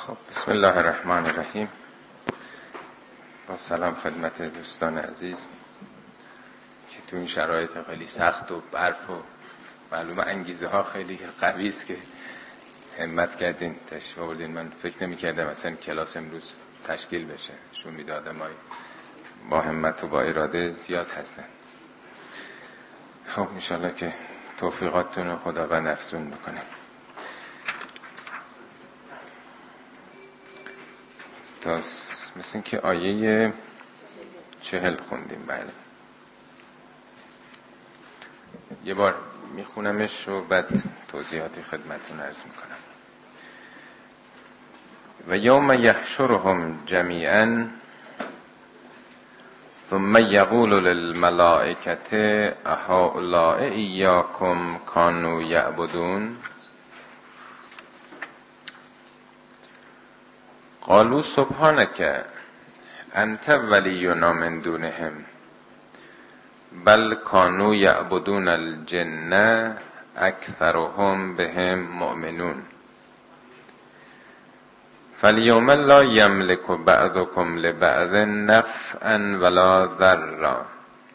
خب بسم الله الرحمن الرحیم. با سلام خدمت دوستان عزیز که تو این شرایط خیلی سخت و برف و معلومه انگیزه ها خیلی قوی است که همت کردین تشریف آوردین. من فکر نمی کردم مثلا کلاس امروز تشکیل بشه، شون میداد آدمای با همت و با اراده زیاد هستن. خب انشالله که توفیقاتتون رو خداوند افزون بکنه. تا مثل این که آیه 40 خوندیم. بله یه بار میخونمش و بعد توضیحاتی خدمتتون عرض میکنم. و یوم یحشرهم جمیعا ثم یقول للملائکة اهؤلاء ایاکم کانوا یعبدون قالوا سبحانك انت ولینا من دونهم بل کانوا یعبدون الجن اکثرهم بهم مؤمنون فالیوم لا یملک بعضکم لبعض نفعا ولا ضرا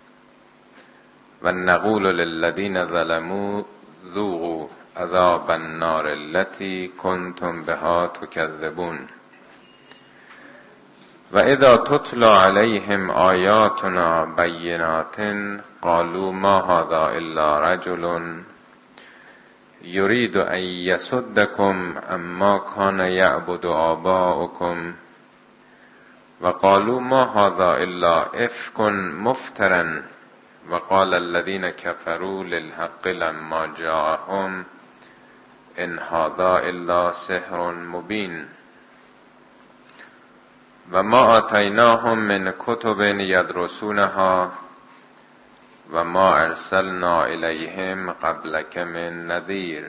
و نقول للذین ظلموا ذوقوا عذاب النار التي کنتم بها تکذبون و اذا تتلی علیهم آیاتنا بینات قالوا ما هذا الا رجل یرید ان یصدکم عما کان یعبد آباؤکم و قالوا ما هذا الا افک مفترا و قال الذین کفروا للحق لما جاءهم ان هذا الا سحر مبین و ما آتیناهم من کتب یدرسونها و ما ارسلنا الیهم قبلک من نذیر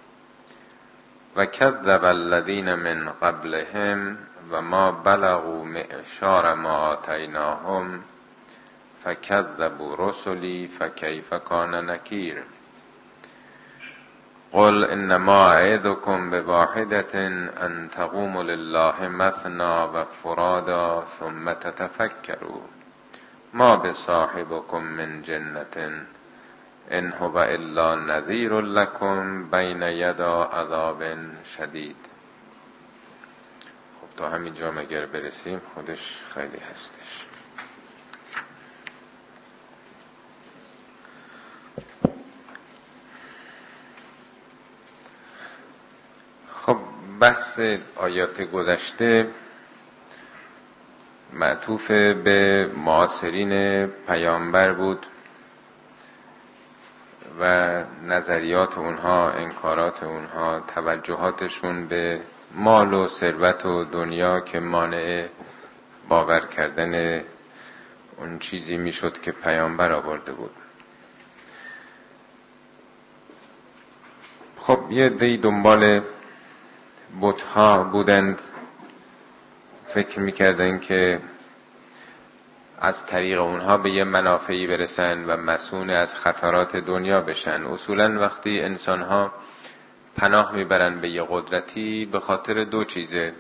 و کذب الذین من قبلهم و ما بلغوا معشار ما آتیناهم فکذبوا رسلی فکیف کان نکیر قل انما اعظکم بواحدة ان تقوموا لله مثنی و فرادا ثم تتفکروا ما بصاحبکم من جنة ان هو الا نذیر لکم بین یدا عذاب شدید. خب تا همینجا مگر برسیم خودش خیلی هستش. خب بحث آیات گذشته معطوف به معاصرین پیامبر بود و نظریات اونها، انکارات اونها، توجهاتشون به مال و ثروت و دنیا که مانع باور کردن اون چیزی میشد که پیامبر آورده بود. خب یه عده‌ای دنبال بت‌ها بودند، فکر میکردن که از طریق اونها به یه منافعی برسن و مسئول از خطرات دنیا بشن. اصولا وقتی انسانها پناه میبرن به یه قدرتی به خاطر دو چیزه: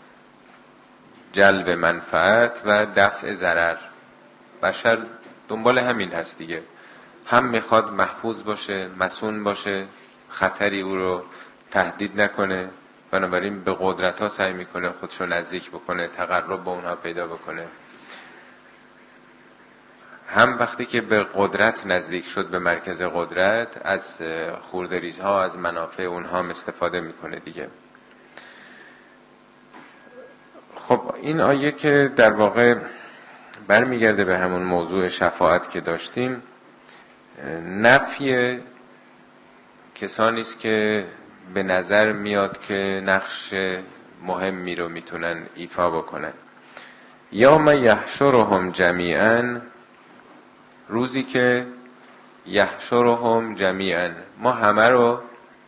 جلب منفعت و دفع ضرر. بشر دنبال همین هست دیگه، هم میخواد محفوظ باشه، مسئول باشه، خطری او رو تهدید نکنه، بنابراین به قدرت ها سعی میکنه خودشو نزدیک بکنه، تقرب به اونها پیدا بکنه. هم وقتی که به قدرت نزدیک شد، به مرکز قدرت، از خوردریزها، از منافع اونها استفاده میکنه دیگه. خب این آیه که در واقع برمیگرده به همون موضوع شفاعت که داشتیم، نفی کسانی است که به نظر میاد که نقش مهمی رو میتونن ایفا بکنن. یوم یحشرهم جمیعا، روزی که یحشرهم جمیعا، ما همه رو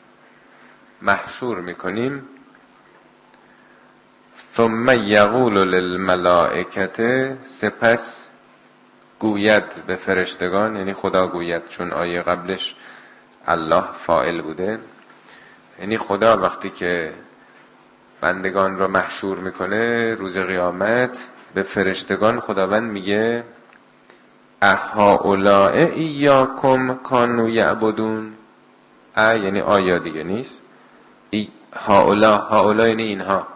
محشور میکنیم. ثم یقول للملائکة، سپس گوید به فرشتگان، یعنی خدا گوید، چون آیه قبلش الله فاعل بوده. یعنی خدا وقتی که بندگان را محشور میکنه روز قیامت، به فرشتگان خداوند میگه اهؤلاء ایاکم کانوا یعبدون. یعنی آیا دیگه نیست، هؤلاء یعنی اینها.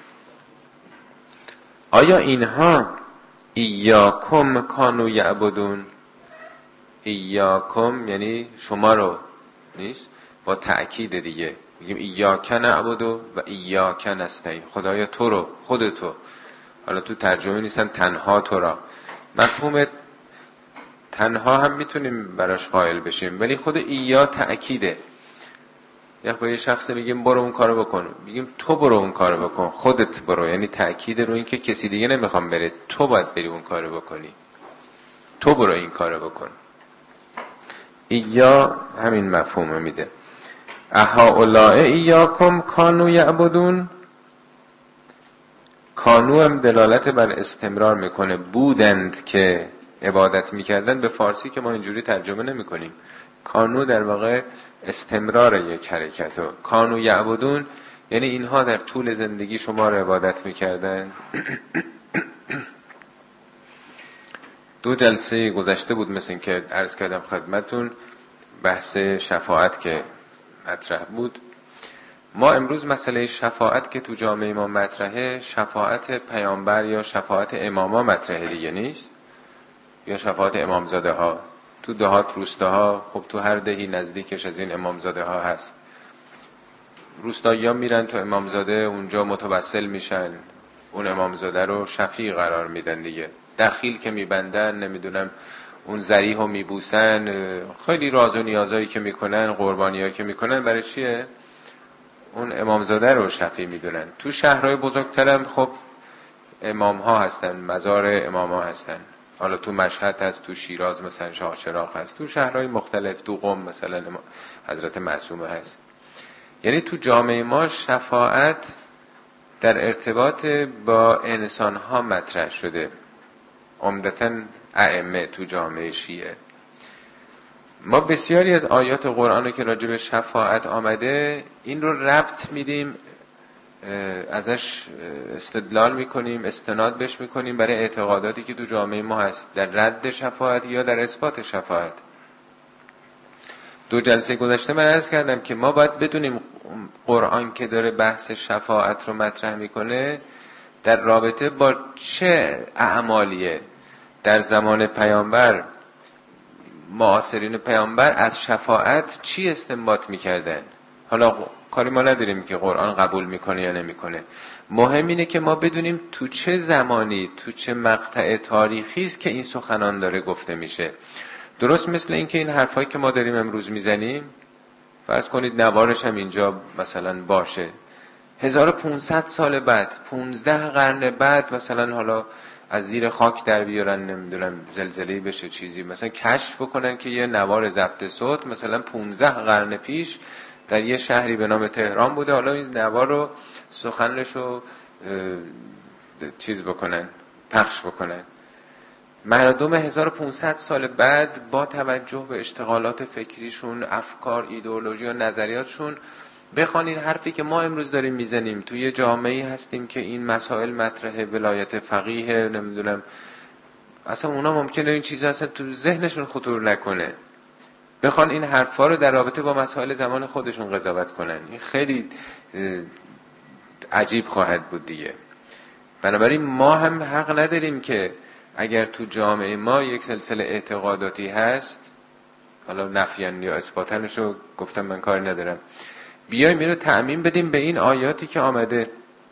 آیا اینها ایاکم کانوا یعبدون؟ ایاکم یعنی شما رو نیست، با تأکید دیگه میگیم ایاک نعبد و ایاک نستعین. خدایا تو رو، خودتو. حالا تو ترجمه نیستن تنها تو را، مفهوم تنها هم میتونیم براش قائل بشیم، ولی خود ایا تأکیده. یه شخص میگیم برو اون کارو بکن، میگیم تو برو اون کارو بکن، خودت برو، یعنی تأکید رو این که کسی دیگه نمیخوام بره، تو باید بری اون کارو بکنی، تو برو این کارو بکن. ایا همین مفهوم میده. اهؤلاء ایاکم کانوا یعبدون. کانو هم دلالت بر استمرار میکنه، بودند که عبادت میکردن. به فارسی که ما اینجوری ترجمه نمی کنیم. کانو در واقع استمرار یک حرکت، و کانوا یعبدون یعنی اینها در طول زندگی شما رو عبادت میکردن. دو جلسه گذشته بود مثل این که عرض کردم خدمتون، بحث شفاعت که مطرح بود. ما امروز مسئله شفاعت که تو جامعه ما مطرحه، شفاعت پیامبر یا شفاعت اماما مطرحه دیگه نیست، یا شفاعت امامزاده ها. تو دهات روستاها، خب تو هر دهی نزدیکش از این امامزاده ها هست. روستایی ها میرن تو امامزاده، اونجا متوسل میشن، اون امامزاده رو شفیع قرار میدن دیگه. دخیل که میبندن، نمیدونم اون ذریح رو میبوسن، خیلی راز و نیازایی که میکنن، قربانی ها که میکنن، برای چیه؟ اون امامزاده رو شفیع میدونن. تو شهرهای بزرگترم خب امام ها هستن، مزار امام ها هستن. حالا تو مشهد هست، تو شیراز مثلا شاه چراغ هست، تو شهرهای مختلف، تو قم مثلا حضرت معصومه هست. یعنی تو جامعه ما شفاعت در ارتباط با انسان ها مطرح شده، عمدتاً ائمه تو جامعه شیعه. ما بسیاری از آیات قرآن که راجع به شفاعت آمده این رو ربط میدیم، ازش استدلال میکنیم، استناد بهش میکنیم برای اعتقاداتی که تو جامعه ما هست در رد شفاعت یا در اثبات شفاعت. دو جلسه گذشته من عرض کردم که ما باید بدونیم قرآن که داره بحث شفاعت رو مطرح میکنه در رابطه با چه اعمالیه. در زمان پیامبر، معاصرین پیامبر از شفاعت چی استنباط میکردن؟ حالا کاری ما نداریم که قرآن قبول میکنه یا نمیکنه، مهم اینه که ما بدونیم تو چه زمانی، تو چه مقطع تاریخی است که این سخنان داره گفته میشه. درست مثل این که این حرفایی که ما داریم امروز میزنیم، فرض کنید نوارش هم اینجا مثلا باشه، 1500 سال بعد، 15 قرن بعد مثلا حالا از زیر خاک در بیارن، نمیدونم زلزله‌ای بشه چیزی، مثلا کشف بکنن که یه نوار ضبط صوت مثلا 15 قرن پیش در یه شهری به نام تهران بوده، حالا این نوار رو سخنش رو چیز بکنن، پخش بکنن. مردم 1500 سال بعد با توجه به اشتغالات فکریشون، افکار، ایدئولوژی و نظریاتشون بخوان این حرفی که ما امروز داریم میزنیم، توی جامعه‌ای هستیم که این مسائل مطرحه، ولایت فقیه، نمیدونم، اصلا اونا ممکنه این چیزا اصلا تو ذهنشون خطور نکنه، بخوان این حرفا رو در رابطه با مسائل زمان خودشون قضاوت کنن. این خیلی عجیب خواهد بود دیگه. بنابراین ما هم حق نداریم که اگر تو جامعه ما یک سلسله اعتقاداتی هست، حالا نفیان یا اثباتنشو گفتم من کاری ندارم، بیایم اینو تعمیم بدیم به این آیاتی که آمده.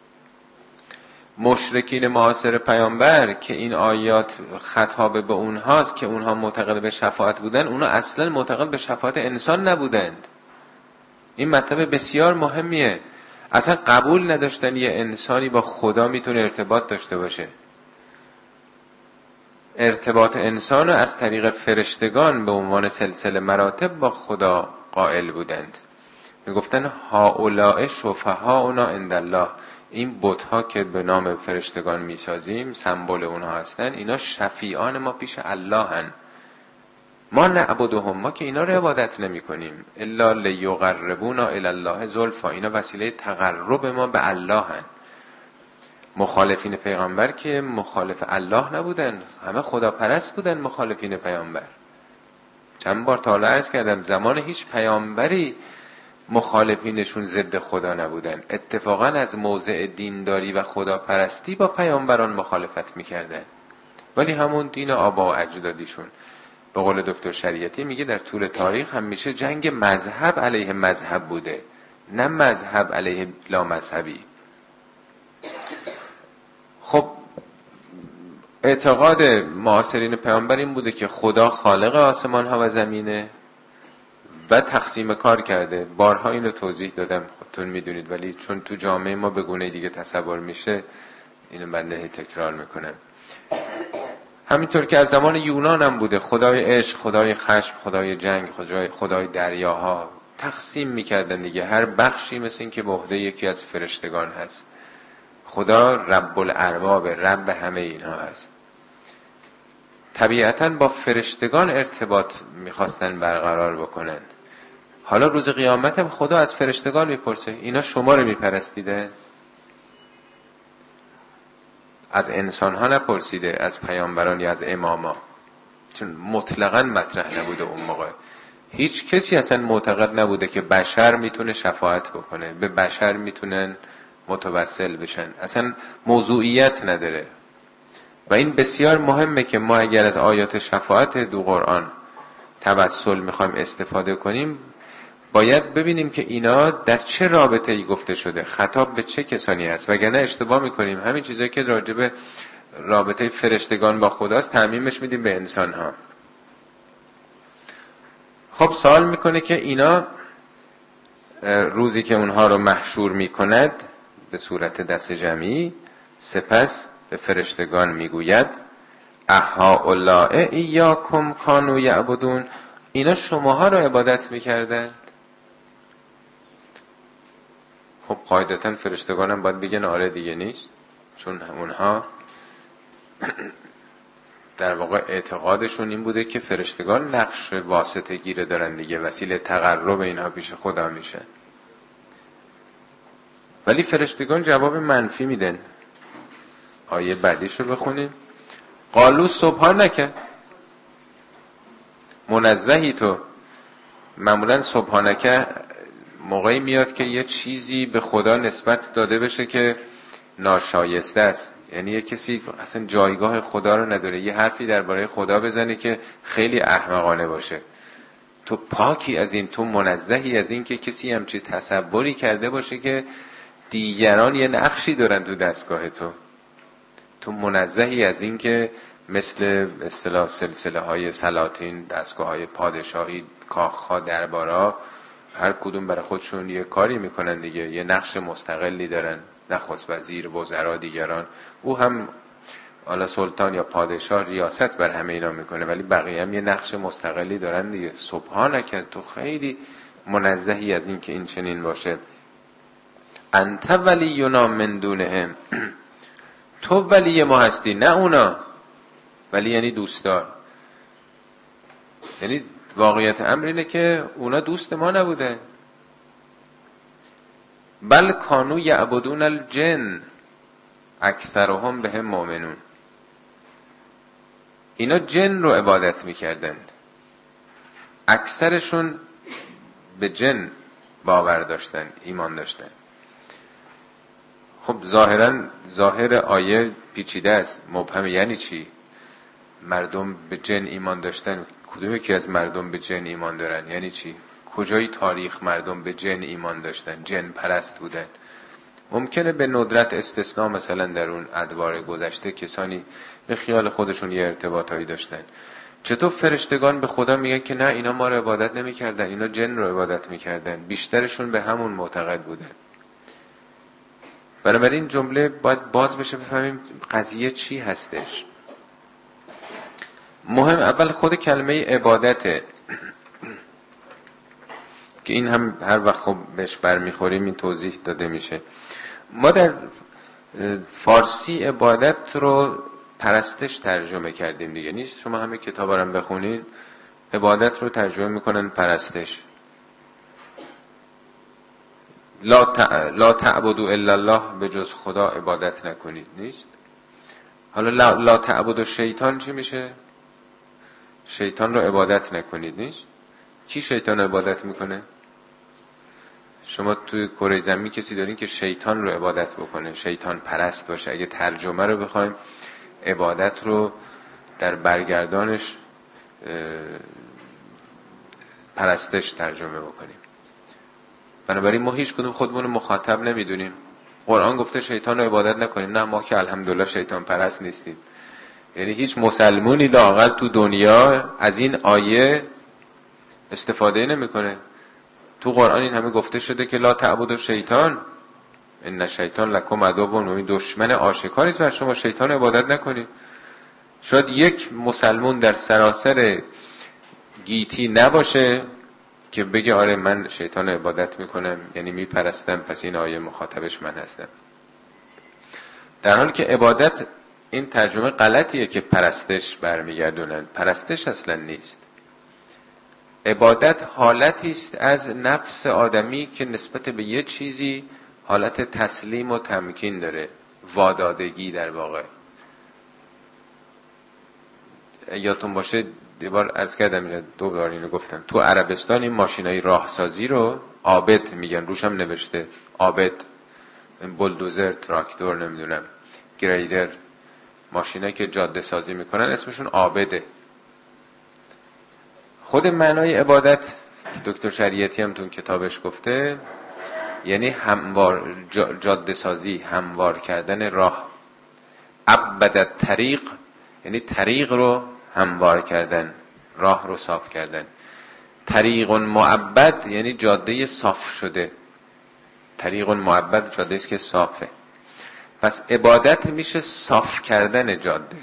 مشرکین معاصر پیامبر که این آیات خطاب به اونهاست که اونها معتقد به شفاعت بودن، اونا اصلا معتقد به شفاعت انسان نبودند. این مطلب بسیار مهمیه. اصلا قبول نداشتن یه انسانی با خدا میتونه ارتباط داشته باشه. ارتباط انسان از طریق فرشتگان به عنوان سلسله مراتب با خدا قائل بودند. میگفتن هؤلاء شفعاؤنا عند الله، این بت‌ها که به نام فرشتگان میسازیم، سمبل اونها هستن، اینا شفیعان ما پیش الله هن. ما نعبدهم، ما که اینا رو عبادت نمی کنیم، الا لیقربونا الی الله زلفا، اینا وسیله تقرب ما به الله هن. مخالفین پیغمبر که مخالف الله نبودن، همه خداپرست بودن مخالفین پیامبر. چند بار تا حالا عرض کردم زمان هیچ پیامبری مخالفینشون ضد خدا نبودن، اتفاقا از موضع دینداری و خداپرستی با پیامبران مخالفت میکردن، ولی همون دین آبا و اجدادیشون. به قول دکتر شریعتی میگه در طول تاریخ همیشه جنگ مذهب علیه مذهب بوده، نه مذهب علیه لا مذهبی. خب اعتقاد معاصرین پیامبر این بوده که خدا خالق آسمان ها و زمینه و تقسیم کار کرده. بارها اینو توضیح دادم، خودتون میدونید، ولی چون تو جامعه ما به گونه دیگه تصور میشه اینو بنده تکرار میکنم. همینطور که از زمان یونان هم بوده، خدای عشق، خدای خشم، خدای جنگ، خدای دریاها تقسیم میکردن دیگه، هر بخشی مثل این که به عهده یکی از فرشتگان هست. خدا رب الارباب، رب همه اینها هست. طبیعتاً با فرشتگان ارتباط میخواستن برقرار بکنن. حالا روز قیامت هم خدا از فرشتگان میپرسه اینا شما رو میپرستیده؟ از انسان ها نپرسیده، از پیامبران یا از اماما، چون مطلقاً مطرح نبوده اون موقع. هیچ کسی اصلا معتقد نبوده که بشر میتونه شفاعت بکنه، به بشر میتونن متوسل بشن، اصلا موضوعیت نداره. و این بسیار مهمه که ما اگر از آیات شفاعت دو قرآن توسل میخوایم استفاده کنیم، باید ببینیم که اینا در چه رابطه‌ای گفته شده، خطاب به چه کسانی هست، وگرنه اشتباه میکنیم. همین چیزایی که راجع به رابطه فرشتگان با خداست تعمیمش میدیم به انسان ها. خب سوال میکنه که اینا روزی که اونها رو محشور میکند به صورت دست جمعی، سپس به فرشتگان میگوید اهؤلاء ایاکم کانوا یعبدون، اینا شماها رو عبادت میکردند. خب قاعدتا فرشتگان هم باید بگن آره دیگه نیست، چون اونها در واقع اعتقادشون این بوده که فرشتگان نقش واسطه گیره دارن دیگه، وسیله تقرب اینها پیش خدا میشه. ولی فرشتگان جواب منفی میدن. آیه بعدیشو بخونیم. قالوا سبحانک، منزهی تو. معمولا سبحانک موقعی میاد که یه چیزی به خدا نسبت داده بشه که ناشایسته است، یعنی یه کسی اصلا جایگاه خدا رو نداره، یه حرفی درباره خدا بزنه که خیلی احمقانه باشه. تو پاکی از این، تو منزهی از این که کسی همچی تصوری کرده باشه که دیگران یه نقشی دارن تو دستگاه تو منزهی از این که مثل اصطلاح سلسله های سلاطین، دستگاه های پادشاهی، کاخها، دربارها، هر کدوم برای خودشون یه کاری میکنن دیگه، یه نقش مستقلی دارن، نخست وزیر، وزرا، دیگران. او هم حالا سلطان یا پادشاه ریاست بر همه اینا میکنه، ولی بقیه هم یه نقش مستقلی دارن دیگه. سبحانک، تو خیلی منزهی از این که این چنین باشه. انت ولینا من دونهم، تو ولی ما هستی نه اونا. ولی یعنی دوستدار، یعنی واقعیت امر اینه که اونا دوست ما نبوده. بل کانوا یعبدون الجن اکثرهم بهم مؤمنون، اینا جن رو عبادت میکردند، اکثرشون به جن باور داشتن، ایمان داشتن. خب ظاهر آیه پیچیده است، مبهم. یعنی چی مردم به جن ایمان داشتن؟ کدوم یکی از مردم به جن ایمان دارن؟ یعنی چی؟ کجای تاریخ مردم به جن ایمان داشتن، جن پرست بودن؟ ممکنه به ندرت استثناء، مثلا در اون ادوار گذشته کسانی به خیال خودشون یه ارتباطایی داشتن. چطور فرشتگان به خدا میگن که نه اینا ما رو عبادت نمی‌کردن، اینا جن رو عبادت می‌کردن؟ بیشترشون به همون معتقد بودن. بنابراین جمله باید باز بشه، بفهمیم قضیه چی هستش. مهم اول خود کلمه عبادته که این هم هر وقت خب بهش برمیخوریم این توضیح داده میشه. ما در فارسی عبادت رو پرستش ترجمه کردیم دیگه، نیست؟ شما همه کتابا رو بخونین عبادت رو ترجمه میکنن پرستش. لا تعبدوا الا الله، به جز خدا عبادت نکنید نیست. حالا لا تعبدوا شیطان چی میشه؟ شیطان رو عبادت نکنید نیست. کی شیطان رو عبادت میکنه؟ شما توی کره زمین کسی دارین که شیطان رو عبادت بکنه، شیطان پرست باشه؟ اگه ترجمه رو بخوایم عبادت رو در برگردانش پرستش ترجمه بکنیم. بنابراین ما هیچ کدوم خودمون رو مخاطب نمیدونیم. قرآن گفته شیطان رو عبادت نکنیم، نه ما که الحمدلله شیطان پرست نیستیم. یعنی هیچ مسلمونی لااقل تو دنیا از این آیه استفاده نمیکنه. تو قرآن این همه گفته شده که لا تعبدوا شیطان ان شیطان لکم عدو مبین، دشمن آشکاری است بر شما، شیطان عبادت نکنید. شاید یک مسلمون در سراسر گیتی نباشه که بگه آره من شیطان عبادت میکنم، یعنی میپرستم، پس این آیه مخاطبش من هستم. در حالی که عبادت این ترجمه غلطیه که پرستش برمیگردونن. پرستش اصلا نیست. عبادت حالتی است از نفس آدمی که نسبت به یه چیزی حالت تسلیم و تمکین داره، وادادگی در واقع. یادتون باشه یه بار عرض کردم، دو بار اینو گفتم، تو عربستان این ماشینای راهسازی رو عابد میگن، روش هم نوشته عابد، بولدوزر، تراکتور، نمیدونم گریدر، ماشینایی که جاده سازی میکنن اسمشون عابده. خود معنای عبادت که دکتر شریعتی هم تو کتابش گفته یعنی هموار، جاده سازی، هموار کردن راه. عبدت طریق یعنی طریق رو هموار کردن، راه رو صاف کردن. طریق معبد یعنی جاده صاف شده. طریق معبد جاده است که صافه. پس عبادت میشه صاف کردن جاده.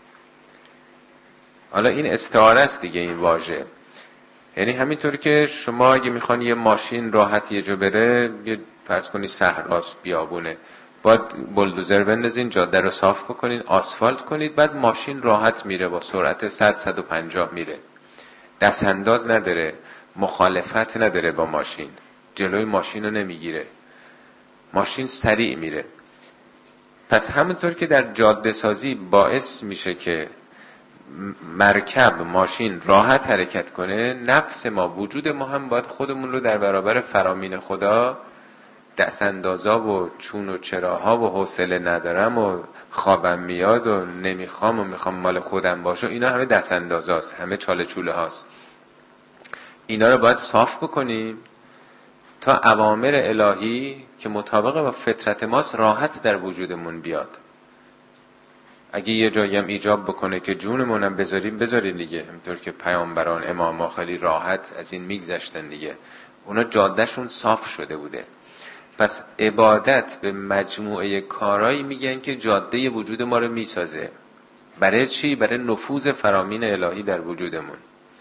حالا این استعاره است دیگه این واژه. یعنی همینطور که شما اگه میخوان یه ماشین راحت یه جا بره، یه فرض کنید صحراست، بیابونه، باید بولدوزر بندازین، جاده رو صاف بکنین، آسفالت کنید، بعد ماشین راحت میره، با سرعت 100-150 میره، دست انداز نداره، مخالفت نداره با ماشین، جلوی ماشین رو نمیگیره، ماشین سریع میره. پس همونطور که در جاده سازی باعث میشه که مرکب، ماشین راحت حرکت کنه، نفس ما، وجود ما هم باید خودمون رو در برابر فرامین خدا، دست اندازا و چون و چراها و حوصله ندارم و خوابم میاد و نمیخوام و میخوام مال خودم باشه، اینا همه دست اندازاست، همه چاله چوله هاست. اینا رو باید صاف بکنیم تا اوامر الهی که مطابق با فطرت ماست راحت در وجودمون بیاد. اگه یه جایی هم ایجاب بکنه که جونمونم بذاریم دیگه، همینطور که پیامبران، اماما خیلی راحت از این میگذشتن دیگه، اونا جادهشون صاف شده بوده. پس عبادت به مجموعه کارهایی میگن که جاده وجود ما رو میسازه. برای چی؟ برای نفوذ فرامین الهی در وجودمون.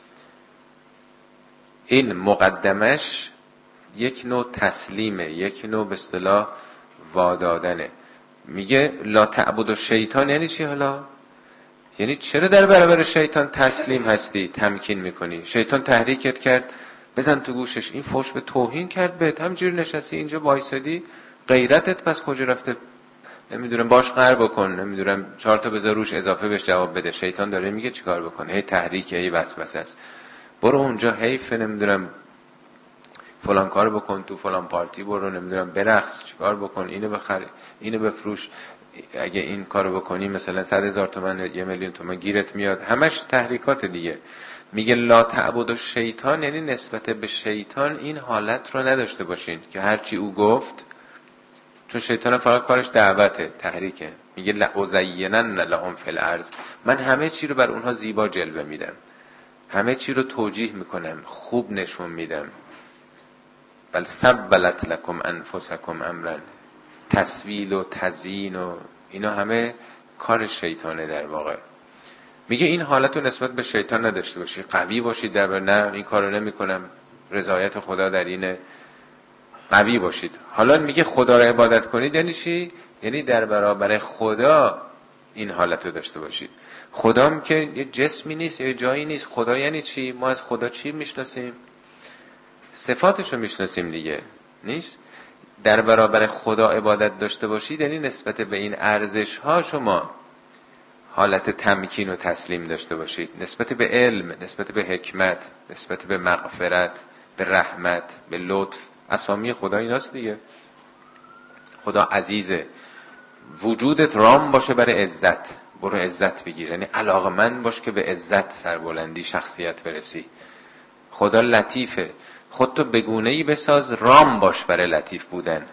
این مقدمش یک نوع تسلیمه، یک نوع به اصطلاح وادادنه. میگه لا تعبدوا شیطان یعنی چی؟ حالا یعنی چرا در برابر شیطان تسلیم هستی، تمکین میکنی؟ شیطان تحریکت کرد، بزن تو گوشش، این فوش به توهین کرد بهت، همینجوری نشستی اینجا وایسادی، غیرتت پس کجا رفته؟ نمیدونم باش قهر بکن، نمیدونم 4 تا بذار روش اضافه بهش جواب بده. شیطان داره میگه چیکار بکن؟ هی تحریک، هی وسوسه است. برو اونجا، حیف، نمیدونم فلان کار بکن، تو فلان پارتی برو، نمیدونم برقص، چیکار بکن، اینو بخر، اینو بفروش، اگه این کارو بکنی مثلا 100,000 تومان، 1,000,000 تومان گیرت میاد. همش تحریکات دیگه. میگه لا تعبدوا شیطان یعنی نسبت به شیطان این حالت رو نداشته باشین که هرچی او گفت، چون شیطان فقط کارش دعوته، تحریکه. میگه لأزینن لهم فی الارض، من همه چی رو بر اونها زیبا جلوه میدم، همه چی رو توجیه میکنم، خوب نشون میدم. بل سولت لکم انفسکم امرا، تسویل و تزیین و اینا همه کار شیطانه در واقع. میگه این حالت رو نسبت به شیطان نداشته باشی، قوی باشید در نه این کارو نمیکنم، رضایت خدا در اینه، قوی باشید. حالا میگه خدا رو عبادت کنید یعنی چی؟ یعنی در برابر خدا این حالت رو داشته باشید. خدا هم که یه جسمی نیست، یه جایی نیست. خدا یعنی چی؟ ما از خدا چی میشناسیم؟ صفاتش رو میشناسیم دیگه، نیست؟ در برابر خدا عبادت داشته باشید یعنی نسبت به این ارزش ها شما حالت تمکین و تسلیم داشته باشید، نسبت به علم، نسبت به حکمت، نسبت به مغفرت، به رحمت، به لطف. اسامی خدا ایناست دیگه. خدا عزیزه، وجودت رام باشه برای عزت، برو عزت بگیر، یعنی علاقمند باش که به عزت، سربلندی، شخصیت برسی. خدا لطیفه، خودتو بگونه‌ای بساز رام باش برای لطیف بودن،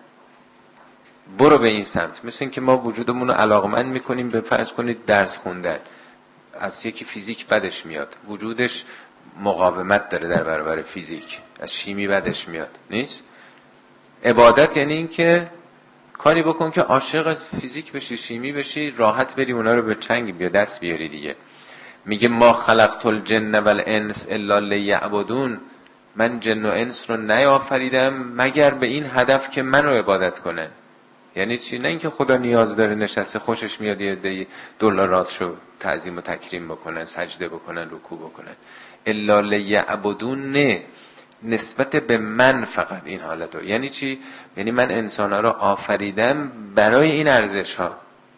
برو به این سمت. مثل این که ما وجودمون رو علاقمند میکنیم به فرض کنید درس خوندن، از یکی فیزیک بدش میاد، وجودش مقاومت داره در برابر فیزیک، از شیمی بدش میاد، نیست؟ عبادت یعنی این که کاری بکن که عاشق از فیزیک بشی، شیمی بشی، راحت بری اونا رو به چنگ بیا دست بیاری دیگه. میگه ما خلقت الجن والانس الا لیعبدون، من جن و انس رو نیافریدم مگر به این هدف که منو عبادت کنن. یعنی چی؟ نه اینکه خدا نیاز داره نشسته خوشش میاد یه عده دلار رازشو تعظیم و تکریم بکنن، سجده بکنن، رکوع بکنن. الا لیعبدون، نه، نسبت به من فقط این حالتو. یعنی چی؟ یعنی من انسان‌ها رو آفریدم برای این ارزش ها.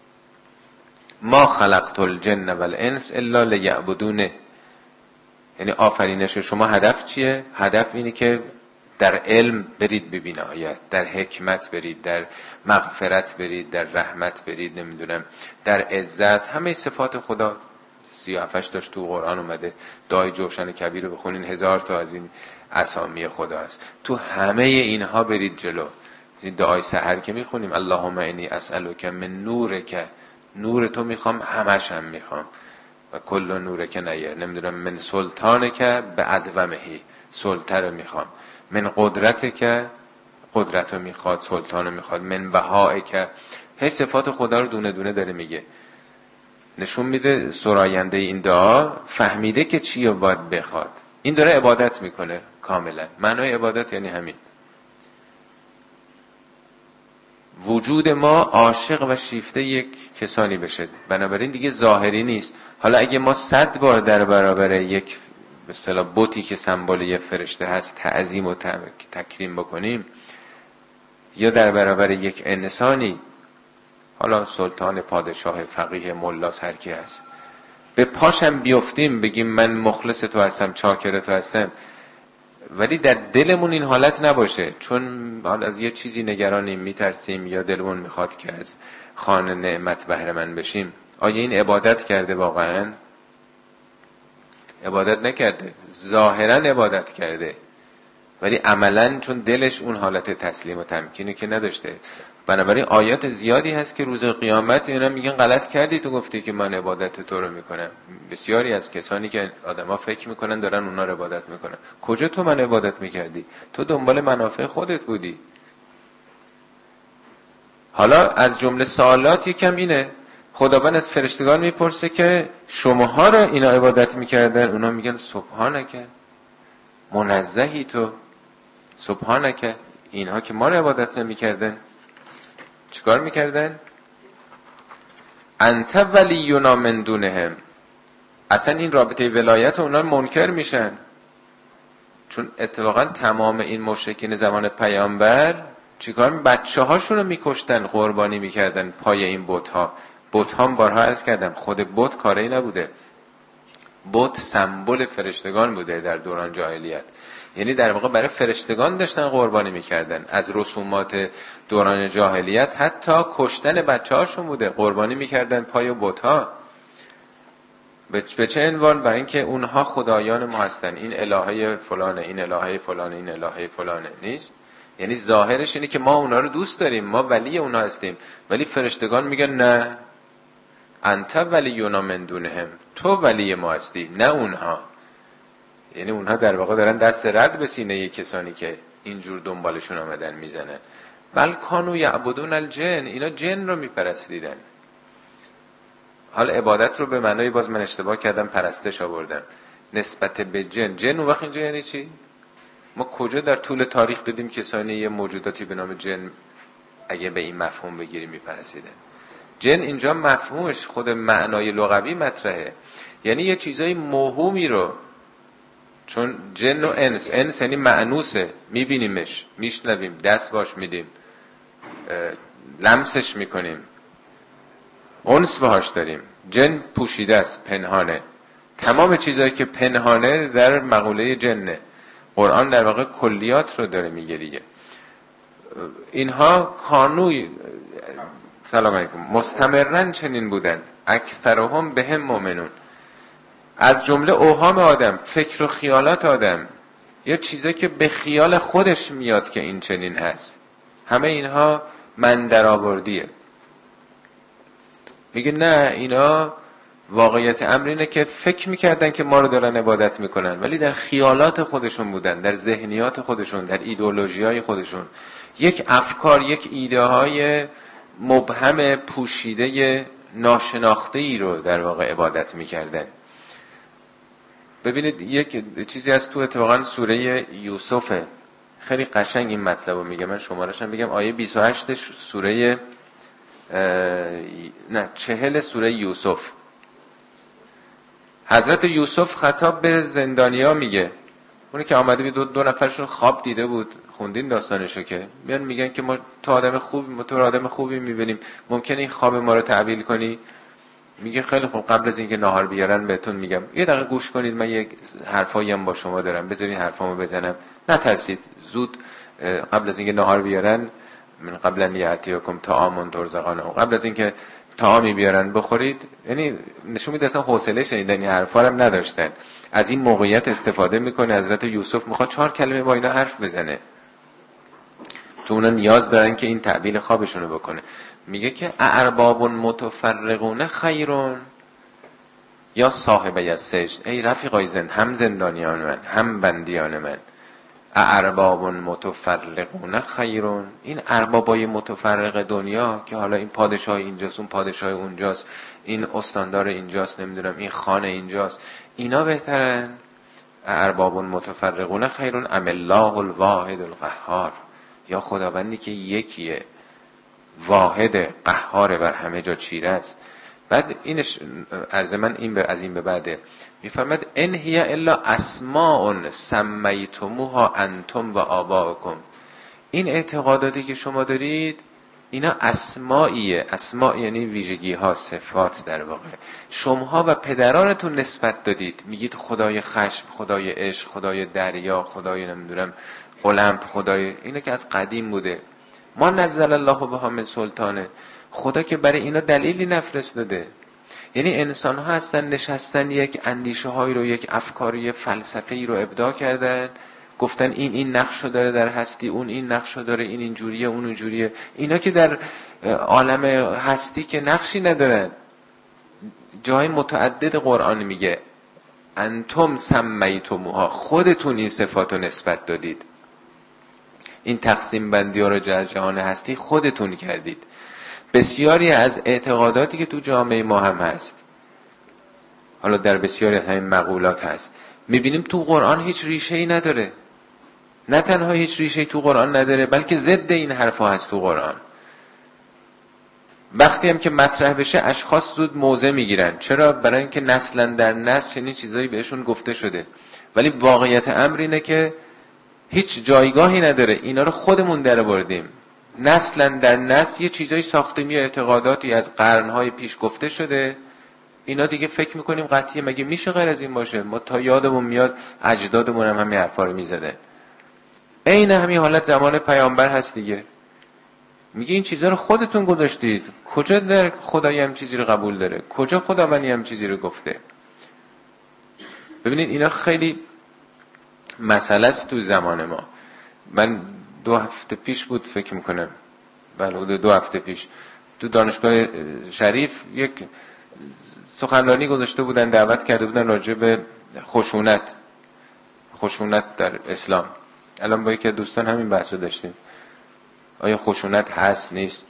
ما خلقت الجن والانس الا لیعبدون، یعنی آفرینش شما هدف چیه؟ هدف اینه که در علم برید ببین آیت، در حکمت برید، در مغفرت برید، در رحمت برید، نمیدونم در عزت. همه صفات خدا 37 داشت تو قرآن اومده. دعای جوشن کبیر رو بخونین، 1000 تا از این اسامی خدا است. تو همه اینها برید جلو. این دعای سحر که میخونیم اللهم انی اسألک من نورک، نور تو میخوام، همش هم میخوام، و کل نورک نیر، نمیدونم من سلطانک به ادومهی، سلطه رو میخوام، من قدرتک، قدرت رو میخواد، سلطان رو میخواد، من بهائک. هی صفات خدا رو دونه دونه داره میگه. نشون میده سراینده این دعا فهمیده که چی رو باید بخواد. این داره عبادت میکنه کاملا. معنای عبادت یعنی همین. وجود ما عاشق و شیفته یک کسانی بشه، بنابراین دیگه ظاهری نیست. حالا اگه ما 100 بار در برابر یک به اصطلاح بتی که سمبل یه فرشته هست تعظیم و تکریم بکنیم، یا در برابر یک انسانی، حالا سلطان، پادشاه، فقیه، ملاس، هر کی هست، به پاشم بیفتیم بگیم من مخلص تو هستم، چاکر تو هستم، ولی در دلمون این حالت نباشه، چون حال از یه چیزی نگرانیم، میترسیم، یا دلمون میخواد که از خوان نعمت بهره مند بشیم. آیا این عبادت کرده؟ واقعا عبادت نکرده. ظاهرا عبادت کرده ولی عملا چون دلش اون حالت تسلیم و تمکینی که نداشته. بنابراین آیات زیادی هست که روز قیامت اینا میگن غلط کردی تو گفتی که من عبادت تو رو میکنم. بسیاری از کسانی که آدما فکر میکنن دارن اونا رو عبادت میکنن. کجا تو من عبادت میکردی؟ تو دنبال منافع خودت بودی. حالا از جمله سوالات یکم اینه، خداوند از فرشتگان میپرسه که شماها رو اینا عبادت میکردن؟ اونا میگن سبحانک، منزهی تو، سبحانک، اینها که ما رو عبادت نمیکردن. چیکار میکردن؟ انت ولینا من دونهم. اصلا این رابطه ولایت اونا منکر میشن، چون اتفاقا تمام این مشرکین زمان پیامبر چیکار بچه هاشون رو میکشتن، قربانی میکردن پای این بت ها. بت ها بارها عرض کردم خود بت کاری نبوده، بت سمبل فرشتگان بوده در دوران جاهلیت. یعنی در واقع برای فرشتگان داشتن قربانی میکردن. از رسومات دوران جاهلیت حتی کشتن بچه هاشون بوده، قربانی میکردن پای بت ها. به چه عنوان؟ برای اینکه اونها خدایان ما هستن، این الهه فلانه، این الهه فلانه، این الهه فلانه. نیست؟ یعنی ظاهرش اینه که ما اونها رو دوست داریم، ما ولی اونها هستیم، ولی فرشتگان میگن نه، انت ولینا من دونهم، تو ولی ما هستی نه اونها. یعنی اونها در واقع دارن دست رد به سینه کسانی که اینجور دنبالشون آمدن میزنن. بل کانوا یعبدون الجن، اینا جن رو میپرستیدن. حالا عبادت رو به معنای، باز من اشتباه کردم، پرستش آوردم نسبت به جن. جن اون وقت اینجا یعنی چی؟ ما کجا در طول تاریخ دیدیم کسانی یه موجوداتی به نام جن اگه به این مفهوم بگیریم میپرستیدن؟ جن اینجا مفهومش خود معنای لغوی مطرحه، یعنی یه چیزای موهومی رو، چون جن و انس یعنی مأنوسه، میبینیمش، میشنویم، دست باش میدیم، لمسش میکنیم، انس باهاش داریم. جن پوشیده است، پنهانه. تمام چیزایی که پنهانه در مقوله جنه. قرآن در واقع کلیات رو داره میگه دیگه. اینها کانوی سلام علیکم مستمرن چنین بودن، اکثرهم بهم مؤمنون. از جمله اوهام آدم، فکر و خیالات آدم، یا چیزایی که به خیال خودش میاد که این چنین هست، همه اینها من درآوردیه. میگه نه، اینا واقعیت امر اینه که فکر میکردن که ما رو دارن عبادت میکنن، ولی در خیالات خودشون بودن، در ذهنیات خودشون، در ایدئولوژی های خودشون، یک افکار، یک ایده های مبهم پوشیده ناشناخته ای رو در واقع عبادت میکردن. ببینید یک چیزی از تو اتفاقا سوره یوسفه، خیلی قشنگ این مطلب رو میگه. من شمارش هم بگم، آیه 28 سوره 40 سوره یوسف. حضرت یوسف خطاب به زندانیا میگه، اونی که آمده بود دو نفرشون خواب دیده بود، خوندین داستانشو که میان میگن که ما تو آدم خوبی میبینیم، ممکنه این خواب ما رو تعبیل کنی؟ میگه خیلی خوب، قبل از اینکه ناهار بیارن بهتون میگم، یه دقیقه گوش کنید، من یک حرفایی هم با شما دارم، بذارین حرفامو بزنم، نترسید. زود قبل از اینکه ناهار بیارن، من قبل ان یاتیکم طعام ترزقونه، قبل از اینکه طعامی بیارن بخورید. یعنی نشون میده اصلا حوصله شنیدن این حرفا هم نداشتن. از این موقعیت استفاده میکنه حضرت یوسف، میخواد 4 کلمه با اینا حرف بزنه، چون اونا نیاز دارن که این تعبیل خوابشونو بکنه. میگه که ارباب متفرقون خیرون یا صاحبی السجن، ای رفیقای زند، هم زندانیان من هم بندیان من، ارباب متفرقون خیرون. این اربابای متفرق دنیا که حالا این پادشاه اینجاست، اون پادشاه اونجاست، این استاندار اینجاست، نمیدونم این خانه اینجاست، اینا بهترن؟ ارباب متفرقون خیرون ام الله الواحد القهار، یا خداوندی که یکیه، واحد، قهار، بر همه جا چیره است. بعد اینش عرض من این از این به بعده میفرماد ان هی الا اسماء سمیتموها انتم و آباؤکم. این اعتقاداتی که شما دارید اینا اسمائیه. اسماء یعنی ویژگی ها، صفات در واقع، شماها و پدرانتون نسبت دادید. میگید خدای خشم، خدای عشق، خدای دریا، خدای نمیدونم المپ، خدای، اینا که از قدیم بوده. ما نزل الله بها من سلطانه، خدا که برای اینا دلیلی نفرستاده. یعنی انسان ها هستن نشستن یک اندیشه هایی رو، یک افکاری فلسفه‌ای رو ابداع کردن، گفتن این نقشو داره در هستی، اون این نقشو داره، این اینجوریه اون اونجوریه. اینا که در عالم هستی که نقشی ندارن. جای متعدد قرآن میگه انتم سمیتموها، خودتون این صفاتو نسبت دادید، این تقسیم بندی ها رو در جهان هستی خودتون کردید. بسیاری از اعتقاداتی که تو جامعه ما هم هست، حالا در بسیاری از همین مقولات هست، میبینیم تو قرآن هیچ ریشه‌ای نداره. نه تنها هیچ ریشه‌ای تو قرآن نداره، بلکه ضد این حرفا هست تو قرآن. وقتی هم که مطرح بشه اشخاص زود موضع میگیرن. چرا؟ برای اینکه نسلا در نسل چنین چیزایی بهشون گفته شده. ولی واقعیت امر اینه که هیچ جایگاهی نداره. اینا رو خودمون درآوردیم. نسلا در نسل یه چیزای ساختمی و اعتقاداتی از قرنهای پیش گفته شده. اینا دیگه فکر میکنیم قطعیه. مگه میشه غیر از این باشه؟ ما تا یادمون میاد اجدادمون هم همین حرفا رو میزدن. عین همین حالت زمان پیامبر هست دیگه. میگه این چیزا رو خودتون گذاشتید. کجا در خدایی هم چیزی رو قبول داره؟ کجا خداوندی هم چیزی رو گفته؟ ببینید اینا خیلی مسئله است تو زمان ما. من 2 هفته پیش بود فکر میکنم، بله 2 هفته پیش تو دانشگاه شریف یک سخنرانی گذاشته بودن، دعوت کرده بودن راجع به خشونت در اسلام. الان با یکی از دوستان همین بحث رو داشتیم، آیا خشونت هست نیست.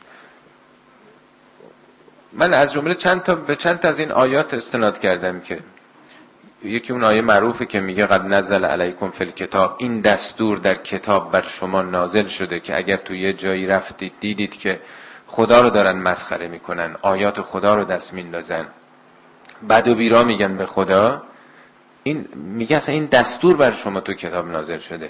من از جمله چند تا از این آیات استناد کردم که یکی اون آیه معروفه که میگه قد نزل علیکم فی الکتاب، این دستور در کتاب بر شما نازل شده که اگر تو یه جایی رفتید دیدید که خدا رو دارن مسخره میکنن، آیات خدا رو دست میندازن، بد و بیرا میگن به خدا. این میگه اصلا این دستور بر شما تو کتاب نازل شده.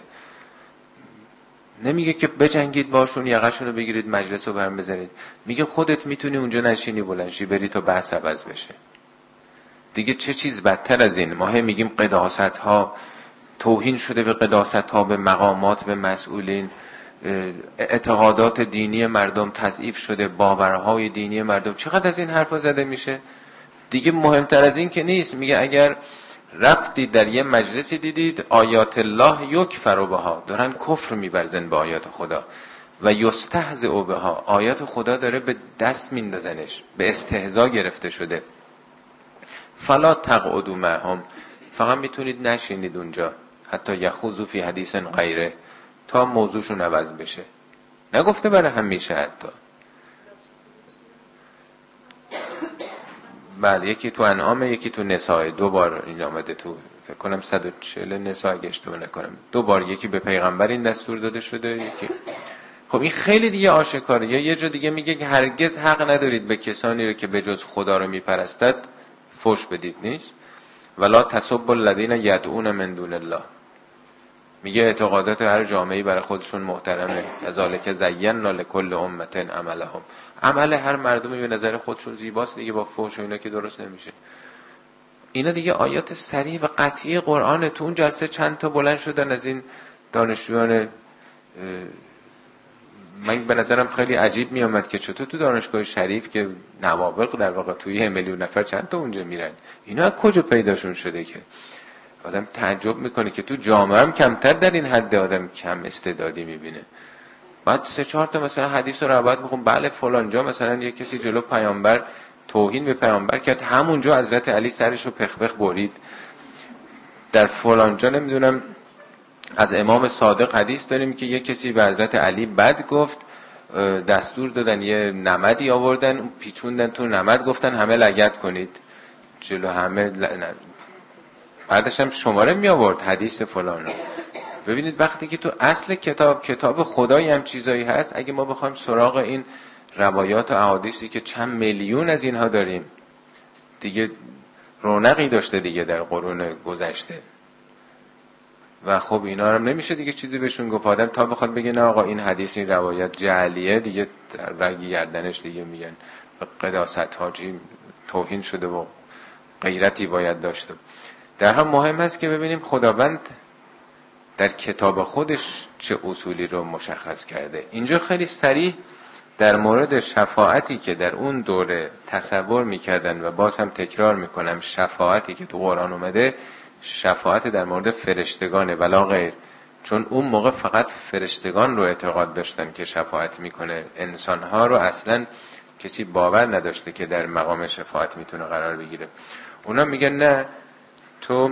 نمیگه که بجنگید باشون، یقه‌شون رو بگیرید، مجلس رو برم بزنید. میگه خودت میتونی اونجا نشینی بلندشی بری تا بحث عوض بشه. دیگه چه چیز بدتر از این؟ ما هم میگیم قداست ها، توهین شده به قداست ها، به مقامات، به مسئولین، اعتقادات دینی مردم تضعیف شده، باورهای دینی مردم. چقدر از این حرفا زده میشه؟ دیگه مهمتر از این که نیست. میگه اگر رفتید در یه مجلسی دیدید آیات الله یکفر بها، دارن کفر می‌ورزن به آیات خدا، و یستهزئ بها، آیات خدا داره به دست میندازنش، به استهزا گرفته شده، فلا تقعدوا معهم، فقط میتونید نشینید اونجا، حتی یخوضوا فی حدیث غیره، تا موضوعشون عوض بشه. نگفته برای همیشه. حتی بله، یکی تو انعام، یکی تو نساء، 2 بار این آمده تو فکر کنم 140 نساء اگه اشتباه نکنم، 2 بار، یکی به پیغمبر این دستور داده شده، یکی. خب این خیلی دیگه آشکاره. یا یه جا دیگه میگه که هرگز حق ندارید به کسانی رو که به جز خدا رو میپرستد فحش بدید، نیست ولا تسبوا الذین یدعون من دون الله. میگه اعتقادات هر جامعه‌ای برای خودشون محترمه، کذالک زینا لکل امة عملهم، عمل هر مردمی به نظر خودشون زیباست دیگه، با فحش و اینا که درست نمیشه. اینا دیگه آیات صریح و قطعی قرآن. تو اون جلسه چند تا بلند شدن از این دانشجویان، من به نظرم خیلی عجیب میامد که چطور تو دانشگاه شریف که نوابغ در واقع توی 1 میلیون نفر چند تا اونجا میرن، اینا از کجا پیداشون شده که آدم تعجب میکنه که تو جامعه هم کمتر در این حد آدم کم استعدادی میبینه. بعد 3-4 تا مثلا حدیث رو روایت میخون، بله فلان جا مثلا یه کسی جلو پیامبر توهین به پیامبر کرد، همونجا حضرت علی سرش رو پخ برید. در فلان جا نمیدونم از امام صادق حدیث داریم که یه کسی به حضرت علی بد گفت، دستور دادن یه نمدی آوردن، پیچوندن تو نمد، گفتن همه لگد کنید جلو همه. بعدش هم شماره می آورد حدیث فلان. ببینید وقتی که تو اصل کتاب خدایی هم چیزایی هست، اگه ما بخوایم سراغ این روایات و احادیثی که چند میلیون از اینها داریم، دیگه رونقی داشته دیگه در قرون گذشته. و خب اینا هم نمیشه دیگه چیزی بهشون گفت. آدم تا بخواد بگه نه آقا این حدیث، این روایت جعلیه، دیگه در رگ گردنش دیگه میگن قداست حاجی توهین شده و غیرتی باید داشته. در هم مهم است که ببینیم خداوند در کتاب خودش چه اصولی رو مشخص کرده. اینجا خیلی صریح در مورد شفاعتی که در اون دوره تصور میکردن، و باز هم تکرار میکنم، شفاعتی که تو قرآن اومده شفاعت در مورد فرشتگانه ولا غیر، چون اون موقع فقط فرشتگان رو اعتقاد داشتن که شفاعت میکنه، انسانها رو اصلا کسی باور نداشته که در مقام شفاعت میتونه قرار بگیره. اونا میگن نه، تو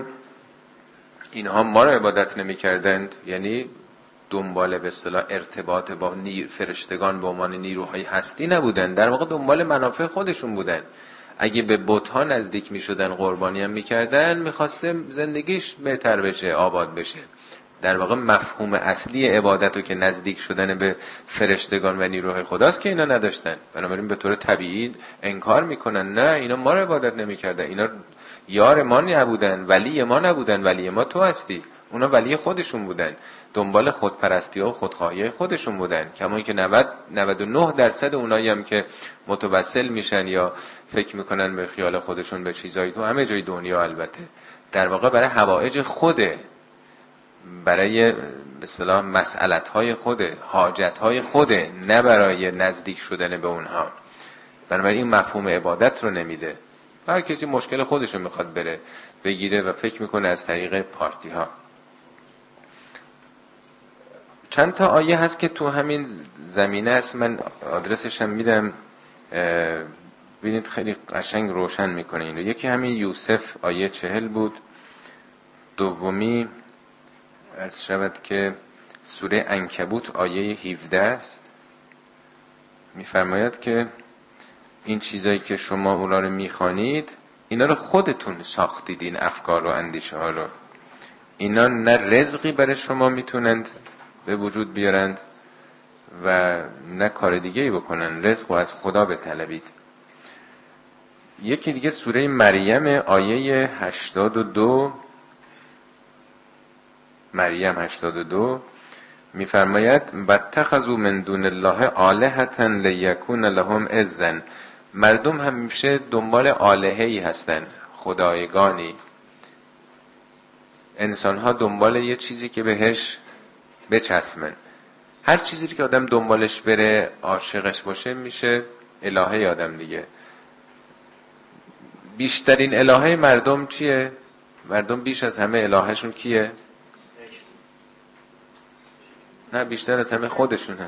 اینها ما رو عبادت نمی کردند، یعنی دنبال به اصطلاح ارتباط با فرشتگان به عنوان نیروهای هستی نبودن، در واقع دنبال منافع خودشون بودن. اگه به بت‌ها نزدیک می شدن، قربانی هم می کردن، می خواسته زندگیش بهتر بشه، آباد بشه. در واقع مفهوم اصلی عبادتو که نزدیک شدن به فرشتگان و نیروهای خداست که اینا نداشتن. بنابراین به طور طبیعی انکار میکنن، نه اینا ما رو عبادت نمی کردن، اینا یار ما نبودن، ولی ما نبودن، ولی ما تو هستی. اونا ولی خودشون بودن، دنبال خودپرستی و خودخواهی خودشون بودن. کما که 99% اونایی هم که متوسل میشن یا فکر میکنن به خیال خودشون به چیزایی تو همه جای دنیا، البته در واقع برای حوائج خوده، برای به اصطلاح مسئلت‌های خوده، حاجت‌های خوده، نه برای نزدیک شدن به اونها. بنابراین این مفهوم عبادت رو نمیده. هر کسی مشکل خودش رو میخواد بره بگیره و فکر میکنه از طریق پارتی ها. چند تا آیه هست که تو همین زمینه هست، من آدرسش هم میدم، ببینید خیلی قشنگ روشن میکنه اینو. یکی همین یوسف آیه 40 بود. دومی عرض شود که سوره عنکبوت آیه 17 است. میفرماید که این چیزایی که شما اونا رو میخوانید، اینا رو خودتون ساختید، این افکار و اندیشه ها رو. اینا نه رزقی برای شما میتونند به وجود بیارند و نه کار دیگه ای بکنن، رزق و از خدا بطلبید. یکی دیگه سوره مریم آیه 82، مریم 82 میفرماید واتخذوا من دون الله آلهة لیکون لهم عزا. مردم همیشه دنبال آلهه‌ای هستن، خدایگانی. انسان ها دنبال یه چیزی که بهش بچسبن. هر چیزی که آدم دنبالش بره، عاشقش باشه، میشه الهه آدم دیگه. بیشترین الهه مردم چیه؟ مردم بیش از همه الههشون کیه؟ نه، بیشتر از همه خودشونه.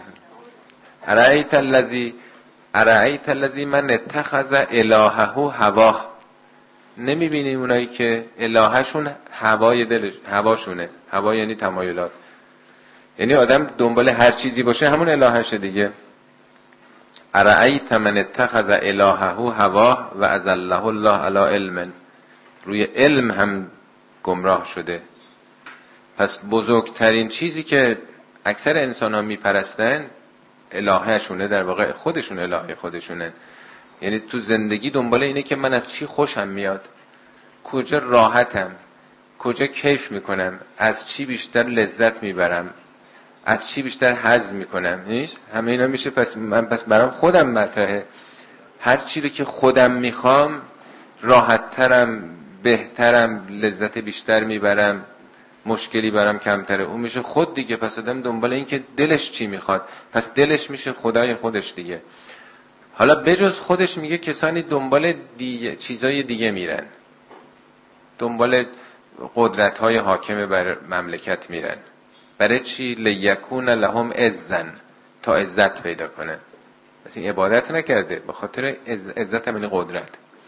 ارایت الذی من اتخذ الهه هواه. نمیبینی اونایی که الههشون هوای دلش، هواشونه. هوا یعنی تمایلات، یعنی آدم دنبال هر چیزی باشه همون الهشه دیگه. ارایت من اتخذ الهه هواه و اضله الله علی علم. روی علم هم گمراه شده. پس بزرگترین چیزی که اکثر انسان ها میپرستن الههشونه، در واقع خودشون الهه خودشونه. یعنی تو زندگی دنبال اینه که من از چی خوشم میاد، کجا راحتم، کجا کیف میکنم، از چی بیشتر لذت میبرم، از چی بیشتر حظ میکنم. نیست همه اینا میشه. پس من برام خودم مطرحه. هر چی رو که خودم میخوام راحتترم، بهترم، لذت بیشتر میبرم، مشکلی برام کمتره. اون میشه خود دیگه. پس آدم دنبال این که دلش چی میخواد، پس دلش میشه خدای خودش دیگه. حالا بجز خودش میگه کسانی دنبال دیگه چیزای دیگه میرن، دنبال قدرت‌های حاکم بر مملکت میرن. برای چی؟ لیکون لهم عزا، تا عزت پیدا کنن. پس این عبادت نکرده، به خاطر عزت همین قدرت.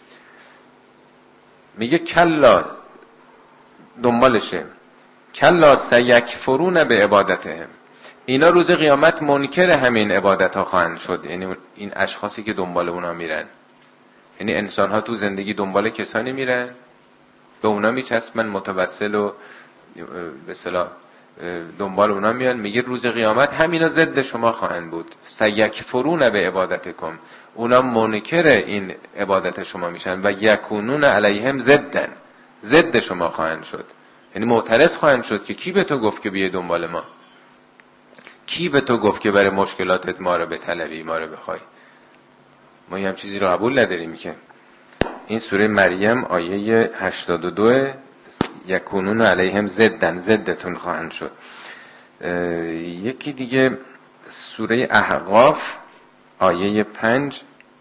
میگه کلا، دنبالشه، کلا سیکفرون به عبادتهم. اینا روز قیامت منکر همین عبادت ها خواهند شد. یعنی این اشخاصی که دنبال اونا میرن، یعنی انسان ها تو زندگی دنبال کسانی میرن، به اونا میچسبن، متوسل و به اصطلاح دنبال اونا میان. میگه روز قیامت همینا ضد شما خواهند بود. سیکفرون به عبادتکم، اونا منکر این عبادت شما میشن. و یکونون علیهم ضدن، ضد شما خواهند شد. یعنی معترض خواهند شد که کی به تو گفت که بیای دنبال ما؟ کی به تو گفت که برای مشکلاتت ما رو بطلبی، ما رو بخوای؟ ما هم چیزی رو قبول نداریم که. این سوره مریم آیه 82 یکونون علیهم ضدن، ضدتون خواهند شد. یکی دیگه سوره احقاف آیه 5،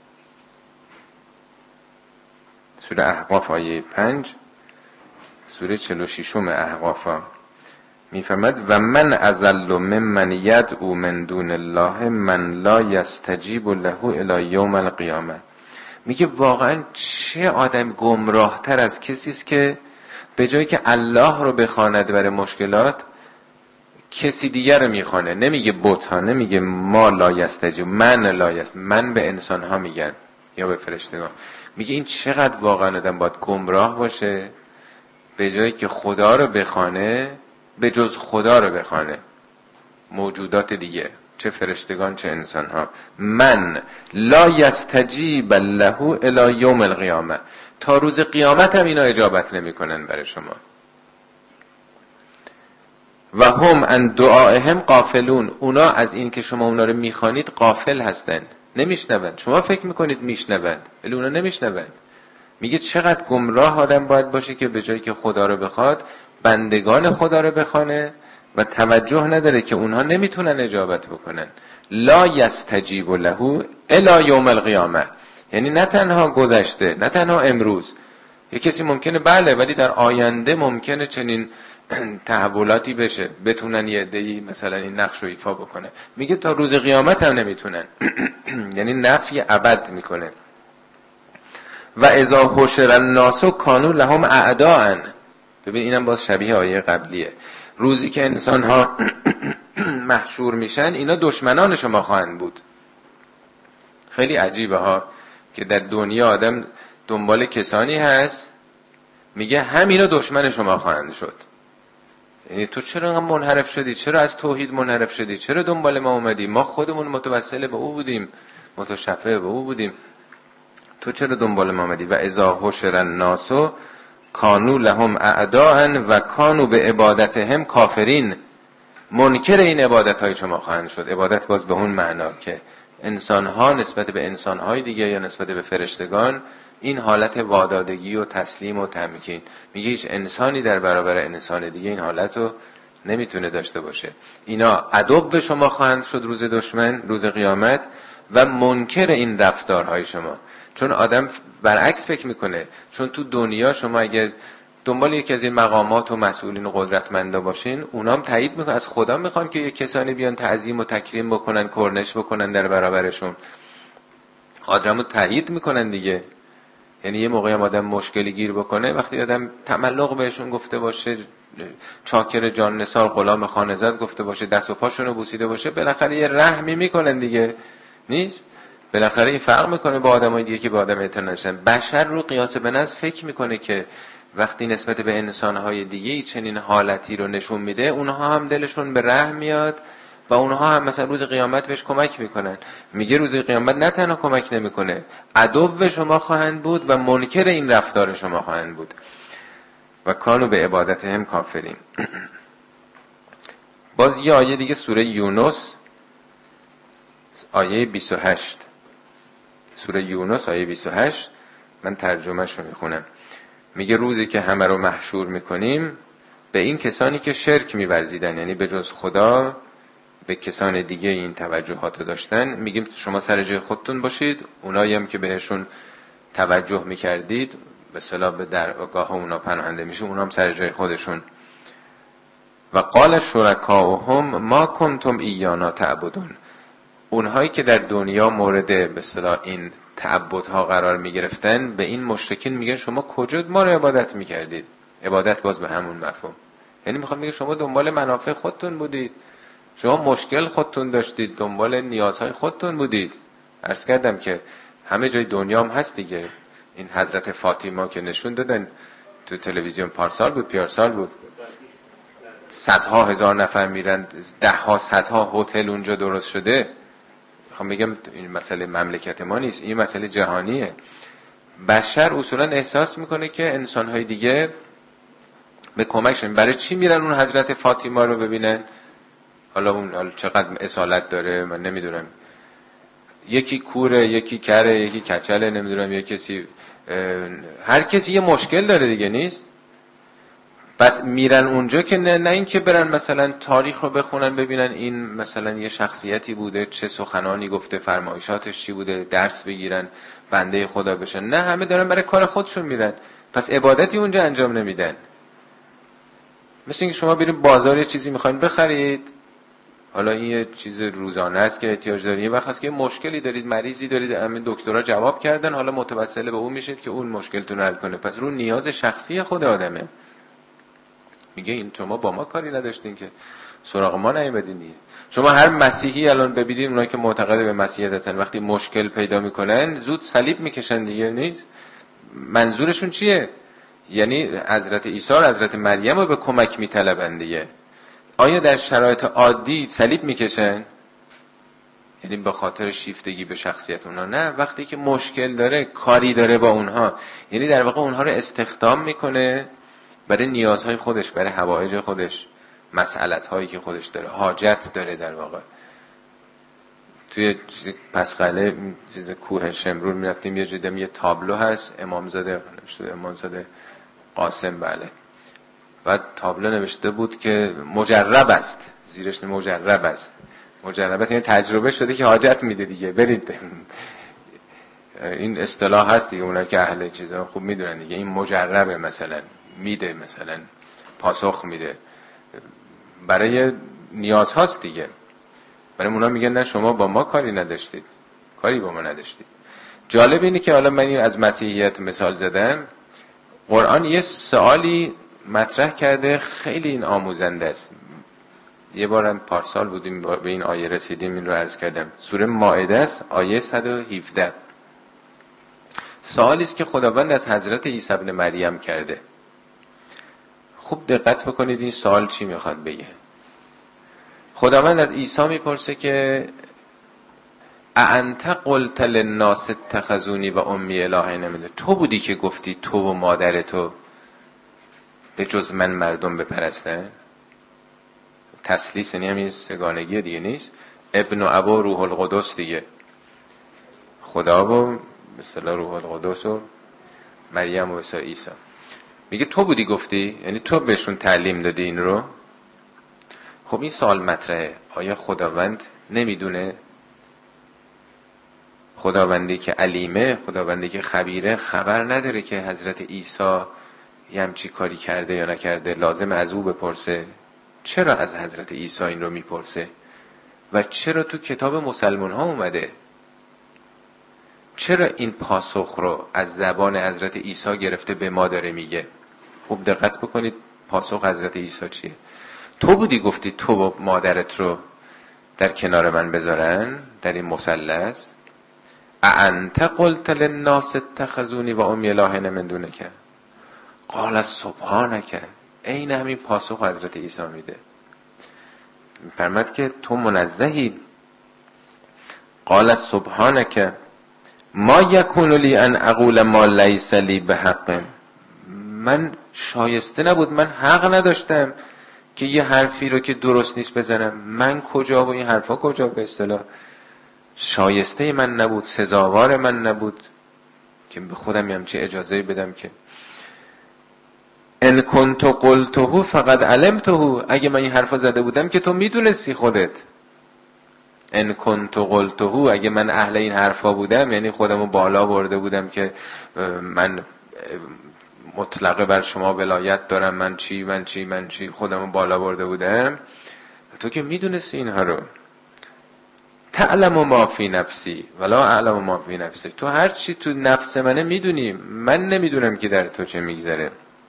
سوره احقاف آیه 5، سوره 46 احقاف میفرماد و من اضل ممن یدعو من دون الله من لا یستجیب له الی یوم القیامه. میگه واقعا چه آدم گمراه تر از کسی است که به جایی که الله رو بخواند برای مشکلات، کسی دیگر رو میخوانه. نمیگه بت ها، نمیگه ما لا یستجیب، من لا یست، من به انسان ها میگن یا به فرشتگان. میگه این چقدر واقعا آدم باید گمراه باشه به جایی که خدا رو بخوانه، به جز خدا رو بخوانه موجودات دیگه، چه فرشتگان چه انسان ها. من لا یستجیب له الی یوم القیامه، تا روز قیامت هم اینا اجابت نمی کنن برای شما. و هم عن دعائهم غافلون، اونا از این که شما اونا رو میخوانید غافل هستن، نمیشنوند. شما فکر میکنید میشنوند ولی اونا نمیشنوند. میگه چقدر گمراه آدم باید باشه که به جایی که خدا رو بخواد بندگان خدا رو بخوانه و توجه نداره که اونها نمیتونن اجابت بکنن. لا یستجیب له الی یوم القیامه، یعنی نه تنها گذشته، نه تنها امروز. یه کسی ممکنه بله، ولی در آینده ممکنه چنین تحولاتی بشه، بتونن یه عده‌ای مثلا این نقش رو ایفا بکنه. میگه تا روز قیامت هم نمیتونن. یعنی نفی ابد میکنه. و اذا حشر الناس کانوا لهم اعداء. ببین اینم باز شبیه آیه قبلیه. روزی که انسان ها محشور میشن اینا دشمنان شما خواهند بود. خیلی عجیبه ها که در دنیا آدم دنبال کسانی هست، میگه همینا دشمن شما خواهند شد. یعنی تو چرا هم منحرف شدی؟ چرا از توحید منحرف شدی؟ چرا دنبال ما اومدی؟ ما خودمون متوسل به او بودیم، متشفع به او بودیم، تو چرا دنبال ما اومدی؟ و اذا حشر الناس کانوا لهم اعداء و کانوا به عبادتهم کافرین. منکر این عبادت های شما خواهند شد. عبادت باز به اون معنا که انسان ها نسبت به انسان های دیگه یا نسبت به فرشتگان این حالت وادادگی و تسلیم و تمکین، میگه هیچ انسانی در برابر انسان دیگه این حالت رو نمیتونه داشته باشه. اینا عدو به شما خواهند شد روز دشمن، روز قیامت، و منکر این رفتارهای شما. چون آدم برعکس فکر میکنه، چون تو دنیا شما اگر دنبال یکی از این مقامات و مسئولین و قدرتمندا باشین، اونام تایید میکنن، از خدا میخوان که یک کسانی بیان تعظیم و تکریم بکنن، کرنش بکنن در برابرشون. آدمو تایید میکنن دیگه. یعنی یه موقعی هم آدم مشکلی گیر بکنه، وقتی آدم تملق بهشون گفته باشه، چاکر جان نثار غلام خانه‌زاد گفته باشه، دست و پاشون رو بوسیده باشه، بالاخره یه رحمی میکنن دیگه. نیست؟ بالاخره این فرق میکنه با آدمای دیگه که با آدم اعتنا نشن. بشر رو قیاس به نفس فکر میکنه که وقتی نسبت به انسانهای دیگه چنین حالتی رو نشون میده، اونها هم دلشون به رحم میاد و اونها هم مثلا روز قیامت بهش کمک میکنن. میگه روز قیامت نه تنها کمک نمیکنه، عدو شما خواهند بود و منکر این رفتار شما خواهند بود. و کانوا به عبادتهم کافرین. باز یه آیه دیگه سوره یونس آیه 28، سوره یونس آیه 28، من ترجمهش رو میخونم. میگه روزی که همه رو محشور میکنیم به این کسانی که شرک میورزیدن، یعنی به جز خدا به کسان دیگه این توجهات رو داشتن، میگیم شما سر جای خودتون باشید، اونایی هم که بهشون توجه میکردید به اصطلاح به درگاه اونا پناهنده میشه، اونا هم سر جای خودشون. و قال شرکاؤهم ما کنتم ایانا تعبدون. اونهایی که در دنیا مورد به اصطلاح این تعبدها قرار میگرفتن، به این مشرکین میگن شما کجا ما رو عبادت میکردید؟ عبادت باز به همون مفهوم، یعنی میخوام بگم شما دنبال منافع خودتون بودید، شما مشکل خودتون داشتید، دنبال نیازهای خودتون بودید. عرض کردم که همه جای دنیا هم هست دیگه. این حضرت فاطمه که نشون دادن تو تلویزیون پارسال بود، پیارسال بود، صدها هزار نفر میرن، ده ها صدها هتل اونجا درست شده. میخوام بگم این مسئله مملکت ما نیست، این مسئله جهانیه. بشر اصولا احساس میکنه که انسانهای دیگه به کمکشون. برای چی میرن اون حضرت فاطمه رو ببینن؟ حالا اون چقدر اصالت داره من نمیدونم، یکی کوره، یکی کره، یکی کچله، نمیدونم، یکی کسی، هر کسی یه مشکل داره دیگه. نیست؟ بس میرن اونجا که نه این که برن مثلا تاریخ رو بخونن ببینن این مثلا یه شخصیتی بوده، چه سخنانی گفته، فرمایشاتش چی بوده، درس بگیرن، بنده خدا بشن. نه، همه دارن برای کار خودشون میرن، پس عبادتی اونجا انجام نمیدن. مثل اینکه شما برید بازار یه چیزی میخواین بخرید، حالا این یه چیز روزانه است که احتیاج دارید، یه وقت هست که مشکلی دارید، مریضی دارید، همین دکترها جواب کردن، حالا متوسل به اون میشید که اون مشکلتون رو حل کنه. پس رو نیاز شخصی خود آدمه. میگه این شما با ما کاری نداشتین که سراغ ما نیومدین دیگه. شما هر مسیحی الان ببینید، اونایی که معتقد به مسیحیت هستن وقتی مشکل پیدا میکنن زود صلیب میکشن دیگه. نیست؟ منظورشون چیه؟ یعنی حضرت عیسی، حضرت مریم رو به کمک میطلبن دیگه. آیا در شرایط عادی صلیب میکشن؟ یعنی به خاطر شیفتگی به شخصیت اونها؟ نه، وقتی که مشکل داره، کاری داره با اونها، یعنی در واقع اونها رو استخدام میکنه برای نیازهای خودش، برای حوائج خودش، مسئلت هایی که خودش داره، حاجت داره. در واقع توی پسقله چیز کوه شمرون میرفتیم، یه جدیم یه تابلو هست، امامزاده قاسم، بله، بعد تابلو نوشته بود که مجرب است، زیرش مجرب است. مجرب است یعنی تجربه شده که حاجت میده دیگه، برید. این اصطلاح هست دیگه، اونایی که اهل چیزا خوب میدونن دیگه. این مجربه، مثلا میده، مثلا پاسخ میده، برای نیاز هاست دیگه. برای اونا میگن نه شما با ما کاری نداشتید، کاری با ما نداشتید. جالب اینه که حالا من از مسیحیت مثال زدم، قرآن یه سوالی مطرح کرده خیلی این آموزنده است. یه بارم پارسال بودیم به این آیه رسیدیم، این رو عرض کردم. سوره مائده است، آیه 117. سوالی است که خداوند از حضرت عیسی ابن مریم کرده. خوب دقت بکنید این سوال چی میخواد بگه. خداوند از عیسی میپرسه که اانت قلت للناس اتخذونی و امی الهین من، تو بودی که گفتی تو و مادر تو به جز من مردم بپرستن؟ تثلیث یعنی همین سگانگی دیگه نیست، ابن و ابا روح القدس دیگه، خدا و مثلا روح القدس و مریم و عیسی. میگه تو بودی گفتی، یعنی تو بهشون تعلیم دادی این رو. خب این سوال مطرحه، آیا خداوند نمیدونه؟ خداوندی که علیمه، خداوندی که خبیره، خبر نداره که حضرت عیسی یه همچی کاری کرده یا نکرده؟ لازم از او بپرسه. چرا از حضرت عیسی این رو میپرسه؟ و چرا تو کتاب مسلمان ها اومده؟ چرا این پاسخ رو از زبان حضرت عیسی گرفته به ما داره میگه؟ خوب دقت بکنید پاسخ حضرت عیسی چیه. تو بودی گفتی تو و مادرت رو در کنار من بذارن در این مثلث. اانت قلت للناس اتخذونی و امی الهین من دونک قال سبحانک. این همین پاسخ حضرت عیسی میده، میفرماد که تو منزهی. قال سبحانک ما یکون لی ان اقول ما لیس لی بحق. من شایسته نبود، من حق نداشتم که یه حرفی رو که درست نیست بزنم. من کجا و این حرفا کجا به اصطلاح شایسته من نبود، سزاوار من نبود که به خودم همچین اجازه بدم. که ان کنت قلته فقد علمته، اگه من این حرفا زده بودم که تو میدونستی خودت. ان کنت قلته، اگه من اهل این حرفا بودم، یعنی خودمو بالا برده بودم که من مطلقه بر شما ولایت دارم، من چی خودمو بالا برده بودم، تو که میدونستی اینها رو. تعلم ما فی نفسی ولا اعلم ما فی نفسی، تو هر چی تو نفس منه میدونی، من نمیدونم که در تو چه میگذره.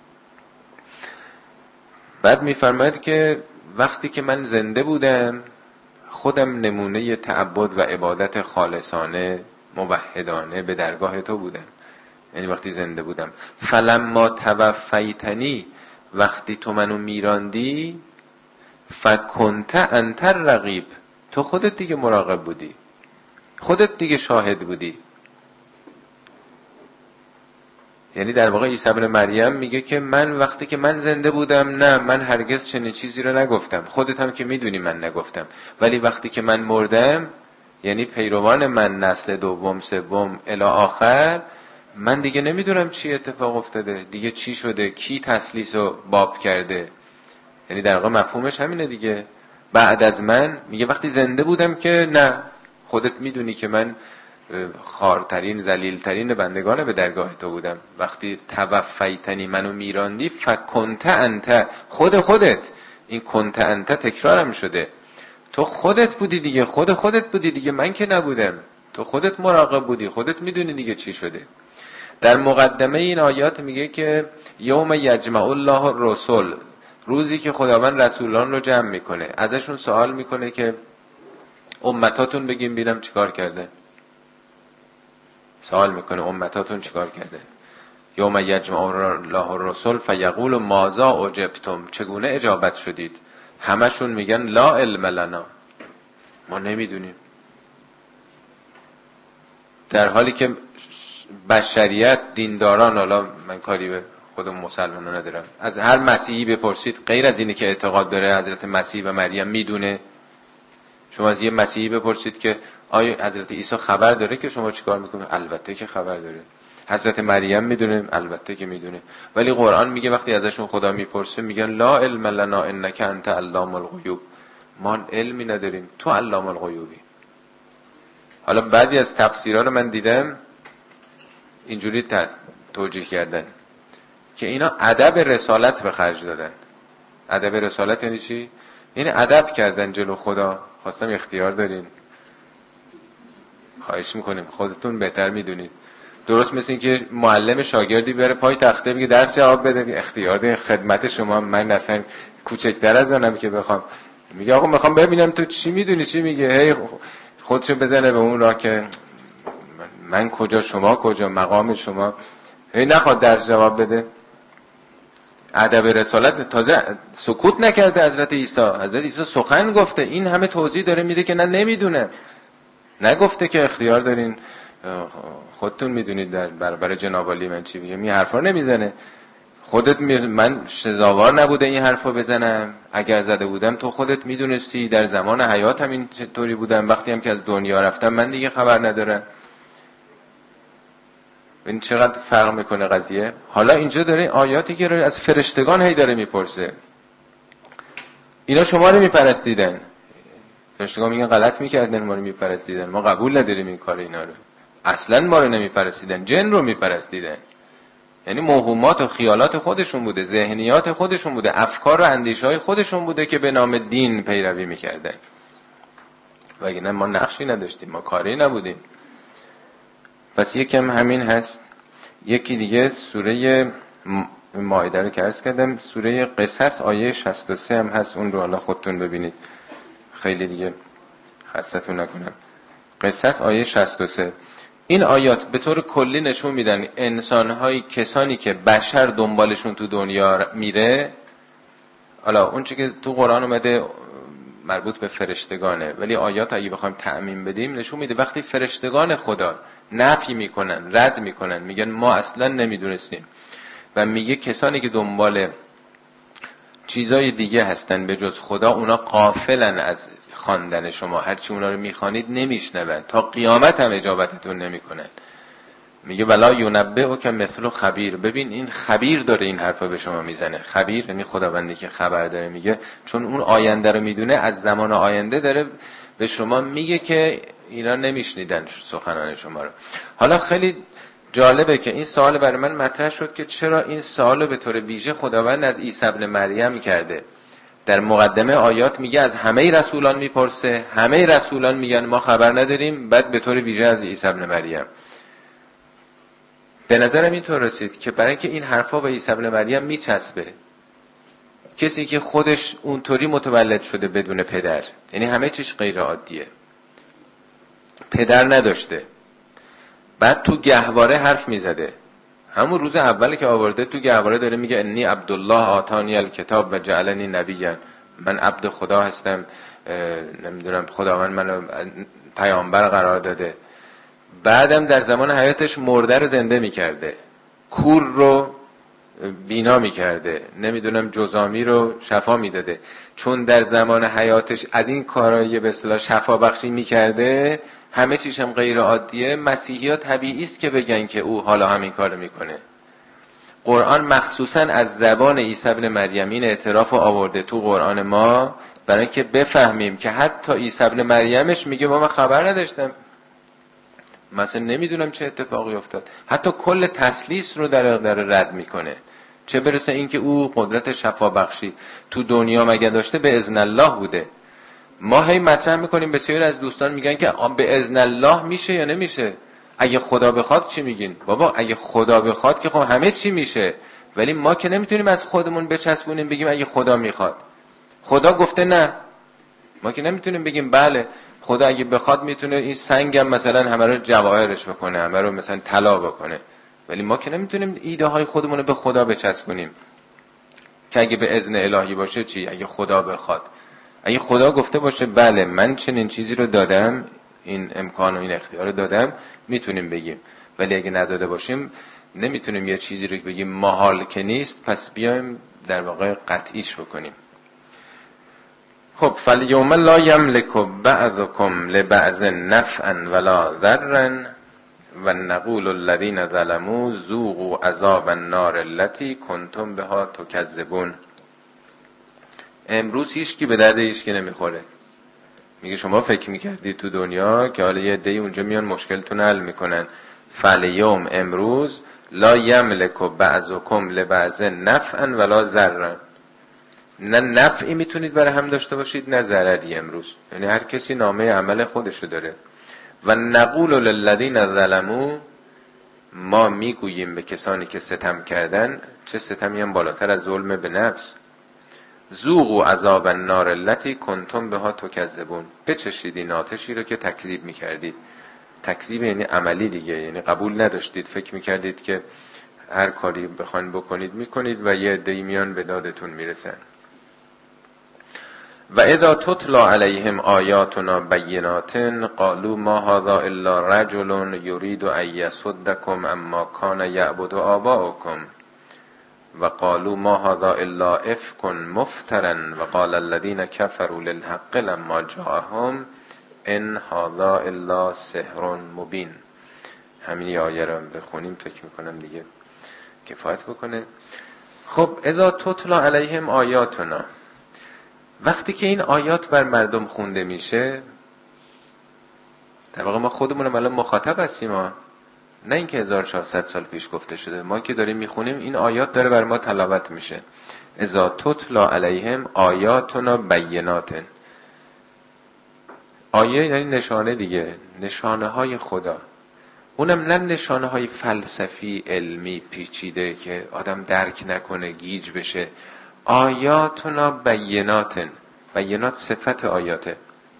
بعد میفرماید که وقتی که من زنده بودم خودم نمونه تعبد و عبادت خالصانه موحدانه به درگاه تو بودم، یعنی وقتی زنده بودم. فلما توفیتنی، وقتی تو منو میراندی، فکنت انت الرقیب، تو خودت دیگه مراقب بودی، خودت دیگه شاهد بودی. یعنی در واقع عیسی ابن مریم میگه که من وقتی که من زنده بودم، نه من هرگز چنین چیزی رو نگفتم، خودت هم که میدونی من نگفتم. ولی وقتی که من مردم، یعنی پیروان من نسل دوم سوم الی آخر، من دیگه نمیدونم چی اتفاق افتاده، دیگه چی شده، کی تثلیث رو باب کرده. یعنی در واقع مفهومش همینه دیگه. بعد از من میگه وقتی زنده بودم که نه، خودت میدونی که من خارترین ذلیلترین بندگان به درگاه تو بودم. وقتی توفیتنی، منو میراندی، فکنت انت، خودت، این کنت انت تکرارم شده، تو خودت بودی دیگه، خودت بودی دیگه، من که نبودم، تو خودت مراقب بودی، خودت میدونی دیگه چی شده. در مقدمه این آیات میگه که یوم یجمع الله الرسل، روزی که خداوند رسولان رو جمع میکنه، ازشون سوال میکنه که امتاتون بگیم ببینم چیکار کرده. سوال میکنه امتاتون چیکار کرده. یوم یجمع الله الرسل فیقول ماذا اجبتم، چگونه اجابت شدید. همشون میگن لا علم لنا، ما نمیدونیم. در حالی که بشریت، دینداران، حالا من کاری به خودم مسلمانان ندارم، از هر مسیحی بپرسید غیر از اینی که اعتقاد داره حضرت مسیح و مریم میدونه. شما از یه مسیحی بپرسید که آیا حضرت عیسی خبر داره که شما چیکار میکنید؟ البته که خبر داره. حضرت مریم میدونه؟ البته که میدونه. ولی قرآن میگه وقتی ازشون خدا میپرسه میگن لا علم لنا انک انت علام الغیوب، ما علمی نداریم، تو علام الغیوبی. حالا بعضی از تفسیرها رو من دیدم اینجوری توجیه کردن که اینا ادب رسالت به خرج دادن. ادب رسالت یعنی چی؟ یعنی ادب کردن جلو خدا. خواستم اختیار دارین، خواهش میکنیم، خودتون بهتر میدونید. درست مثل این که معلم شاگردی بره پای تخته بگه درس جواب بده، اختیار دارین، خدمت شما، من اصلا کوچکتر از اونم که بخوام. میگه آقا میخوام ببینم تو چی میدونی چی میگه، هی خودشو بزنه به اون راه که من کجا شما کجا، مقام شما، هی نخواد درس جواب بده. ادب رسالت تازه سکوت نکرده حضرت عیسی سخن گفته، این همه توضیح داره میده که نه نمیدونه، نگفته که اختیار دارین خودتون میدونید در برابر جناب عالی من چی بگم. این حرفا نمیزنه. خودت من سزاوار نبوده این حرفا بزنم، اگر زده بودم تو خودت میدونستی، در زمان حیاتم این طوری بودم، وقتی هم که از دنیا رفتم من دیگه خبر ندارم. این چقدر فرق میکنه قضیه. حالا اینجا داره آیاتی که از فرشتگان هی داره میپرسه، اینا شما رو میپرستیدن؟ فرشتگان میگن غلط میکردن، ما رو میپرستیدن، ما قبول نداریم این کار اینا رو، اصلا ما رو نمیپرستیدن، جن رو میپرستیدن. یعنی موهومات و خیالات خودشون بوده، ذهنیات خودشون بوده، افکار و اندیشه‌های خودشون بوده که به نام دین پیروی میکردن، وگرنه ما نقشی نداشتیم، ما کاری نبودیم. پس یکم همین هست. یکی دیگه سوره مائده رو که عرض کردم، سوره قصص آیه 63 هم هست، اون رو حالا خودتون ببینید، خیلی دیگه خستتون نکنم. قصص آیه 63. این آیات به طور کلی نشون میدن انسان‌های، کسانی که بشر دنبالشون تو دنیا میره، حالا اون چیزی که تو قرآن اومده مربوط به فرشتگانه، ولی آیات اگه بخوایم تعمیم بدیم نشون میده وقتی فرشتگان خدا نفی میکنن، رد میکنن، میگن ما اصلا نمیدونستیم، و میگه کسانی که دنبال چیزای دیگه هستن به جز خدا، اونا غافلن از خواندن شما، هرچی اونا رو میخوانید نمیشنون، تا قیامت هم اجابتتون نمیکنن. میگه ولا ینبئک مثل خبیر. ببین این خبیر داره این حرفا به شما میزنه. خبیر یعنی خداوندی که خبر داره. میگه چون اون آینده رو میدونه، از زمان آینده داره به شما میگه که اینا نمیشنیدن سخنان شما رو. حالا خیلی جالبه که این سوال برای من مطرح شد که چرا این سوال رو به طور ویژه خداوند از عیسی ابن مریم کرده. در مقدمه آیات میگه از همه رسولان میپرسه، همه رسولان میگن ما خبر نداریم، بعد به طور ویژه از عیسی ابن مریم. به نظرم اینطور رسید که برای اینکه این حرفا به عیسی ابن مریم میچسبه، کسی که خودش اونطوری متولد شده بدون پدر، یعنی همه چیش غیر عادیه، پدر نداشته، بعد تو گهواره حرف میزده، همون روز اولی که آورده تو گهواره داره میگه انی عبدالله آتانی الکتاب و جعلنی نبیا، من عبد خدا هستم، نمیدونم خداوند منو پیامبر قرار داده. بعدم در زمان حیاتش مرده رو زنده میکرده، کور رو بینا میکرده، نمیدونم جزامی رو شفا میداده. چون در زمان حیاتش از این کارایی به اصطلاح شفا بخشی میکرده، همه چیش هم غیر عادیه، مسیحی ها طبیعی است که بگن که او حالا همین کارو میکنه. قرآن مخصوصا از زبان عیسی ابن مریم این اعتراف رو آورده تو قرآن ما، برای اینکه بفهمیم که حتی عیسی ابن مریمش میگه من خبر نداشتم، مثلا نمیدونم چه اتفاقی افتاد. حتی کل تثلیث رو در رد میکنه، چه برسه اینکه او قدرت شفا بخشی تو دنیا مگه داشته؟ به اذن الله بوده. ما هی مطرح میکنیم، بسیاری از دوستان میگن که به اذن الله میشه یا نمیشه؟ اگه خدا بخواد چی میگین؟ بابا اگه خدا بخواد که خب همه چی میشه، ولی ما که نمیتونیم از خودمون بچسبونیم بگیم اگه خدا میخواد. خدا گفته نه، ما که نمیتونیم بگیم بله خدا اگه بخواد میتونه این سنگم مثلا همه رو جواهرش بکنه، همه رو مثلا طلا بکنه، ولی ما که نمیتونیم ایده های خودمون رو به خدا بچسبونیم که اگه به اذن الهی باشه چی؟ اگه خدا بخواد. اگه خدا گفته باشه بله من چنین چیزی رو دادم، این امکان و این اختیار رو دادم، میتونیم بگیم. ولی اگه نداده باشیم نمیتونیم یه چیزی رو بگیم محال که نیست، پس بیایم در واقع قطعیش بکنیم. خب فالیوم لا یملک بعضکم لبعض نفعا ولا ضرا و نقول الذین ظلموا ذوقوا عذاب النار التي کنتم بها تکذبون. امروز هیچ کی به درد هیچ کی نمیخوره. میگه شما فکر میکردی تو دنیا که حالا یه عده‌ای اونجا میان مشکلتون حل میکنن، فالیوم امروز لا یملک بعضکم لبعض نفعا ولا ضرا، نه نفعی میتونید برای هم داشته باشید نه ضرری امروز، یعنی هر کسی نامه عمل خودشو داره. و نقول للذین ظلموا، ما میگوییم به کسانی که ستم کردن، چه ستمی هم بالاتر از ظلم به نفس، ذوقوا عذاب النار التي کنتم بها تکذبون، بچشید این آتشی رو که تکذیب میکردید. تکذیب یعنی عملی دیگه، یعنی قبول نداشتید، فکر میکردید که هر کاری بخواین بکنید میکنید و یه عده‌ای میان به دادتون میرسن. و اذا تتلا علیهم آیاتنا بینات قالوا ما هذا الا رجل یرید ان یصدکم عما کان یعبد آباؤکم و قالوا ما هذا الا افک مفترا و قال الذین کفروا للحق لما جاءهم ان هذا الا سحر مبین. همین آیه رو بخونیم فکر میکنم دیگه کفایت بکنه. خب اذا تتلا علیهم آیاتنا، وقتی که این آیات بر مردم خونده میشه، در واقع ما خودمونم الان مخاطب هستیم ها، نه اینکه 1400 سال پیش گفته شده، ما که داریم میخونیم این آیات داره بر ما تلاوت میشه. اذا تتلا علیهم آیاتنا بینات، آیه یعنی نشانه دیگه، نشانه های خدا، اونم نه نشانه های فلسفی علمی پیچیده که آدم درک نکنه گیج بشه. آیاتنا بینات، بینات صفت آیاته،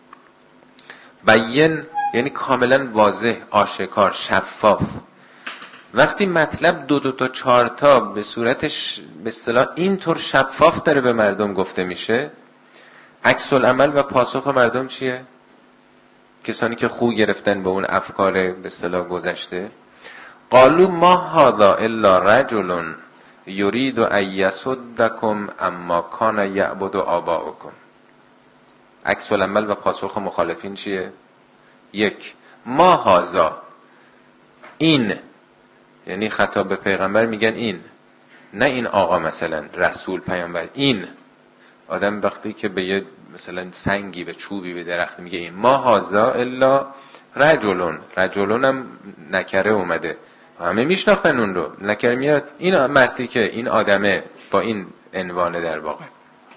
بین یعنی کاملا واضح، آشکار، شفاف. وقتی مطلب دو تا 4 تا به صورتش به اصطلاح اینطور شفاف داره به مردم گفته میشه، عکس العمل و پاسخ مردم چیه؟ کسانی که خو گرفتن به اون افکار به اصطلاح گذشته، قالوا ما هذا الا رجل یرید ان یصدکم اما کان یعبد آباؤکم. عکس العمل و پاسخ مخالفین چیه؟ 1 ما هذا، این یعنی خطاب به پیغمبر میگن این، نه این آقا مثلا رسول پیامبر، این آدم وقتی که به یه مثلا سنگی به چوبی به درخت میگه این، ما هذا الا رجلون، رجلون هم نکره اومده، همه میشناختن اون رو، نکره میاد این مردی که این آدمه با این عنوانه در واقع.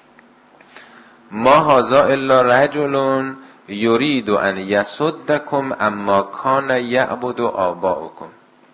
ما هذا الا رجل یرید ان یصدکم اما کان یعبد آباؤکم.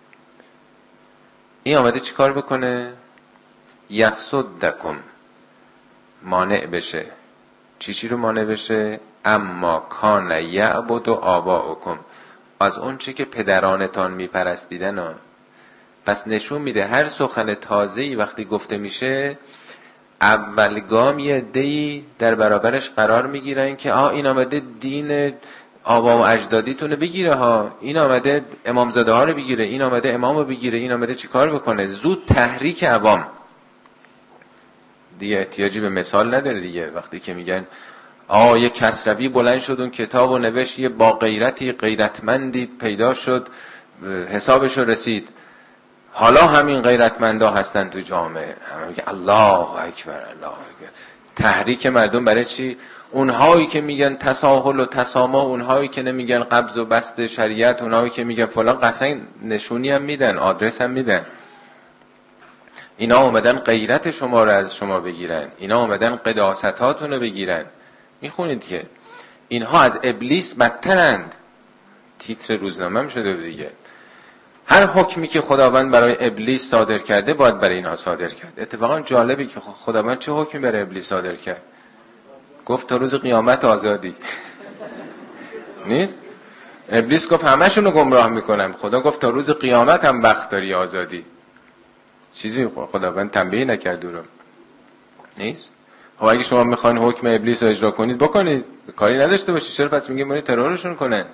این آمده چی کار بکنه؟ یصدکم، مانع بشه. چی رو مانع بشه؟ اما کان یعبد آباؤکم، از اون چی که پدرانتان میپرستیدن ها. پس نشون میده هر سخن تازه‌ای وقتی گفته میشه اول گام یه عده‌ای در برابرش قرار میگیرن که این آمده دین آبا و اجدادیتونه بگیره ها، این آمده امامزاده ها رو بگیره، این آمده امام رو بگیره، این آمده چی کار بکنه؟ زود تحریک عوام دیگه، احتیاجی به مثال نداره دیگه. وقتی که میگن یه کسروی بلند شد اون کتاب و نوشت، یه با غیرتی غیرتمندی پیدا شد حسابش رسید، حالا همین غیرتمندا هستن تو جامعه، همه میگه الله اکبر الله اکبر. تحریک مردم برای چی؟ اونهایی که میگن تساهل و تسامح، اونهایی که نمیگن قبض و بسط شریعت، اونهایی که میگن فلان، قشنگ نشونی هم میدن، آدرس هم میدن. اینا اومدن غیرت شما رو از شما بگیرن، اینا اومدن قداستاتون رو بگیرن. میخونید که اینها از ابلیس بدترند، تیتر روزنامه هم شده دیگه. هر حکمی که خداوند برای ابلیس صادر کرده باید برای اینها صادر کرد. اتفاقا جالبی که خداوند چه حکمی برای ابلیس صادر کرد؟ گفت تا روز قیامت آزادی. نیست؟ ابلیس گفت همشونو گمراه میکنم، خدا گفت تا روز قیامت هم بخت داری آزادی. چیزی خداوند تنبیه نکرد رو. نیست؟ خب اگه شما میخواین حکم ابلیس رو اجرا کنید بکنید، کاری نداشته باشید، چرا پس میگه برید ترورشون کنن؟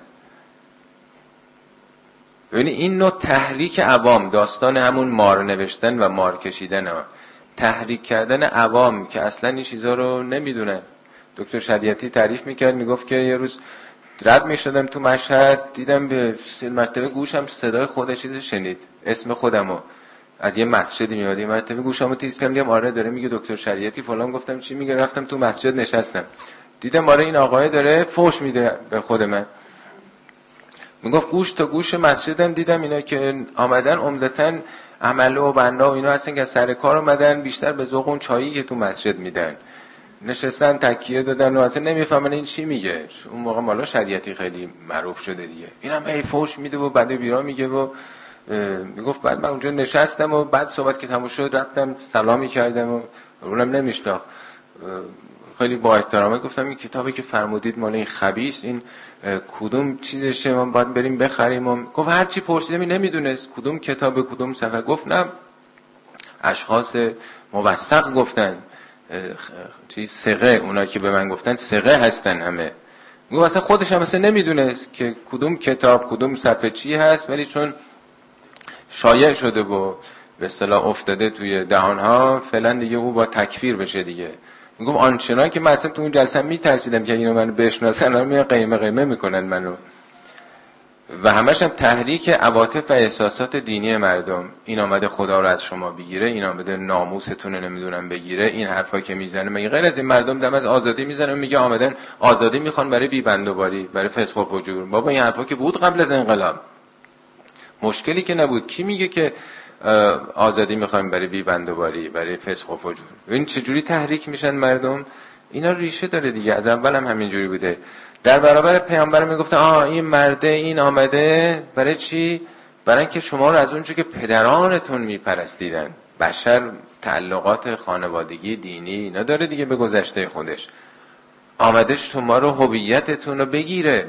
ببینید این نوع تحریک عوام، داستان همون مار نوشتن و مار کشیدن ها، تحریک کردن عوام که اصلا این چیزا رو نمیدونن. دکتر شریعتی تعریف میکرد، میگفت که یه روز رد میشدم تو مشهد، دیدم به 3 مرتبه گوشم صدای خود چیز شنید، اسم خودمو از یه مسجدی میاد، یه مرتبه گوشمو تیز کردم دیدم آره داره میگه دکتر شریعتی فلان، گفتم چی میگه؟ رفتم تو مسجد نشستم، دیدم آره این آقای داره فحش میده به خود من. میگفت گوش تا گوش مسجدم دیدم اینا که آمدن عمدتاً عمله و بنا و اینا هستن که سر کار اومدن، بیشتر به ذوق اون چایی که تو مسجد میدن، نشستن تکیه دادن و اصلا نمیفهمن این چی میگه. اون موقع مالا شریعتی خیلی معروف شده دیگه، اینم هی فحش میده و بعد بیرا میگه و میگفت بعد من اونجا نشستم و بعد صحبت که تموم شد رفتم سلامی کردم و اونم نمیشناخت، خیلی با احترامه گفتم این کتابی که فرمودید مال این خبیث، این کدوم چیزشه، ما باید بریم بخریم. و گفت هر چی پرسیدم نمیدونست کدوم کتاب کدوم صفحه. گفت نه اشخاص موثق گفتن، چیز ثقه، اونا که به من گفتن ثقه هستن همه. میگه اصلا خودش هم اصلا نمیدونست که کدوم کتاب کدوم صفحه چی هست، ولی چون شایع شده و به اصطلاح افتاده توی دهانها، فعلا دیگه او با تکفیر بشه دیگه. میگم آنچنان که من اصلا تو اون جلسه میترسیدم که اینو منو بشناسن، الان میان قیمه میکنن منو. و همش هم تحریک عواطف و احساسات دینی مردم. این آمده خدا رو از شما بگیره، این آمده ناموستون رو نمیدونم بگیره، این حرفا که میزنه. مگه غیر از این مردم دم از آزادی میزنه و میگه آمدن آزادی میخوان برای بی‌بندوباری، برای فسق و فجور. بابا این حرفا که بود قبل از انقلاب، مشکلی که نبود. کی میگه که آزادی میخوایم برای بی‌بندوباری، برای فسق و فجور؟ این چجوری تحریک میشن مردم؟ اینا ریشه داره دیگه، از اول هم همینجوری بوده. در برابر پیامبر میگفتن این مرده، این آمده برای چی؟ برای اینکه شما رو از اونجا که پدرانتون میپرستیدن. بشر تعلقات خانوادگی دینی اینا داره دیگه به گذشته خودش. آمده شما رو هویتتون رو بگیره.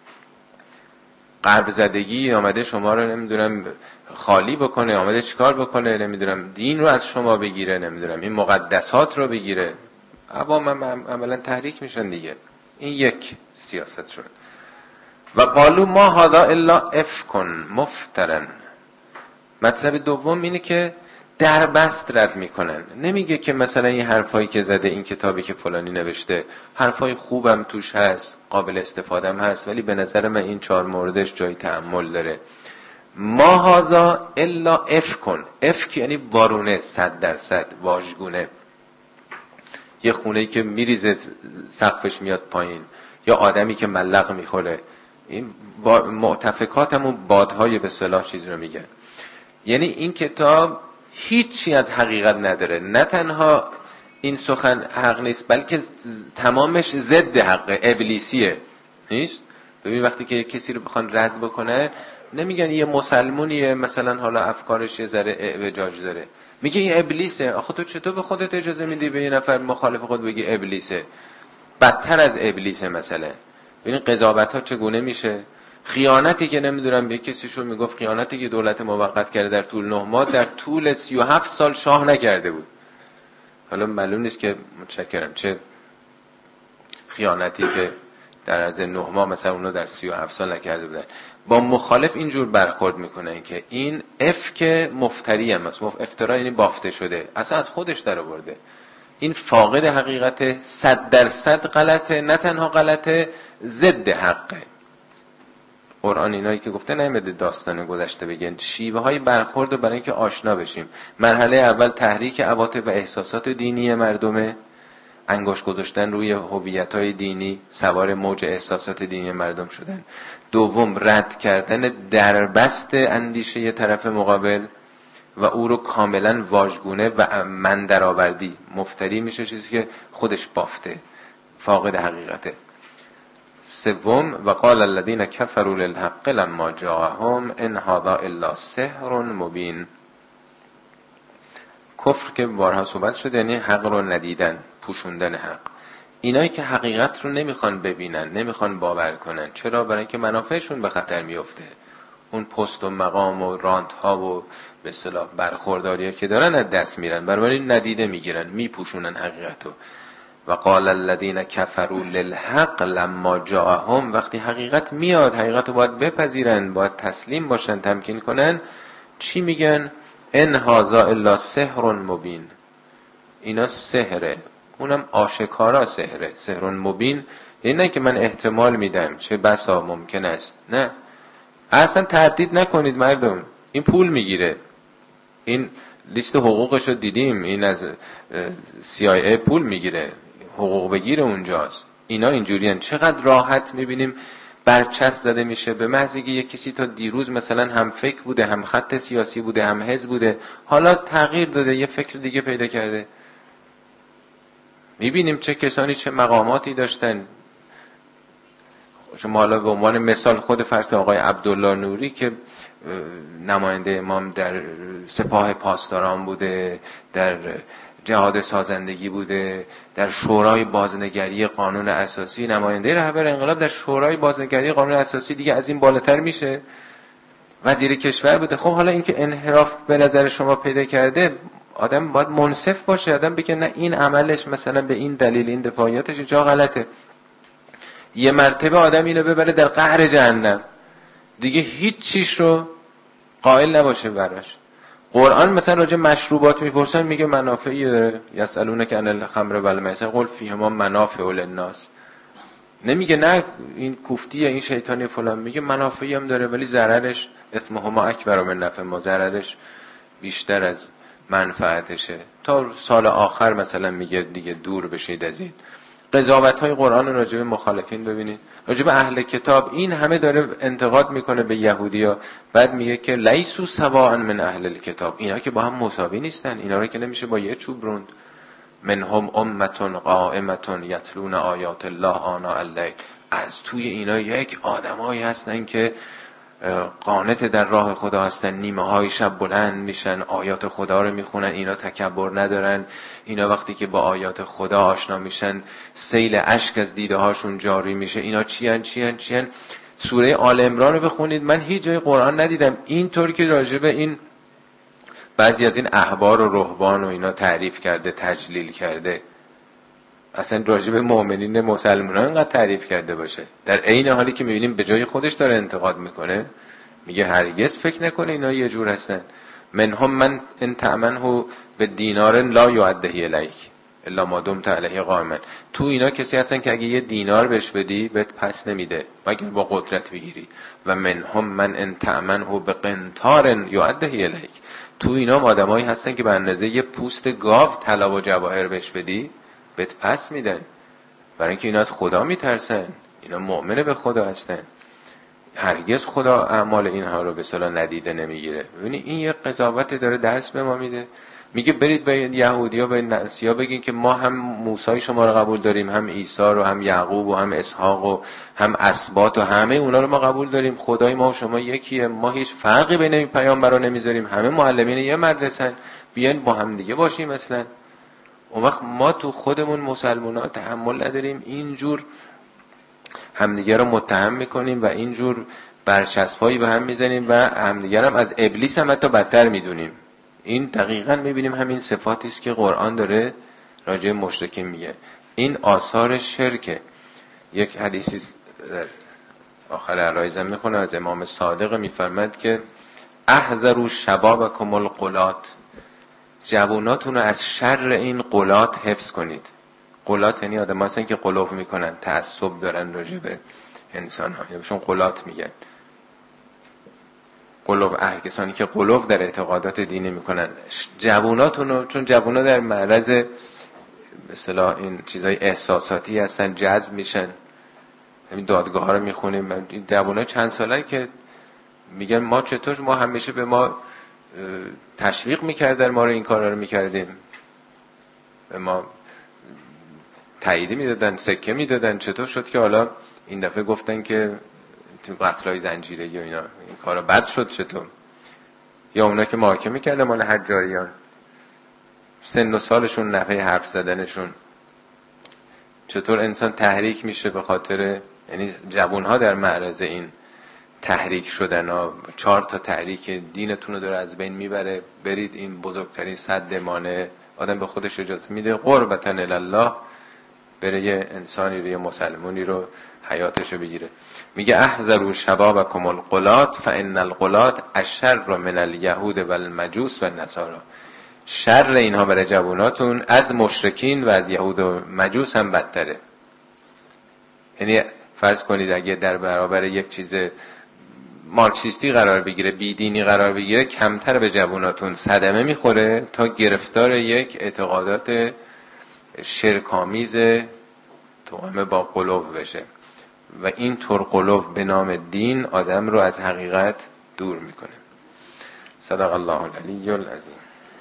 غرب زدگی آمده شما رو نمیدونم خالی بکنه، آمده چیکار بکنه، نمیدونم دین رو از شما بگیره، نمیدونم این مقدسات رو بگیره. عوام هم عملا تحریک میشن دیگه. این یک سیاست شد. و قالو ما هذا الا افکن مفترن. مطلب دوم اینه که در بست رد میکنن. نمیگه که مثلا این حرفایی که زده، این کتابی که فلانی نوشته، حرفای خوبم توش هست، قابل استفاده هم هست، ولی به نظر من این 4 موردش جای تأمل داره. ما هذا الا افکن. افک یعنی وارونه، 100%، واژگونه. یه خونه‌ای که میریزه سقفش میاد پایین، یا آدمی که ملق میخوره. این معتفکات همون بادهای به اصطلاح چیزی رو میگن. یعنی این کتاب هیچی از حقیقت نداره. نه تنها این سخن حق نیست، بلکه تمامش ضد حق، ابلیسیه. نیست؟ ببین وقتی که کسی رو بخوان رد بکنن، نمیگن یه مسلمونیه مثلا حالا افکارش یه ذره اعوجاج داره، میگه این ابلیسه. آخه تو چطور به خودت اجازه میدی به یه نفر مخالف خود بگی ابلیسه؟ بدتر از ابلیسه. مثلا ببین قضاوت ها چگونه میشه. خیانتی که نمیدونم به کسیشو میگفت خیانتی که دولت موقت کرده در طول 9 ماه، در طول 37 سال شاه نکرده بود. حالا معلوم نیست که متشکرم چه خیانتی که در از 9 ماه مثلا اونو در 37 سال نکرده بودن. با مخالف اینجور برخورد میکنن که این افک مفتری هم است. افترا یعنی بافته شده، اصلا از خودش در آورده. این فاقد حقیقت، 100% غلطه. نه تنها غلطه، ضد حقه. قرآن اینایی که گفته نمیده داستان گذشته بگن، شیوه های برخورد رو برای اینکه آشنا بشیم. مرحله اول تحریک عواطف و احساسات دینی مردمه، انگشت گذاشتن روی هویت‌های دینی، سوار موج احساسات دینی مردم شدن. دوم رد کردن دربست اندیشه طرف مقابل و او رو کاملا واژگونه و من درآوردی. مفتری میشه چیزی که خودش بافته، فاقد حقیقته. سوم و قال الذين كفروا للحق لما جاءهم ان هذا الا سحر مبين. کفر که بارها صحبت شده یعنی حق رو ندیدن، پوشوندن حق. اینایی که حقیقت رو نمیخوان ببینن، نمیخوان باور کنن. چرا؟ برای اینکه منافعشون به خطر میفته. اون پست و مقام و رانت ها و به اصطلاح برخورداری‌ها که دارن از دست میرن، بنابراین ندیده میگیرن، میپوشونن حقیقتو. و قال الذين كفروا للحق لما جاءهم. وقتی حقیقت میاد، حقیقتو باید بپذیرن، باید تسلیم باشن، تمکین کنن. چی میگن؟ ان هذا الا سحر مبین. اینا سحره، اونم آشکارا سحره. سحر مبین یعنی نه که من احتمال میدم چه بسا ممکن است. نه، اصلا تردید نکنید مردم، این پول میگیره. این لیست حقوقش رو دیدیم، این از CIA پول میگیره، حقوق بگیره اونجاست. اینا اینجوریان. چقدر راحت میبینیم برچسب زده میشه به محض اینکه یک کسی تا دیروز مثلا هم فکر بوده، هم خط سیاسی بوده، هم حزب بوده، حالا تغییر داده، یه فکر دیگه پیدا کرده. میبینیم چه کسانی چه مقاماتی داشتن. شما حالا به عنوان مثال خود فرض کنید آقای عبدالله نوری که نماینده امام در سپاه پاسداران بوده، در جهاد سازندگی بوده، در شورای بازنگری قانون اساسی، نماینده رهبر انقلاب در شورای بازنگری قانون اساسی، دیگه از این بالاتر میشه؟ وزیر کشور بوده. خب حالا این که انحراف به نظر شما پیدا کرده، آدم باید منصف باشه، آدم بگه نه این عملش مثلا به این دلیل، این دفاعیاتش جا غلطه. یه مرتبه آدم اینو ببره در قعر جهنم، دیگه هیچ چیش رو قائل نباشه براش. قرآن مثلا راجع مشروبات میپرسن میگه منافعی داره، یسالونک عن الخمر و المیسر قل فیهما منافع للناس. نمیگه نه این کوفتیه، این شیطانی فلان، میگه منافعی هم داره ولی ضررش اثمهما اکبر من نفعهما، ضررش بیشتر از منفعتشه. تا سال آخر مثلا میگه دیگه دور بشید از این. قضاوت‌های قرآن راجع به مخالفین ببینید، راجع به اهل کتاب این همه داره انتقاد میکنه به یهودیا، بعد میگه که لیسوا سواء من اهل الکتاب، اینا که با هم مساوی نیستن، اینا رو که نمیشه با یه چوب روند. منهم امة قائمة یتلون آیات الله آناء الليل، از توی اینا یک آدمایی هستن که قانت در راه خدا هستن، نیمه های شب بلند میشن آیات خدا رو میخونن، اینا تکبر ندارن، اینا وقتی که با آیات خدا آشنا میشن سیل اشک از دیده هاشون جاری میشه. اینا چیان. سوره آل عمران رو بخونید، من هیچ جای قرآن ندیدم اینطور که راجبه این بعضی از این احبار و رهبان و اینا تعریف کرده، تجلیل کرده. اصلا راجبه مؤمنین مسلمانان اینقدر تعریف کرده باشه، در عین حالی که میبینیم به جای خودش داره انتقاد میکنه، میگه هرگز فکر نکنه اینا یه جور هستن. منهم من ان تأمنه بدینار لا یعده الیک الا ما دمت علیه قائما. تو اینا کسی هستن که اگه یه دینار بهش بدی بهت پس نمیده مگر با قدرت بگیری. و منهم من ان تأمنه بقنطار یعده الیک. تو اینا آدمایی هستن که به اندازه یه پوست گاو طلا و جواهر بهش بدی بهت پس میدن، برای اینکه اینا از خدا میترسن، اینا مؤمن به خدا هستن. هرگز خدا اعمال اینها رو به صلاح ندیده نمیگیره. ببینید این یه قضاوت داره درس به ما میده. میگه برید به یهودیا به نصارا بگین که ما هم موسی شما رو قبول داریم، هم عیسی رو، هم یعقوب و هم اسحاق و هم اسباط و همه اونا رو ما قبول داریم، خدای ما و شما یکیه، ما هیچ فرقی بین این پیامبرا نمیذاریم، همه معلمین یه مدرسه‌ن، بیاین با هم دیگه باشیم. مثلا اون وقت ما تو خودمون مسلمان‌ها تحمل نداریم اینجور همدیگه رو متهم میکنیم و اینجور برچسب‌هایی به هم میزنیم و همدیگه هم از ابلیس هم حتی بدتر میدونیم. این دقیقاً میبینیم همین صفاتی است که قرآن داره راجع به مشرکین میگه. این آثار شرکه. یک حدیثی در آخر عرایزم میخونه از امام صادق، میفرماد که احذروا شبابکم القلات، جواناتون رو از شر این قلات حفظ کنید. قلات یعنی آدم هستن که قلوف میکنن، تعصب دارن راجع به انسان ها، بهشون قلات میگن. قلوف کسانی که قلوف در اعتقادات دینی میکنن. جواناتون رو، چون جوانا در معرض به اصطلاح این چیزای احساساتی هستن، جذب میشن. همین دادگاه ها رو میخونیم، این جوانا چند سالن که میگن ما چطور، ما همیشه به ما تشویق میکردن، ما رو این کارا رو میکردیم، به ما تایید میدادن، سکه میدادن، چطور شد که حالا این دفعه گفتن که تو قتلای زنجیره‌ای و اینا این کارا بد شد چطور؟ یا اونا که محاکمه کردن مال حجاریان، سن و سالشون، نحوه حرف زدنشون، چطور انسان تحریک میشه به خاطر، یعنی جوانها در معرض این تحریک شدن ها. 4 تا تحریک دینتون رو داره از بین میبره، برید این بزرگترین سد مانع. آدم به خودش اجازه میده قربتاً الله بره یه انسانی رو، یه مسلمانی رو حیاتشو بگیره. میگه احذروا شبابکم القلات فان القلات اشر من الیهود و المجوس و النصارى. شر اینها برای جواناتون از مشرکین و از یهود و مجوس هم بدتره. یعنی فرض کنید اگه در برابر یک چیز مارکسیستی قرار بگیره، بیدینی قرار بگیره، کمتر به جواناتون صدمه میخوره تا گرفتار یک اعتقادات شرک‌آمیز توأم با قلوب بشه و این طور قلوب به نام دین آدم رو از حقیقت دور میکنه. صدق الله العلی العظیم.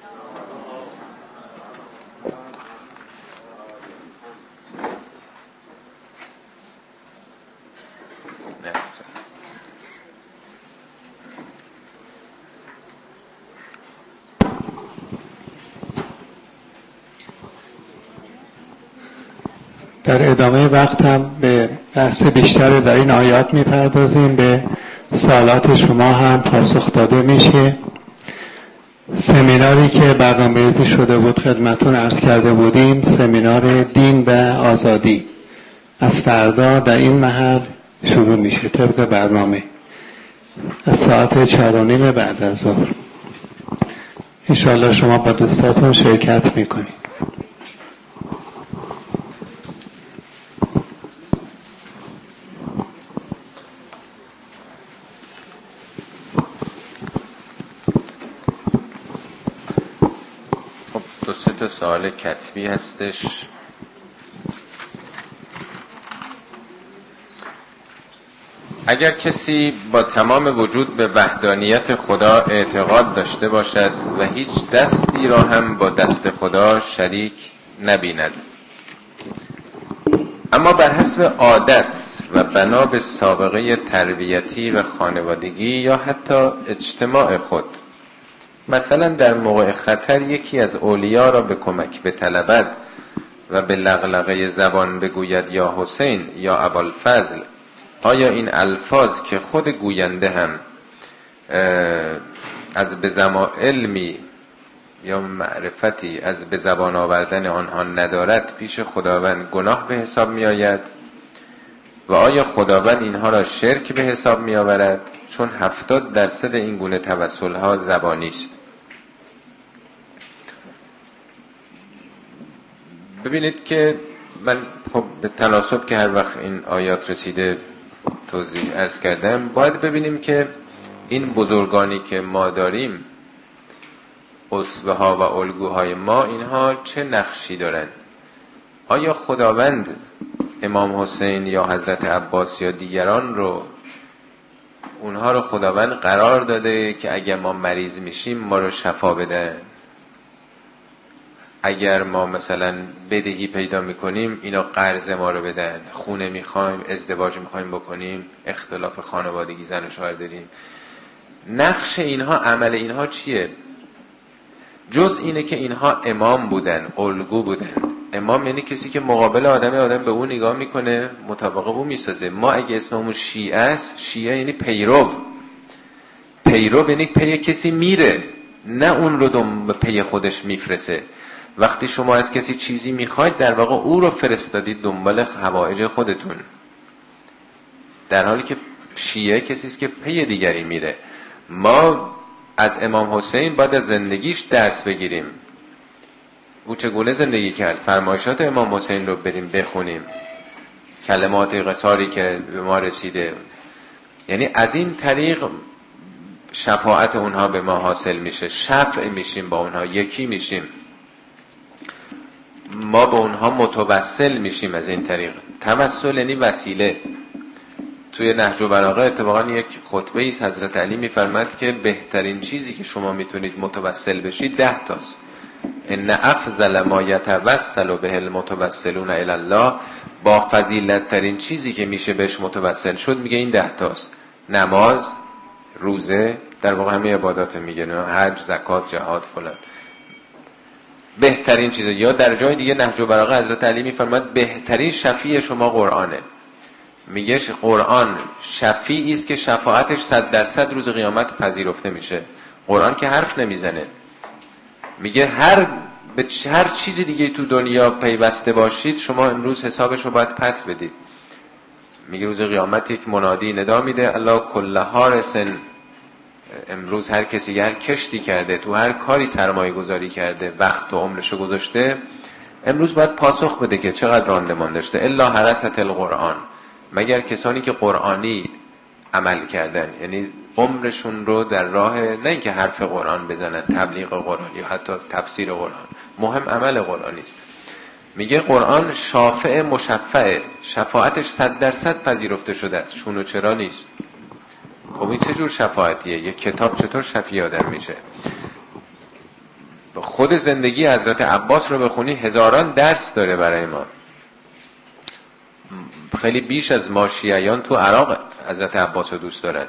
در ادامه وقت هم به بحث بیشتر در این آیات میپردازیم، به سوالات شما هم پاسخ داده میشه. سمیناری که برنامه‌ریزی شده بود خدمتتون عرض کرده بودیم، سمینار دین و آزادی از فردا در این محل شروع میشه طبق برنامه از ساعت 4:30 بعد از ظهر. انشاءالله شما با دوستاتون شرکت میکنید. دو سه تا سوال کتبی هستش. اگر کسی با تمام وجود به وحدانیت خدا اعتقاد داشته باشد و هیچ دستی را هم با دست خدا شریک نبیند، اما بر حسب عادت و بنا به سابقه تربیتی و خانوادگی یا حتی اجتماع خود، مثلا در موقع خطر یکی از اولیا را به کمک بطلبد و به لغلغه زبان بگوید یا حسین یا ابوالفضل، آیا این الفاظ که خود گوینده هم از به زمان علمی یا معرفتی از به زبان آوردن آنها ندارد پیش خداوند گناه به حساب می آید؟ و آیا خداوند اینها را شرک به حساب می آورد؟ چون 70% این گونه توسل ها زبانی است. ببینید که من خب به تناسب که هر وقت این آیات رسیده توضیح عرض کردم، باید ببینیم که این بزرگانی که ما داریم، اسوه ها و الگوهای ما، اینها چه نقشی دارن؟ آیا خداوند امام حسین یا حضرت عباس یا دیگران رو، اونها رو خداوند قرار داده که اگر ما مریض میشیم ما رو شفا بدن؟ اگر ما مثلا بدهی پیدا میکنیم اینا قرض ما رو بدن؟ خونه میخوایم، ازدواج میخوایم بکنیم، اختلاف خانوادگی زن و شوهر داریم، نقش اینها، عمل اینها چیه؟ جز اینه که اینها امام بودن، الگو بودن. امام یعنی کسی که مقابل آدم به اون نگاه میکنه، مطابق اون میسازه. ما اگه اسممون شیعه است، شیعه یعنی پیرو یعنی پی کسی میره، نه اون رو به پی خودش میفرسه. وقتی شما از کسی چیزی میخواید، در واقع او رو فرستادید دنبال حوائج خودتون، در حالی که شیعه کسی است که پی دیگری میره. ما از امام حسین باید از زندگیش درس بگیریم، او چگونه زندگی کرد، فرمایشات امام حسین رو بریم بخونیم، کلمات قصاری که به ما رسیده. یعنی از این طریق شفاعت اونها به ما حاصل میشه، شفع میشیم با اونها، یکی میشیم، ما به اونها متوسل میشیم. از این طریق توسل یعنی وسیله. توی نهج البلاغه اتفاقا یک خطبه ایست حضرت علی میفرماد که بهترین چیزی که شما میتونید متوسل بشید 10 تاست. ان افضل ما یتوسل به المتوسلون الی الله، با فضیلت ترین چیزی که میشه بهش متوسل شد میگه این 10 تاست: نماز، روزه، در واقع همه عبادات میگه، حج، زکات، جهاد، فلان. بهترین چیز. یا در جای دیگه نهج البلاغه حضرت علی میفرماد بهترین شفیع شما قرآنه. میگه قرآن شفیعی است که شفاعتش 100% روز قیامت پذیرفته میشه. قرآن که حرف نمیزنه. میگه به هر چیزی دیگه تو دنیا پیوسته باشید، شما امروز حسابش رو باید پس بدید. میگه روز قیامت یک منادی ندا میده الله کل حارسن، امروز هر کسی هر کشتی کرده، تو هر کاری سرمایه گذاری کرده، وقت و عمرشو گذاشته، امروز باید پاسخ بده که چقدر راندمان داشته. الا حرست القرآن، مگر کسانی که قرآنی عمل کردن، یعنی عمرشون رو در راه، نه اینکه حرف قرآن بزنن، تبلیغ قرآن یا حتی تفسیر قرآن، مهم عمل قرآنی است. میگه قرآن شافع مشفعه، شفاعتش 100% پذیرفته شده است. چون و چرا نیست. خب این چه جور شفاعتیه؟ یک کتاب چطور شفیع آدم میشه؟ خود زندگی حضرت عباس رو بخونی هزاران درس داره برای ما. خیلی بیش از ما شیعیان تو عراق حضرت عباس رو دوست دارن.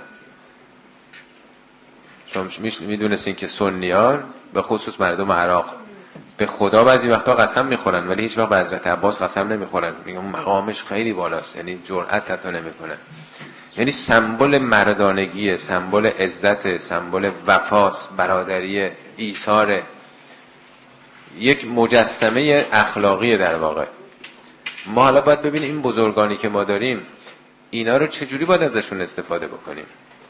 شما میدونستین که سنیان به خصوص مردم عراق به خدا بعضی وقتا قسم میخورن ولی هیچ وقت به حضرت عباس قسم نمیخورن. میگن مقامش خیلی بالاست، یعنی جرأت حتی نمیکنن. یعنی سمبل مردانگیه، سمبل عزت، سمبل وفاست، برادریه. ایثاره، یک مجسمه اخلاقی در واقع. ما حالا باید ببینیم این بزرگانی که ما داریم اینا رو چجوری باید ازشون استفاده بکنیم.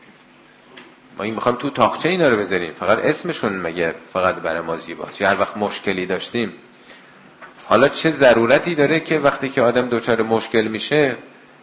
ما این میخوایم تو تاقچه اینا رو بذاریم، فقط اسمشون مگه فقط برای ما زیباست؟ یا هر وقت مشکلی داشتیم، حالا چه ضرورتی داره که وقتی که آدم دچار مشکل میشه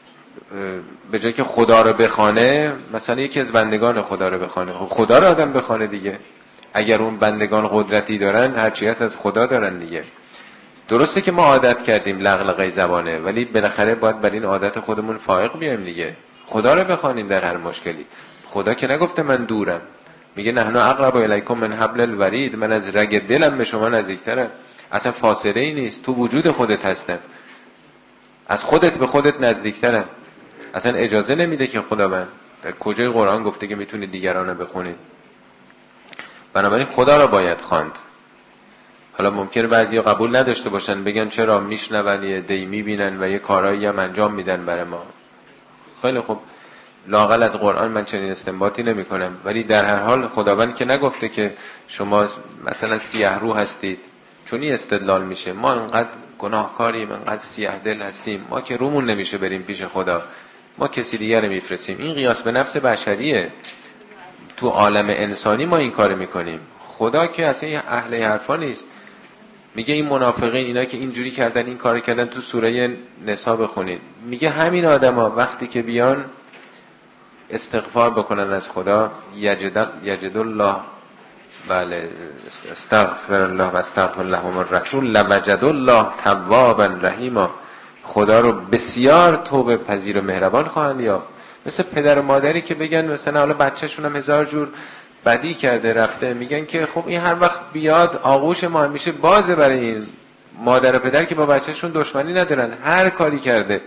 به جای که خدا رو بخوانه مثلا یکی از بندگان خدا رو بخوانه؟ خب خدا رو آدم بخوانه دیگه. اگر اون بندگان قدرتی دارن هرچی هست از خدا دارن دیگه. درسته که ما عادت کردیم لغلقه زبانه، ولی بالاخره باید بر این عادت خودمون فائق بیایم دیگه. خدا رو بخوانیم در هر مشکلی. خدا که نگفته من دورم، میگه نحن اقرب الیکم من حبل الورید، من از رگ دلم به شما نزدیکترم. اصلا فاصله ای نیست، تو وجود خودت هستم، از خودت به خودت نزدیکترم. اصلا اجازه نمیده که خداوند در کجای قرآن گفته که میتونید دیگران رو بخونید؟ بنابراین خدا رو باید خواند. حالا ممکنه بعضیا قبول نداشته باشن، بگن چرا، میشنون یه دی میبینن و یه کارایی هم انجام میدن برای ما. خیلی خوب، لااقل از قرآن من چنین استنباطی نمی کنم، ولی در هر حال خداوند که نگفته که شما مثلا سیاه رو هستید، چون این استدلال میشه ما انقدر گناهکاریم، انقدر سیاه دل هستیم، ما که رومون نمیشه بریم پیش خدا، ما کسی دیگر رو میفرستیم. این قیاس به نفس بشریه. تو عالم انسانی ما این کار میکنیم، خدا که اصلا اهل حرفا نیست. میگه این منافقین، اینا که اینجوری کردن این کار کردن، تو سوره نساء بخونید، میگه همین آدما وقتی که بیان استغفار بکنن از خدا، یجد الله، بله، استغفر الله و استغفر لهم الرسول لوجد الله توابا رحیما، خدا رو بسیار توبه پذیر و مهربان خواهند یافت. مثل پدر و مادری که بگن مثلا حالا بچه‌شون هم هزار جور بدی کرده رفته، میگن که خب این هر وقت بیاد آغوش ما همیشه بازه برای این. مادر و پدر که با بچه‌شون دشمنی ندارن، هر کاری کرده.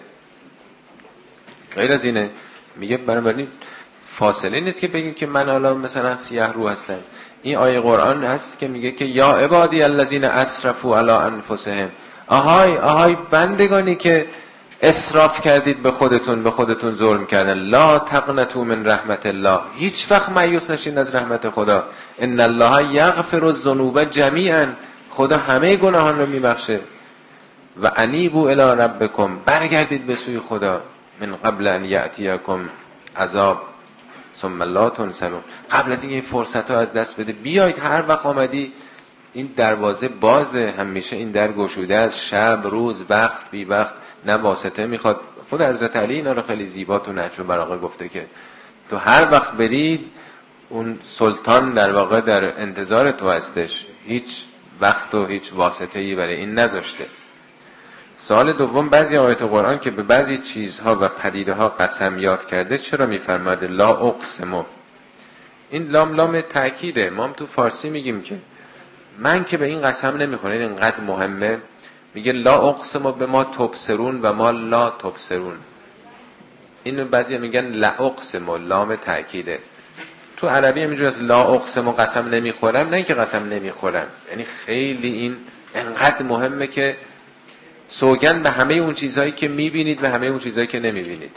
غیر از اینه، میگه بنابراین فاصله نیست که بگیم که من حالا مثلا سیاه رو هستم. این آیه قرآن هست که میگه که یا عبادی الذین اسرفوا علی انفسهم، آهای بندگانی که اسراف کردید به خودتون ظلم کردن، لا تقنطوا من رحمت الله، هیچ وقت مایوس نشین از رحمت خدا. ان الله یغفر الذنوب جمیعا، خدا همه گناهان رو میبخشه. و انیبوا الی ربکم، برگردید به سوی خدا، من قبل ان یأتیکم عذاب ثم لا تنصرون، قبل از اینکه این فرصت ها از دست بده بیایید. هر وقت آمدی این دروازه بازه، همیشه این در گشوده از شب روز وقت بی وقت، نه واسطه میخواد. خود حضرت علی اینا رو خیلی زیبا تو نهج البلاغه گفته که تو هر وقت برید اون سلطان در واقع در انتظار تو هستش، هیچ وقت و هیچ واسطه‌ای برای این نذاشته. سوال دوم، بعضی آیات قرآن که به بعضی چیزها و پدیده ها قسم یاد کرده چرا میفرماده لا اقسم؟ این لام تأکیده. ما هم تو فارسی میگیم که من که به این قسم نمیخورم، این اینقدر مهمه. میگه لا اقسم به ما تبصرون و ما لا تبصرون. اینو بعضی میگن لا اقسم، لام تأکیده. تو عربی همینجور از لا اقسم و قسم نمیخورم، نه اینکه قسم نمیخورم، یعنی خیلی این انقدر مهمه که سوگند به همه اون چیزهایی که میبینید و همه اون چیزهایی که نمیبینید.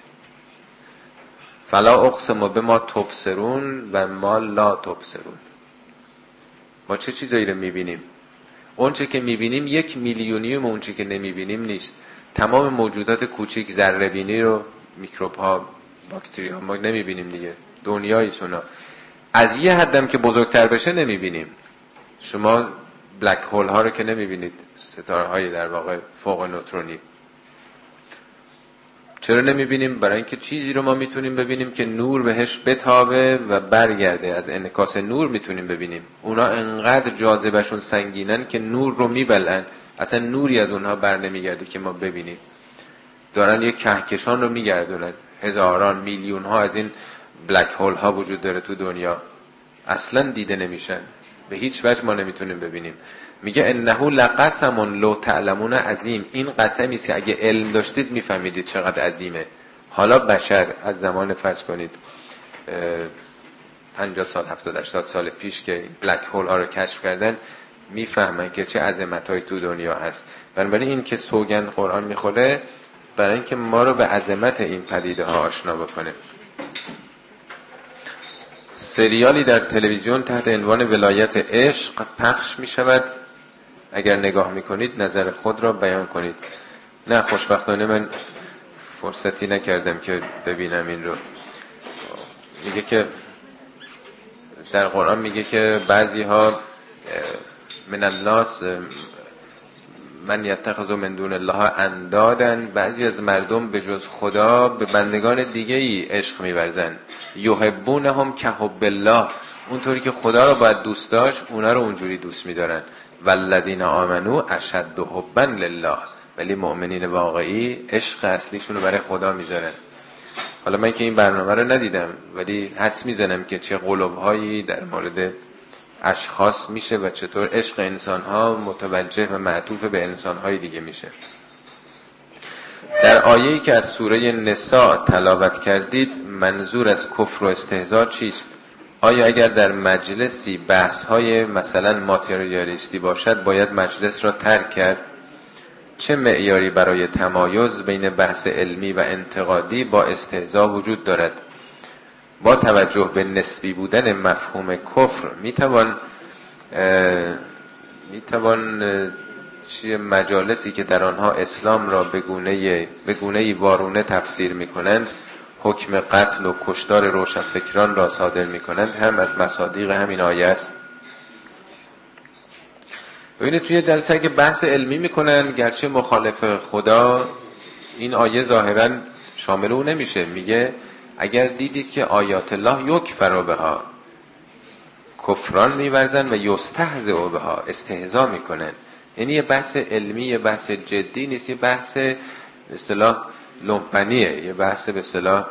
فلا اقسم به ما تبصرون و ما لا تبصرون. ما چه چیزایی رو میبینیم؟ اون چه که میبینیم 1/1,000,000 اون چه که نمیبینیم نیست. تمام موجودات کوچیک، ذره بینی رو، میکروب ها، باکتری ها ما نمیبینیم دیگه، دنیایشونا. از یه حدم که بزرگتر بشه نمیبینیم. شما بلک هول ها رو که نمیبینید، ستاره های در واقع فوق نوترونی. چرا نمیبینیم؟ برای اینکه چیزی رو ما میتونیم ببینیم که نور بهش بتابه و برگرده، از انعکاس نور میتونیم ببینیم. اونا انقدر جاذبهشون سنگینن که نور رو میبلن، اصلا نوری از اونها بر نمیگرده که ما ببینیم. دارن یک کهکشان رو میگردونن، هزاران میلیون ها از این بلک هول ها وجود داره تو دنیا، اصلا دیده نمیشن، به هیچ وجه ما نمیتونیم ببینیم. میگه انه لقسم لو تعلمون عظیم، این قسمی است که اگه علم داشتید میفهمیدید چقدر عظیمه. حالا بشر از زمان فرض کنید 50 سال 70-80 سال پیش که بلک هول ها رو کشف کردن، میفهمن که چه عظمتایی تو دنیا هست. بنابراین این که سوگند قرآن میخوره برای اینکه ما رو به عظمت این پدیده ها آشنا بکنه. سریالی در تلویزیون تحت عنوان ولایت عشق پخش می شود، اگر نگاه می کنید نظر خود را بیان کنید. نه، خوشبختانه من فرصتی نکردم که ببینم این رو. میگه که در قرآن میگه که بعضی ها من الناس من یتخذ من دون الله اندادن، بعضی از مردم به جز خدا به بندگان دیگه ای عشق می‌ورزن. یحبونهم کحب الله، اونطوری که خدا رو باید دوست داشت اونا رو اونجوری دوست می‌دارن. والذین آمنو اشد حبا لله، ولی مؤمنین واقعی عشق اصلیشون رو برای خدا می‌ذارن. حالا من که این برنامه رو ندیدم ولی حدس میزنم که چه قلوب‌هایی در مورد اشخاص میشه و چطور عشق انسان‌ها متوجه و معطوف به انسان‌های دیگه میشه. در آیه‌ای که از سوره نساء تلاوت کردید منظور از کفر و استهزاء چیست؟ آیا اگر در مجلسی بحث‌های مثلا ماتریالیستی باشد باید مجلس را ترک کرد؟ چه معیاری برای تمایز بین بحث علمی و انتقادی با استهزاء وجود دارد؟ با توجه به نسبی بودن مفهوم کفر میتوان چیه مجالسی که در آنها اسلام را به گونه‌ای وارونه تفسیر میکنند، حکم قتل و کشتار روشنفکران را صادر میکنند، هم از مصادیق همین آیه است. ببینید توی جلسه که بحث علمی میکنن گرچه مخالف خدا، این آیه ظاهرا شامل او نمیشه. میگه اگر دیدید که آیات الله یکفر بها، کفران میورزن و یستهزئ بها، استهزا میکنن. یعنی یه بحث علمی، یه بحث جدی نیست، یه بحث به اصطلاح لومپنیه، یه بحث به اصطلاح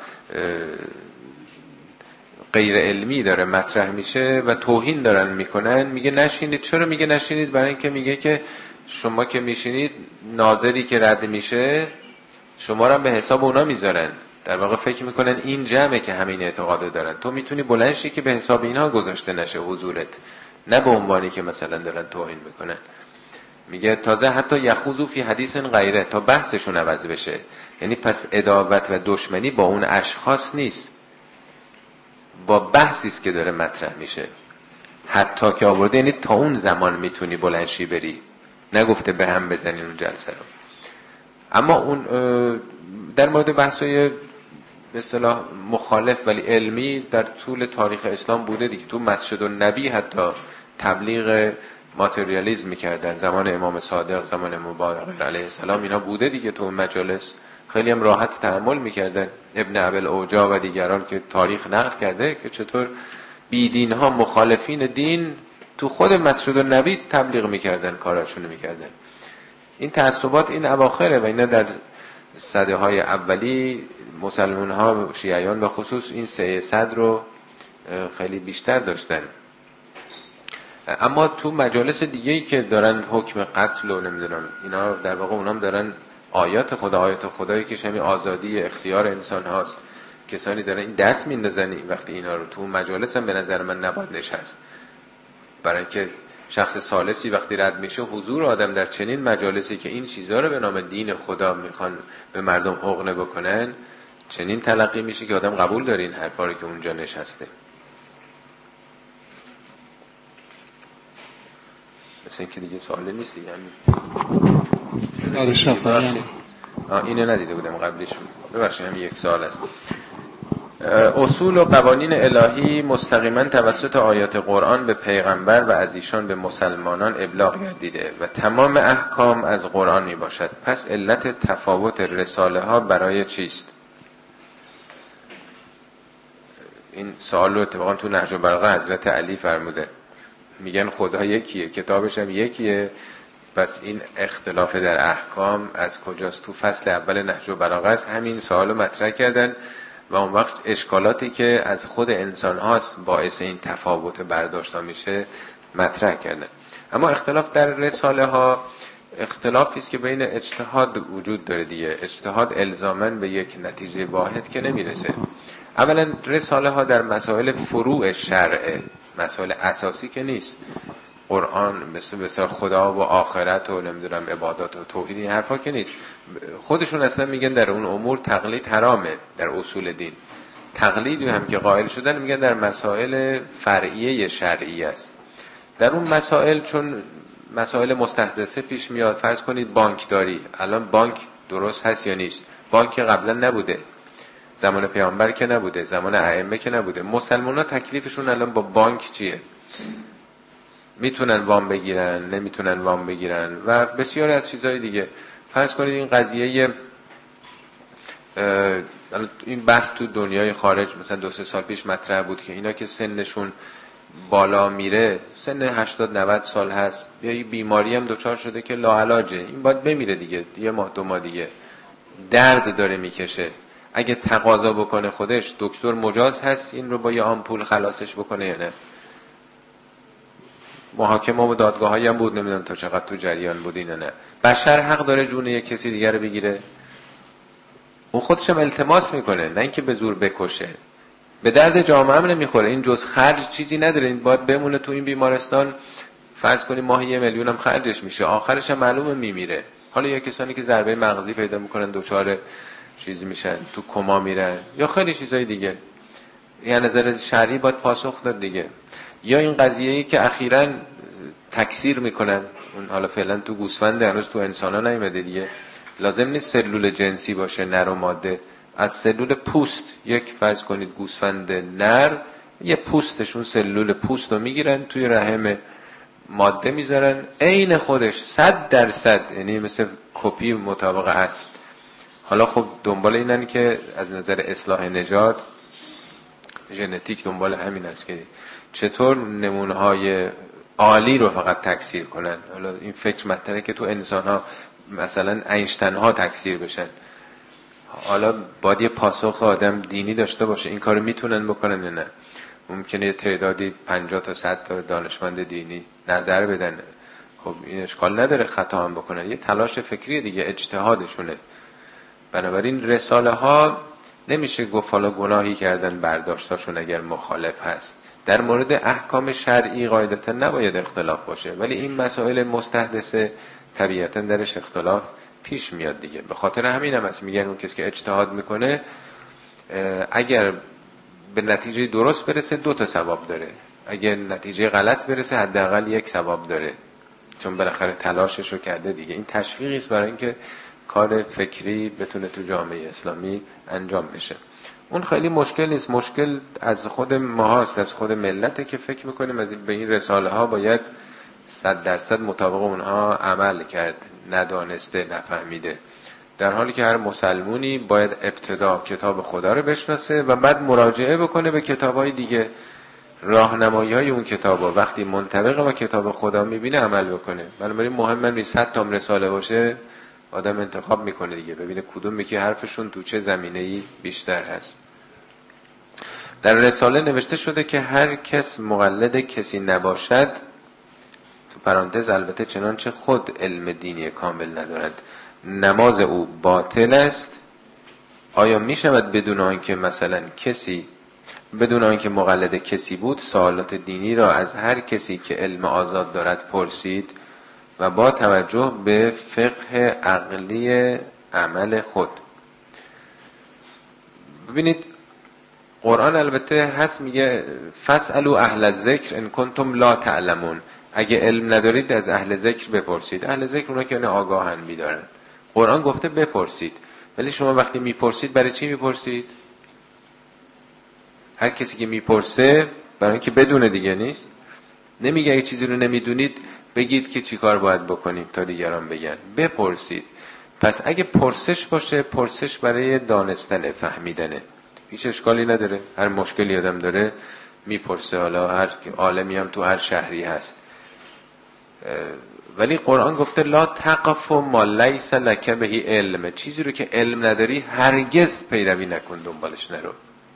غیر علمی داره مطرح میشه و توهین دارن میکنن. میگه نشینید. چرا میگه نشینید؟ برای اینکه میگه که شما که میشینید ناظری که رد میشه شما را به حساب اونا میذارن. در واقع فکر میکنن این جمعه که همین اعتقاد دارن. تو میتونی بلند شی که به حساب اینها گذاشته نشه حضورت، نه به عنوانی که مثلا دارن توهین میکنن. میگه تازه حتی یخوضوا فی حدیث غیره، تا بحثشون عوض بشه. یعنی پس عداوت و دشمنی با اون اشخاص نیست، با بحثی است که داره مطرح میشه. حتی که آورده یعنی تا اون زمان میتونی بلند شی بری، نگفته به هم بزنین اون جلسه رو. اما اون در مورد بحثای به اصطلاح مخالف ولی علمی در طول تاریخ اسلام بوده دیگه. تو مسجد النبی حتی تبلیغ ماتریالیسم میکردن، زمان امام صادق، زمان امام باقر علیه السلام، اینا بوده دیگه. تو مجالس خیلی هم راحت تحمل میکردن. ابن ابوالعوجا و دیگران که تاریخ نقل کرده که چطور بیدین ها مخالفین دین تو خود مسجد النبی تبلیغ میکردن، کاراشونو میکردن. این تعصبات این اواخره و اینا در سده های اولی مسلمان ها شیعیان به خصوص این سه صد رو خیلی بیشتر داشتن. اما تو مجالس دیگه‌ای که دارن حکم قتل و نمیدونم اینا، در واقع اونام دارن آیات خدایی که شمی آزادی اختیار انسان هاست، کسانی دارن این دست میندازن وقتی اینا رو تو مجالس هم به نظر من نباید نشست. برای که شخص ثالثی وقتی رد میشه حضور آدم در چنین مجالسی که این چیزا رو به نام دین خدا میخوان به مردم حقنه بکنن، چنین تلقی میشه که آدم قبول داره این حرفا رو که اونجا نشسته. مثل این که دیگه سوالی نیست دیگه. اینو ندیده بودم قبلش، ببخشید هم یک سوال است. اصول و قوانین الهی مستقیما توسط آیات قرآن به پیغمبر و از ایشان به مسلمانان ابلاغ گردیده و تمام احکام از قرآن می باشد. پس علت تفاوت رساله ها برای چیست؟ این سوال رو اتفاقا تو نهج البلاغه حضرت علی فرموده. میگن خدا یکیه، کتابش هم یکیه، پس این اختلاف در احکام از کجاست؟ تو فصل اول نهج البلاغه است همین سوال رو مطرح کردن و اون وقت اشکالاتی که از خود انسان هاست باعث این تفاوت برداشت میشه مطرح کردن. اما اختلاف در رساله ها اختلافی است که بین اجتهاد وجود داره دیگه. اجتهاد الزاماً به یک نتیجه واحد که نمیرسه. اولا رساله ها در مسائل فروع شرعه، مسائل اساسی که نیست. قرآن مثل خدا و آخرت و نمیدونم عبادات و توحید این حرفا که نیست. خودشون اصلا میگن در اون امور تقلید حرامه در اصول دین. تقلیدی هم که قائل شدن میگن در مسائل فرعیه شرعی است. در اون مسائل چون مسائل مستحدثه پیش میاد، فرض کنید بانکداری، الان بانک درست هست یا نیست؟ بانک قبلا نبوده، زمان پیامبر که نبوده، زمان ائمه که نبوده. مسلمان ها تکلیفشون الان با بانک چیه؟ میتونن وام بگیرن، نمیتونن وام بگیرن و بسیاری از چیزهای دیگه. فرض کنید این قضیه این بحث تو دنیای خارج مثلا 2-3 سال پیش مطرح بود که اینا که سنشون بالا میره، سن 80-90 سال هست، یا یه بیماری هم دچار شده که لاعلاجه، این باید بمیره دیگه، 1 ماه 2 ماه دیگه، درد داره میکشه، اگه تقاضا بکنه خودش دکتر مجاز هست این رو با یه آمپول خلاصش بکنه یا نه؟ محاکمه و دادگاهایی هم بود، نمیدونم تا چقدر تو جریان بود اینا. نه، بشر حق داره جون یک کسی دیگر رو بگیره؟ اون خودش هم التماس میکنه، نه اینکه به زور بکشه. به درد جامعه هم نمیخوره، این جز خرج چیزی نداره، این باید بمونه تو این بیمارستان. فرض کنیم ماهی 1 میلیون هم خرجش میشه، آخرش هم معلومه میمیره. حالا یا کسانی که ضربه مغزی پیدا میکنن دچار چیزی میشن، تو کما میرن، یا خیلی چیزای دیگه. یعنی نظر شرعی باید پاسخ داد دیگه. یا این قضیه‌ای که اخیراً تکثیر میکنن، اون حالا فعلا تو گوسفنده، هنوز تو انسان ها نیومده دیگه، لازم نیست سلول جنسی باشه، نر و ماده، از سلول پوست، یک فرض کنید گوسفند نر، یه پوستشون سلول پوست رو میگیرن توی رحم ماده میذارن، عین خودش 100%، یعنی مثل کپی مطابق است. حالا خب دنبال اینن که از نظر اصلاح نژاد ژنتیک دنبال همین است که چطور نمونه های عالی رو فقط تکثیر کنن. حالا این فکر مطرحه که تو انسان ها مثلا اینشتین ها تکثیر بشن. حالا باید یه پاسخ آدم دینی داشته باشه، این کارو میتونن بکنن یا نه؟ ممکنه یه تعدادی 50 تا 100 تا دانشمند دینی نظر بدن، خب این اشکال نداره خطا هم بکنن، یه تلاش فکری دیگه، اجتهادشونه. بنابراین رساله ها نمیشه گفت حالا گناهی کردن برداشتاشون اگر مخالف هست. در مورد احکام شرعی قاعدتا نباید اختلاف باشه، ولی این مسائل مستحدثه طبیعتا درش اختلاف پیش میاد دیگه. به خاطر همین هم هست میگن اون کسی که اجتهاد میکنه اگر به نتیجه درست برسه 2 تا ثواب داره، اگر نتیجه غلط برسه حداقل 1 ثواب داره، چون بالاخره تلاشش رو کرده دیگه. این تشویقی است برای اینکه کار فکری بتونه تو جامعه اسلامی انجام بشه. اون خیلی مشکل نیست، مشکل از خود ماهاست، از خود ملته که فکر میکنیم از به این رساله ها باید 100% مطابق اونها عمل کرد، ندانسته، نفهمیده. در حالی که هر مسلمونی باید ابتدا کتاب خدا رو بشناسه و بعد مراجعه بکنه به کتابای دیگه، راهنمایی های اون کتابا، وقتی منطبق با کتاب خدا میبینه عمل بکنه. بنابراین مهم نیست 100 تا رساله باشه، آدم انتخاب میکنه دیگه، ببینه کدوم یکی حرفشون تو چه زمینه‌ای بیشتر هست. در رساله نوشته شده که هر کس مقلد کسی نباشد، تو پرانتز البته چنانچه خود علم دینی کامل ندارد، نماز او باطل است. آیا می شود بدون آنکه مثلا کسی بدون آنکه مقلد کسی بود سوالات دینی را از هر کسی که علم آزاد دارد پرسید و با توجه به فقه عقلی عمل خود؟ ببینید قرآن البته هست میگه فاسألوا اهل الذکر ان کنتم لا تعلمون، اگه علم ندارید از اهل ذکر بپرسید. اهل ذکر اونا که آگاهن میدارن. قرآن گفته بپرسید، ولی شما وقتی میپرسید برای چی میپرسید؟ هر کسی که میپرسه برای اینکه بدونه دیگه نیست. نمیگه اگه چیزی رو نمیدونید بگید که چی کار باید بکنیم تا دیگران بگن، بپرسید. پس اگه پرسش باشه، پرسش برای دانستن، فهمیدنه، هیچ اشکالی نداره. هر مشکلی آدم داره میپرسه، حالا هر عالمی هم تو هر شهری هست. ولی قرآن گفته لا تقف ما لیس لک به علم، چیزی رو که علم نداری هرگز پیروی نکن، دنبالش نرو.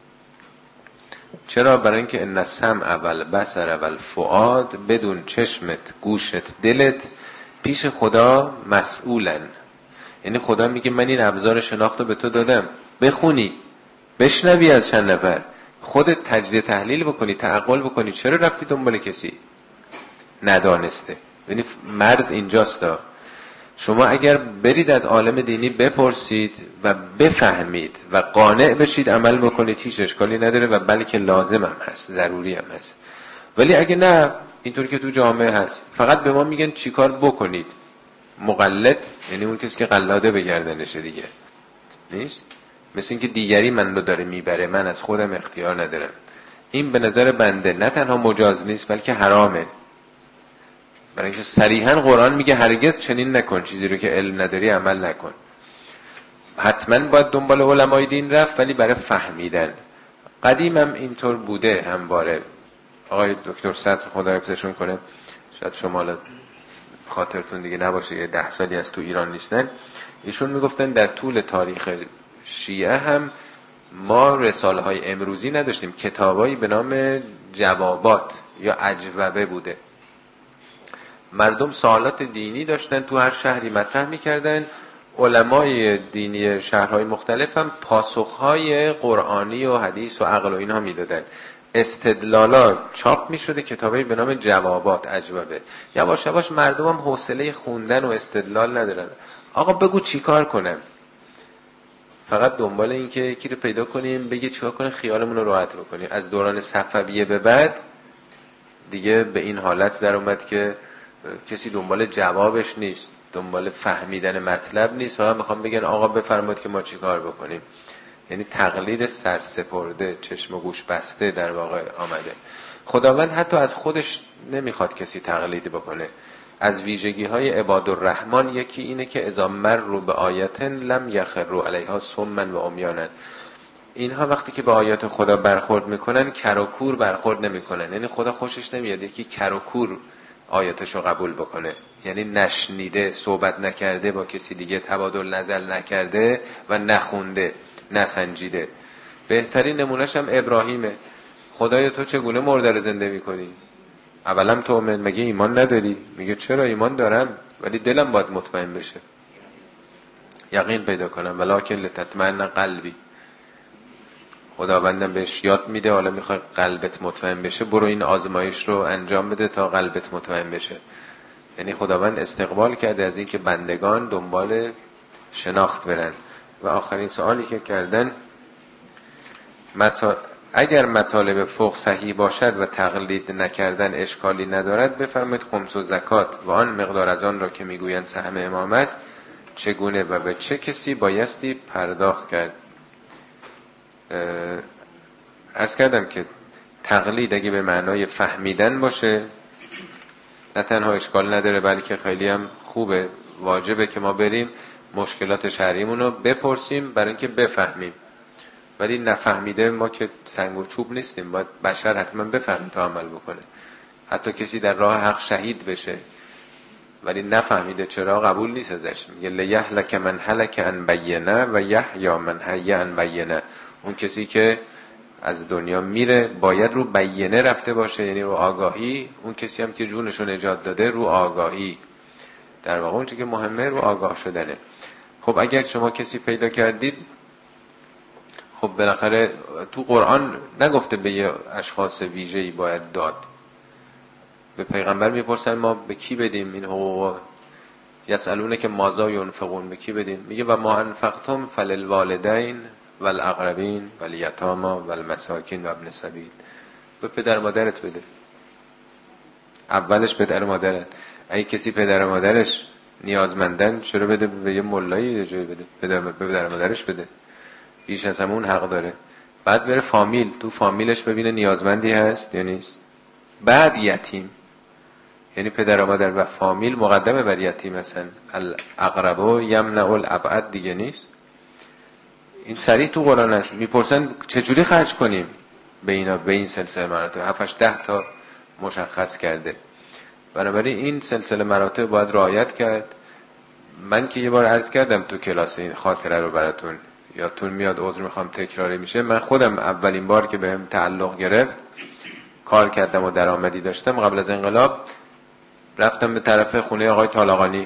چرا؟ برای اینکه ان السمع والبصر والفؤاد، بدون چشمت، گوشت، دلت پیش خدا مسئولن. یعنی خدا میگه من این ابزار شناخت رو به تو دادم، بخونی، بشنوی از چند نفر، خودت تجزیه تحلیل بکنی، تعقل بکنی. چرا رفتی دنبال کسی ندانسته؟ یعنی مرز اینجاست. شما اگر برید از عالم دینی بپرسید و بفهمید و قانع بشید عمل بکنید هیچ اشکالی نداره و بلکه لازم هم هست، ضروری هم هست. ولی اگه نه، اینطوری که تو جامعه هست فقط به ما میگن چیکار بکنید، مقلد یعنی اون کسی که قلاده به گردنشه دیگه نیست، مثل این که دیگری من رو داره میبره، من از خودم اختیار ندارم. این به نظر بنده نه تنها مجاز نیست بلکه حرامه، برای اینکه صریحا قرآن میگه هرگز چنین نکن، چیزی رو که علم نداری عمل نکن. حتما باید دنبال علمای دین رفت، ولی برای فهمیدن. قدیم هم اینطور بوده همواره. آقای دکتر صدر خدا حفظشون کنه، شاید شما خاطرتون دیگه نباشه، یه 10 سالی از تو ایران نیستن، ایشون میگفتن در طول تاریخ شیعه هم ما رساله های امروزی نداشتیم، کتابایی به نام جوابات یا اجوبه بوده. مردم سوالات دینی داشتن، تو هر شهری مطرح میکردن، علمای دینی شهرهای مختلف هم پاسخهای قرآنی و حدیث و عقل و اینها میدادن. استدلالا چاپ میشده کتابی به نام جوابات، اجوبه. یواش یواش مردم هم حوصله خوندن و استدلال ندارن. آقا بگو چی کار کنم، فقط دنبال این که یکی رو پیدا کنیم بگه چیکار کنیم خیالمون رو راحت بکنیم. از دوران صفویه به بعد دیگه به این حالت در اومد که کسی دنبال جوابش نیست، دنبال فهمیدن مطلب نیست، فقط میخوام بگن آقا بفرمایید که ما چی کار بکنیم. یعنی تقلید سرسپرده، چشم و گوش بسته در واقع آمده. خداوند حتی از خودش نمیخواد کسی تقلید بکنه. از ویژگی های عباد الرحمن یکی اینه که اذا مروا بآیة لم یخروا علیها صما و عمیانا. اینها وقتی که به آیات خدا برخورد میکنن کر و کور برخورد نمیکنن. یعنی خدا خوشش نمیاد یکی کر و کور آیاتشو قبول بکنه، یعنی نشنیده، صحبت نکرده با کسی دیگه، تبادل نظر نکرده و نخونده، نسنجیده. بهترین نمونهش هم ابراهیمه. خدای تو چگونه مرده رو زنده میکنی؟ اولم تؤمن، مگه ایمان نداری؟ میگه چرا ایمان دارم ولی دلم باید مطمئن بشه، یقین پیدا کنم. ولکن لتطمئن قلبی. خداوندم بهش یاد میده حالا میخوای قلبت مطمئن بشه برو این آزمایش رو انجام بده تا قلبت مطمئن بشه. یعنی خداوند استقبال کرده از این که بندگان دنبال شناخت برن. و آخرین سوالی که کردن، اگر مطالب فقه صحیح باشد و تقلید نکردن اشکالی ندارد بفرمایید خمس و زکات و آن مقدار از آن را که میگویند سهم امام است چگونه و به چه کسی بایستی پرداخت کرد؟ عرض کردم که تقلید اگه به معنای فهمیدن باشه نه تنها اشکال نداره بلکه خیلی هم خوبه، واجبه که ما بریم مشکلات شرعیمون رو بپرسیم برای اینکه بفهمیم. ولی نفهمیده ما که سنگ و چوب نیستیم، باید بشر حتما بفهمه تا عمل بکنه. حتی کسی در راه حق شهید بشه ولی نفهمیده چرا قبول نیست ازش. میگه لیهلک من هلک عن بینه و یحیی من حی عن بینه. اون کسی که از دنیا میره باید رو بینه رفته باشه، یعنی رو آگاهی. اون کسی هم که جونشو نجات داده رو آگاهی. در واقع اون چیزی که مهمه رو آگاه شدنه. خب اگر شما کسی پیدا کردید، خب بالاخره تو قرآن نگفته به یه اشخاص ویژه‌ای باید داد. به پیغمبر میپرسن ما به کی بدیم این حقوق؟ یسالونه که ماذا ینفقون، به کی بدیم؟ میگه و ما انفقتم فللوالدین والاقربین والیتامی والمساکین و ابن السبیل. به پدر مادرت بده. اولش پدر مادرن. اگه کسی پدر مادرش نیازمندن چرا بده به یه مولایی یه جایی بده؟ پدر مادرش بده. بیش از همون حق داره. بعد بره فامیل، تو فامیلش ببینه نیازمندی هست یا نیست. بعد یتیم، یعنی پدر و مادر و فامیل مقدمه بر یتیم هستن. الاقربو یمنع الابعد دیگه نیست. این صریح تو قرآن هست. میپرسن چجوری خرج کنیم به اینا، به این سلسله مراتب 7-10 تا مشخص کرده. بنابراین این سلسله مراتب باید رعایت کرد. من که یه بار عرض کردم تو کلاس این خاطره رو براتون، یادتون میاد، عذر میخوام تکراری میشه. من خودم اولین بار که بهم تعلق گرفت کار کردم و درآمدی داشتم قبل از انقلاب، رفتم به طرف خونه آقای طالقانی.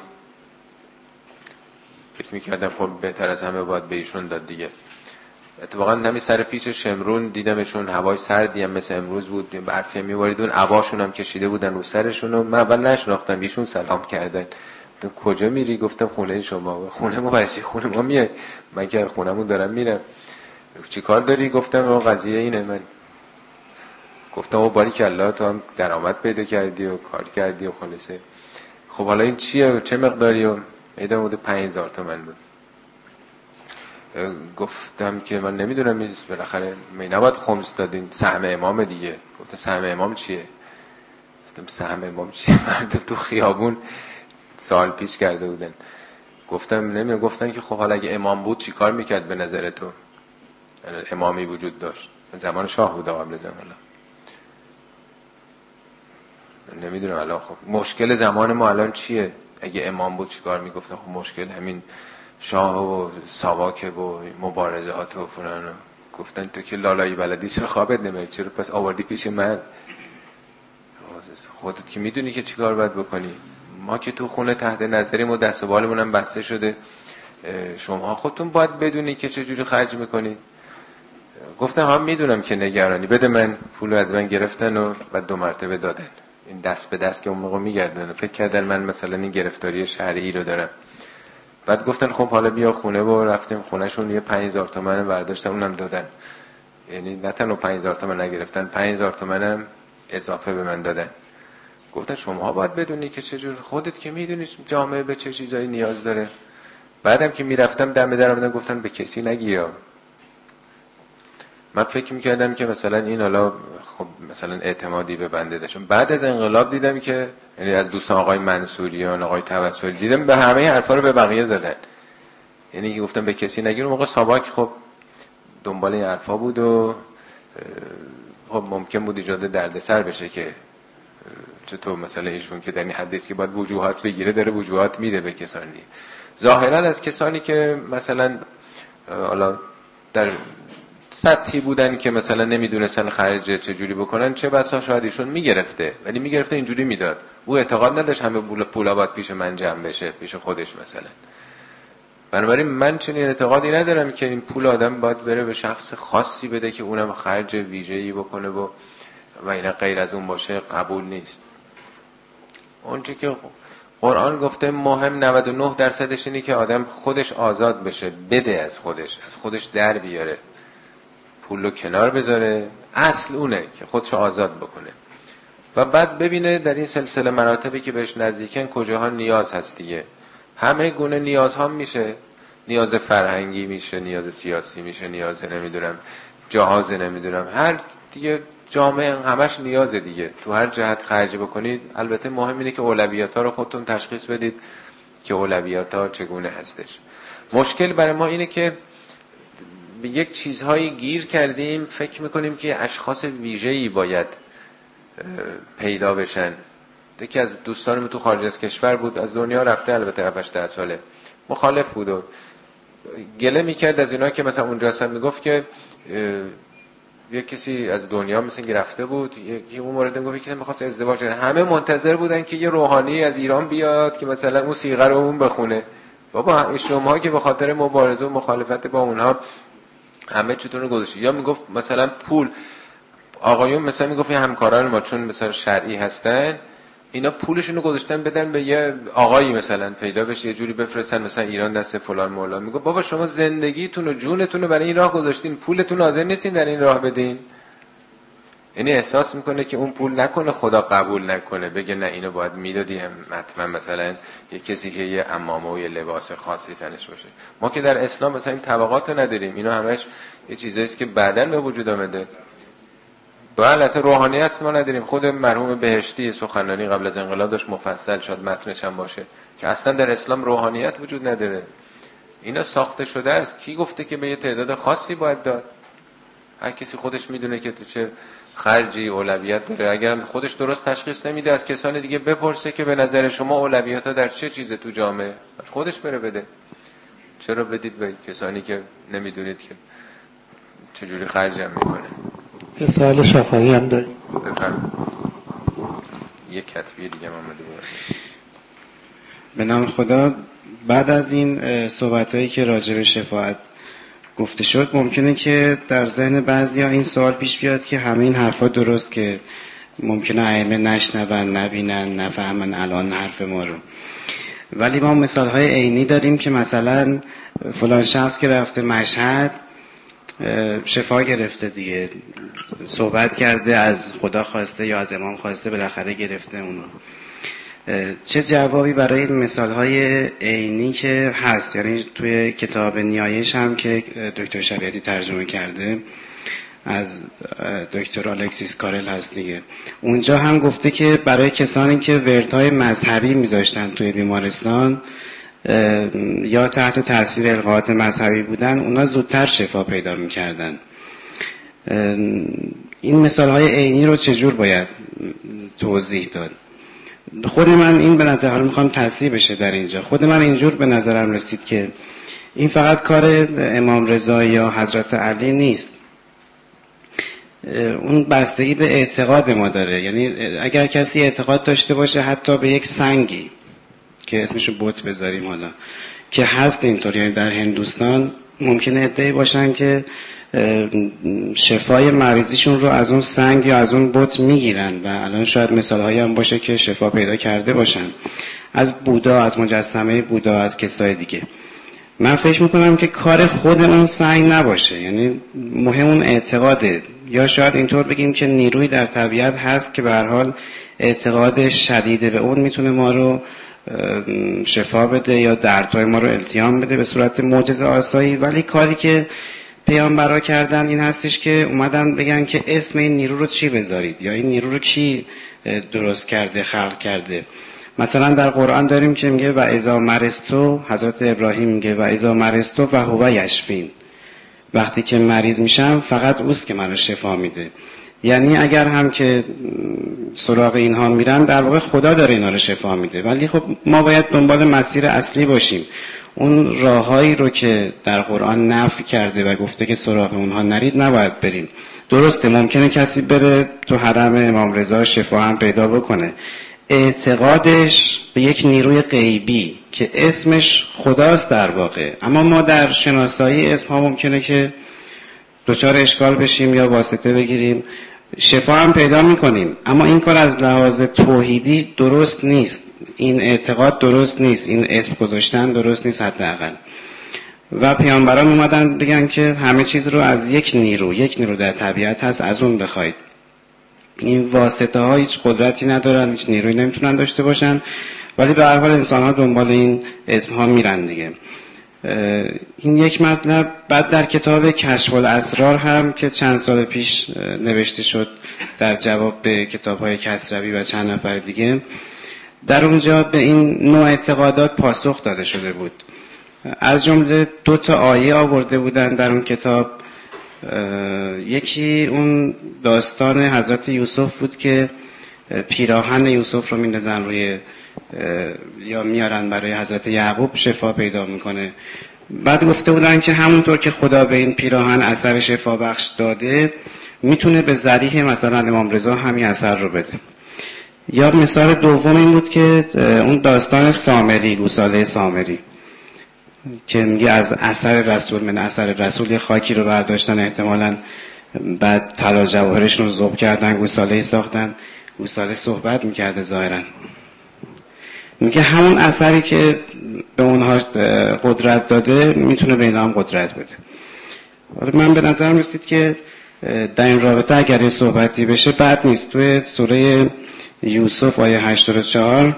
فکر میکردم خب بهتر از همه باید به ایشون داد دیگه. اتفاقا همین سر پیچ شمرون دیدمشون، هوای سردی هم مثل امروز بود، برفی میواریدون، عباشون هم کشیده بودن رو سرشون و من اول نشناختم. ایشون سلام کردن، گفتم کجا میری؟ گفتم خونه شما. خونه ما برای چی؟ خونه ما میای؟ من که خونمون دارم میرم. چی کار داری؟ گفتم قضیه اینه. من گفتم باریکالله تو هم درآمد پیدا کردی و کار کردی و خلاصه. خب حالا این چیه؟ چه مقداری؟ و ایدم بوده 5000 تومان بود. گفتم که من نمیدونم، بالاخره می نباید خمس دادین، سهم امام دیگه. گفتم سهم امام چیه؟ گفتم سهم امام چیه؟ مردم تو خیابون سال پیش کرده بودن. گفتم نمیدونم. گفتن که خب حالا اگه امام بود چی کار میکرد به نظر تو؟ امامی وجود داشت زمان شاه بود قبل زمان. نمیدونم الان خب مشکل زمان ما الان چیه؟ اگه امام بود چیکار میگفتن؟ خب مشکل همین شاه و ساواک و مبارزات و فلان. گفتن تو که لالایی بلدی چرا خوابت نمیاد؟ چرا پس آوردی پیش من؟ خودت که میدونی که چیکار باید بکنی. ما که تو خونه تحت نظریم و دست و بالمون هم بسته شده، شما خودتون باید بدونی که چجوری خرج میکنید. گفتم هم میدونم که نگرانی، بده من. پولو از من گرفتن و بعد 2 مرتبه دادن. این دست به دست که اون موقع میگردن، فکر کردن من مثلا این گرفتاری شرعی رو دارم. بعد گفتن خب حالا بیا خونه و رفتیم خونهشون. یه 5000 تومان برداشتن اونم دادن. یعنی نه تنها 5000 تومان نگرفتن، 5000 تومان هم اضافه به من دادن. گفتن شما باید بدونی که چجور، خودت که میدونی جامعه به چه چیزایی نیاز داره. بعدم که میرفتم دم در آمدن گفتن به کسی نگیا. من فکر میکردم که مثلا این حالا خب مثلا اعتمادی به بنده داشتم. بعد از انقلاب دیدم که یعنی از دوستان آقای منصوریان، آقای توسلی دیدم به همه حرفا رو به بقیه زدن. یعنی که گفتم به کسی نگیر. اون موقع ساواک خب دنبال این حرفا بود و خب ممکن بود ایجاد دردسر بشه که چطور مثلا ایشون که در این حدیث که باید وجوهات بگیره داره وجوهات میده به کسانی. ظاهرا از کسانی که مثلا حالا در سطحی بودن که مثلا نمیدونستن خرج چجوری بکنن، چه بسا شاید ایشون میگرفته، ولی میگرفته اینجوری میداد. او اعتقاد نداشت همه پولا باید پیش من جمع بشه، پیش خودش مثلا. بنابراین من چنین اعتقادی ندارم که این پول آدم باید بره به شخص خاصی بده که اونم خرج ویژه‌ای بکنه و اینا غیر از اون باشه قبول نیست. اونچه که قرآن گفته مهم 99% اینه که آدم خودش آزاد بشه، بده از خودش در بیاره، پولو کنار بذاره. اصل اونه که خودشو آزاد بکنه و بعد ببینه در این سلسله مراتبی که بهش نزدیکن کجاها نیاز هست دیگه. همه گونه نیازها میشه، نیاز فرهنگی میشه، نیاز سیاسی میشه، نیاز نمیدونم جهاز نمیدونم هر دیگه، جامعه همش نیازه دیگه. تو هر جهت خرج بکنید. البته مهم اینه که اولویت‌ها رو خودتون تشخیص بدید که اولویت‌ها چگونه هستش. مشکل برای ما اینه که به یک چیزهایی گیر کردیم، فکر میکنیم که اشخاص ویژه‌ای باید پیدا بشن. یکی از دوستانم تو خارج از کشور بود، از دنیا رفته، البته 7-8 ساله، مخالف بود و گله میکرد از اینا که مثلا اونجا اصلا میگفت که یک کسی از دنیا مثلا گرفته بود، یکی اون مورد میگفت که میخواست ازدواج کنه، همه منتظر بودن که یه روحانی از ایران بیاد که مثلا اون صیغه رو اون بخونه. بابا شما که به خاطر مبارزه و مخالفت با اونها همه چیتون رو گذاشتید. یا میگفت مثلا پول، آقایون مثلا میگفت همکاران ما چون مثلا شرعی هستن اینا پولشون رو گذاشتن بدن به یه آقایی مثلا پیدا بشه یه جوری بفرستن مثلا ایران دست فلان مولا. میگه بابا شما زندگیتون و جونتون رو برای این راه گذاشتین، پولتون حاضر نیستین در این راه بدین. یعنی احساس میکنه که اون پول نکنه خدا قبول نکنه، بگه نه اینو باید میدادی حتما مثلا یه کسی که یه عمامه و یه لباس خاصی تنش باشه. ما که در اسلام مثلا این طبقات رو نداریم، اینا همش یه چیزایی است که بعداً به وجود اومده. بله اصلا روحانیت ما نداریم. خود مرحوم بهشتی سخنرانی قبل از انقلاب داشت مفصل، شد متنش هم باشه، که اصلا در اسلام روحانیت وجود نداره. اینا ساخته شده است. کی گفته که به یه تعداد خاصی باید داد؟ هر کسی خودش میدونه که تو چه خرجی اولویت داره. اگر خودش درست تشخیص نمیده از کسان دیگه بپرسه که به نظر شما اولویت‌ها در چه چیزه تو جامعه، خودش بره بده. چرا بدید به کسانی که نمیدونید که چجوری خرجم میکنه؟ یه سوال شفاهی هم داریم. بفرم. یک کتبی دیگه هم آمده بود. به نام خدا. بعد از این صحبت‌هایی که راجع به شفاعت گفته شد ممکنه که در ذهن بعضیا این سوال پیش بیاد که همه این حرفا درست که ممکنه ائمه نشنون، نبینن، نفهمن الان حرف ما رو. ولی ما مثالهای عینی داریم که مثلا فلان شخص که رفته مشهد شفا گرفته دیگه، صحبت کرده، از خدا خواسته یا از امام خواسته، بالاخره گرفته اونو. چه جوابی برای این مثالهای عینی که هست، یعنی توی کتاب نیایش هم که دکتر شریعتی ترجمه کرده از دکتر الکسیس کارل هست دیگه، اونجا هم گفته که برای کسانی که وردهای مذهبی میذاشتن توی بیمارستان یا تحت تاثیر القاءات مذهبی بودن، اونا زودتر شفا پیدا میکردن. این مثالهای عینی رو چجور باید توضیح داد؟ خود من این به نظر، حالا میخوام تصحیح بشه در اینجا، خود من اینجور به نظرم رسید که این فقط کار امام رضا یا حضرت علی نیست، اون بستگی به اعتقاد ما داره. یعنی اگر کسی اعتقاد داشته باشه حتی به یک سنگی که اسمشو بت بذاریم حالا که هست اینطور، یعنی در هندوستان ممکنه ادعی باشن که شفای مریضیشون رو از اون سنگ یا از اون بت میگیرن و الان شاید مثالهایی هم باشه که شفا پیدا کرده باشن از بودا، از مجسمه بودا، از کسای دیگه. من فکر میکنم که کار خود اون سنگ نباشه، یعنی مهم اون اعتقاده، یا شاید اینطور بگیم که نیروی در طبیعت هست که به هر حال اعتقاد شدید به اون میتونه ما رو شفا بده یا دردهای ما رو التیام بده به صورت معجزه آسایی. ولی کاری که پیامبرا کردن این هستش که اومدن بگن که اسم این نیرو رو چی بذارید، یا این نیرو رو کی درست کرده، خلق کرده. مثلا در قرآن داریم که میگه و اذا مرضتو، حضرت ابراهیم میگه و اذا مرضتو و هو یشفین، وقتی که مریض میشم فقط اوست که منو شفا میده. یعنی اگر هم که سراغ اینها میرن در واقع خدا داره اینا رو شفا میده، ولی خب ما باید دنبال مسیر اصلی باشیم. اون راههایی رو که در قرآن نفی کرده و گفته که سراغ اونها نرید نباید بریم. درسته ممکنه کسی بره تو حرم امام رضا شفا هم پیدا بکنه، اعتقادش به یک نیروی غیبی که اسمش خداست در واقع، اما ما در شناسایی اسم ها ممکنه که دچار اشکال بشیم یا واسطه بگیریم. شفا هم پیدا میکنیم، اما این کار از لحاظ توحیدی درست نیست، این اعتقاد درست نیست، این اسم گذاشتن درست نیست حداقل. و پیامبران اومدن بگن که همه چیز رو از یک نیرو در طبیعت هست از اون بخواید. این واسطه ها هیچ قدرتی ندارن، هیچ نیروی نمیتونن داشته باشن، ولی به هر حال انسان ها دنبال این اسم ها میرن دیگه. این یک مطلب. بعد در کتاب کشف الاسرار هم که چند سال پیش نوشته شد در جواب به کتاب های کسروی و چند نفر دیگه، در اونجا به این نوع اعتقادات پاسخ داده شده بود. از جمله 2 آیه آورده بودن در اون کتاب. یکی اون داستان حضرت یوسف بود که پیراهن یوسف رو میندازن روی یا میارن برای حضرت یعقوب، شفا پیدا میکنه. بعد گفته بودن که همونطور که خدا به این پیراهن اثر شفا بخش داده میتونه به ذریح مثلا امام رضا همین اثر رو بده. یا مثال دوم این بود که اون داستان سامری، گوساله سامری که میگه از اثر رسول، من اثر رسول یه خاکی رو برداشتن، احتمالاً بعد طلا جواهرشون رو ذوب کردن، گوساله ساختن، گوساله صحبت میکرده ظاهراً. میگه همون اثری که به اونها قدرت داده میتونه به اینا هم قدرت بده. من به نظرم رسید که در این رابطه اگر یه صحبتی بشه بد نیست. توی سوره یوسف آیه 84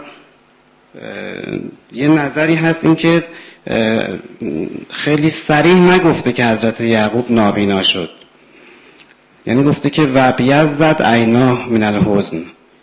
یه نظری هست، این که خیلی صریح نگفته که حضرت یعقوب نابینا شد، یعنی گفته که و بیضت عیناه من الحزن،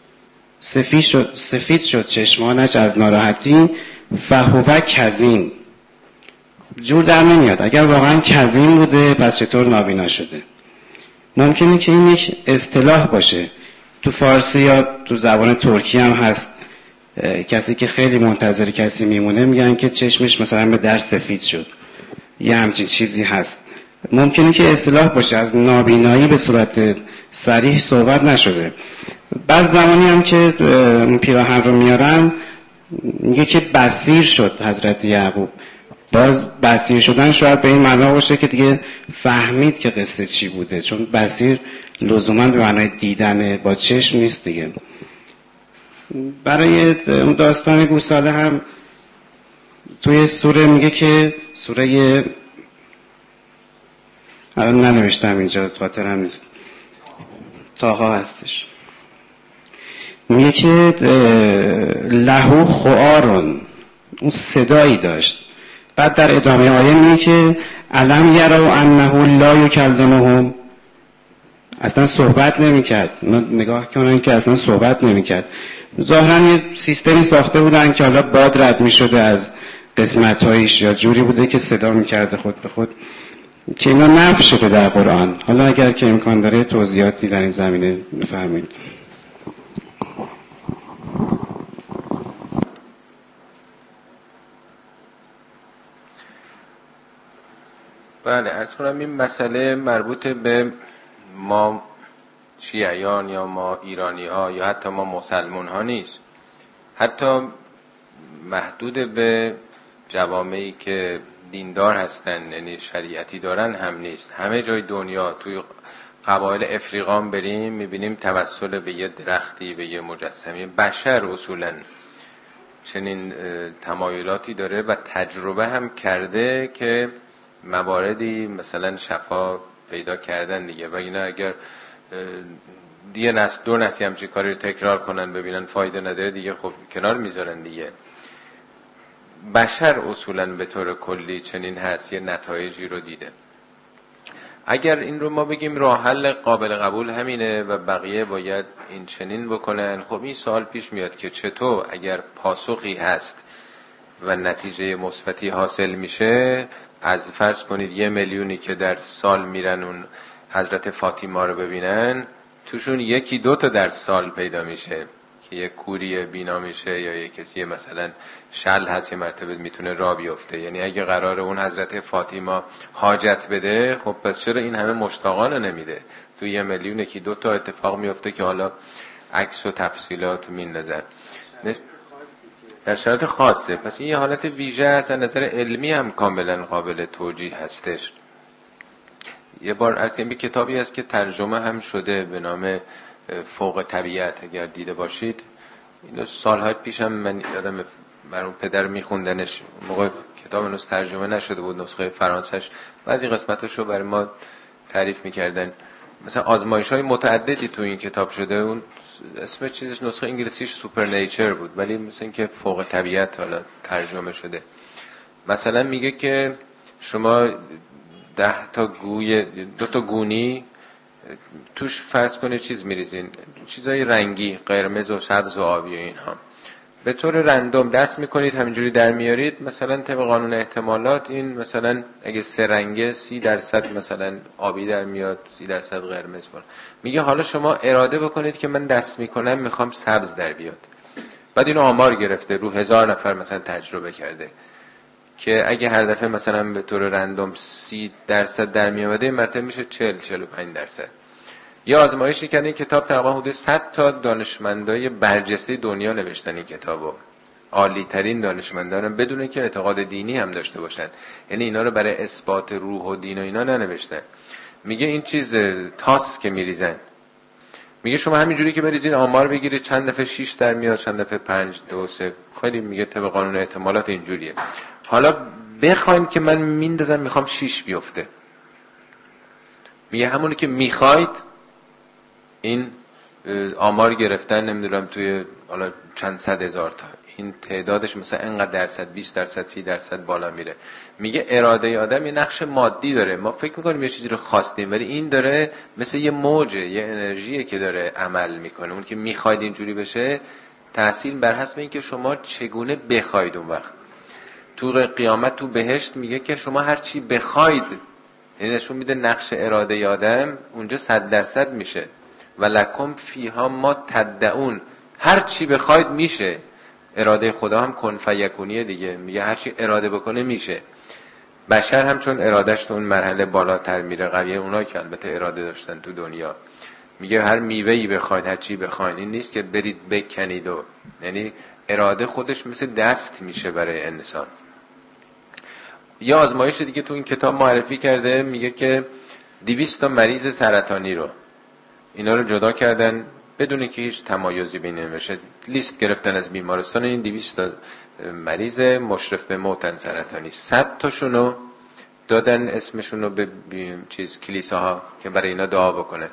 سفید شد چشمانش از ناراحتی، فهو کظیم. جور در نمیاد اگر واقعا کظیم بوده پس چطور نابینا شده. ممکنه که این یک اصطلاح باشه، تو فارسی یا تو زبان ترکی هم هست، کسی که خیلی منتظر کسی میمونه میگن که چشمش مثلا به در سفید شد، یه همچین چیزی هست. ممکنه که اصطلاح باشه، از نابینایی به صورت صریح صحبت نشده. بعض زمانی هم که پیراهن رو میارن میگه که بصیر شد حضرت یعقوب. باز بصیر شدن شاید به این معنا باشه که دیگه فهمید که قصه چی بوده، چون بصیر لزوما به معنای دیدن با چشم نیست دیگه. برای اون داستان گوساله هم توی سوره میگه که سوره الان ننوشتم اینجا خاطرم نیست، طه هستش، میگه که له خوارون، اون صدایی داشت. بعد در ادامه آیه میگه که الم یروا انه لا یکلمهم، اصلا صحبت نمیکرد. نگاه کنن که اصلا صحبت نمیکرد. ظاهرا یه سیستمی ساخته بودن که حالا باد رد میشده از قسمت‌هایش یا جوری بوده که صدا میکرده خود به خود، که اینا نفی شده در قرآن. حالا اگر که امکان داره توضیحاتی در این زمینه بفرمایید. بله، عرض کنم این مسئله مربوط به ما شیعیان یا ما ایرانی ها یا حتی ما مسلمان ها نیست، حتی محدود به جوامعی که دیندار هستن یعنی شریعتی دارن هم نیست. همه جای دنیا، توی قبایل افریقا بریم میبینیم توسل به یه درختی، به یه مجسمه. بشر اصولا چنین تمایلاتی داره و تجربه هم کرده که مواردی مثلا شفا پیدا کردن دیگه، و اینا اگر دیگه نسل دو نسل همچی کاری رو تکرار کنن ببینن فایده نداره دیگه، خب کنار میذارن دیگه. بشر اصولا به طور کلی چنین هست، یه نتایجی رو دیده. اگر این رو ما بگیم راه حل قابل قبول همینه و بقیه باید این چنین بکنن، خب این سوال پیش میاد که چطور اگر پاسخی هست و نتیجه مثبتی حاصل میشه، از فرض کنید 1 میلیونی که در سال میرن اون حضرت فاطمه رو ببینن، توشون 1-2 تا در سال پیدا میشه که یک کوری بینا میشه یا یک کسی مثلا شل هست یه مرتبه میتونه راه بیفته. یعنی اگه قراره اون حضرت فاطمه حاجت بده، خب پس چرا این همه مشتاقانه نمیده؟ تو 1 میلیون 1-2 تا اتفاق میفته که حالا عکس و تفصیلات میندازن در شرایط خاصه. پس این یه حالت ویژه از نظر علمی هم کاملا قابل توجیه هستش. یه بار از این کتابی هست که ترجمه هم شده به نام فوق طبیعت، اگر دیده باشید. اینو سالهای پیشم من یادم برام پدر میخوندنش، موقع کتاب هنوز ترجمه نشده بود، نسخه فرانسش بعضی قسمتاشو برای ما تعریف میکردن. مثلا آزمایش‌های متعددی تو این کتاب شده. اون اسم چیزش نسخه انگلیسیش سوپر نیچر بود، ولی مثلا اینکه فوق طبیعت حالا ترجمه شده. مثلا میگه که شما 10 تا گوی 2 تا گونی توش فرض کنه چیز میریزین، چیزای رنگی، قرمز و سبز و آبی و اینها، به طور رندوم دست میکنید همینجوری در میارید. مثلا طبق قانون احتمالات این مثلا اگه 3 رنگه 30% مثلا آبی در میاد، 30% قرمز بود. میگه حالا شما اراده بکنید که من دست میکنم میخوام سبز در بیاد. بعد اینو آمار گرفته، رو 1000 نفر مثلا تجربه کرده که اگه هر دفعه مثلا به طور رندوم 30% در میامده، این مرتبه میشه 40-45%. یه آزمایشی کردن، این کتاب تقریبا حدود 100 تا دانشمندای برجسته دنیا نوشتن این کتابو، عالی ترین دانشمندان، بدون که اعتقاد دینی هم داشته باشن. یعنی اینا رو برای اثبات روح و دین و اینا ننوشتن. میگه این چیز تاس که میریزن، میگه شما همینجوری که بریزین آمار بگیرید چند دفعه 6 در میاد، چند دفعه 5 2 3، خیلی میگه طبق قانون احتمالات اینجوریه. حالا بخواید که من میندازم میخوام 6 بیفته، میگه همونی که میخواید این آمار گرفتن نمیدونم توی حالا چند صد هزار تا، این تعدادش مثلا اینقدر درصد، 20%، 30% بالا میره. میگه اراده آدم یه نقش مادی داره. ما فکر میکنیم یه چیزی رو خواستیم، ولی این داره مثل یه موجه، یه انرژیه که داره عمل میکنه. اون که میخواید اینجوری بشه، تحصیل بر حسب این که شما چگونه بخواید. اون وقت تو قیامت تو بهشت میگه که شما هر چی بخواید، یعنی نشون میده نقش اراده آدم اونجا 100% میشه. و لکم فیها ما تدعون، هر چی بخواید میشه. اراده خدا هم کن فیکونیه دیگه، میگه هر چی اراده بکنه میشه. بشر هم چون ارادهش تو اون مرحله بالاتر میره، قویه اونایی که البته اراده داشتن تو دنیا. میگه هر میوه‌ای بخواید، هر چی بخواید، این نیست که برید بکنید و، یعنی اراده خودش مثل دست میشه برای انسان. یا آزمایش دیگه تو این کتاب معرفی کرده، میگه که 200 تا مریض سرطانی رو اینا رو جدا کردن بدون که هیچ تمایزی بینشون بشه. لیست گرفتن از بیمارستان، این 200 تا مریض مشرف به موتن سرطانی، 100 تاشونو دادن اسمشونو به کلیساها که برای اینا دعا بکنه،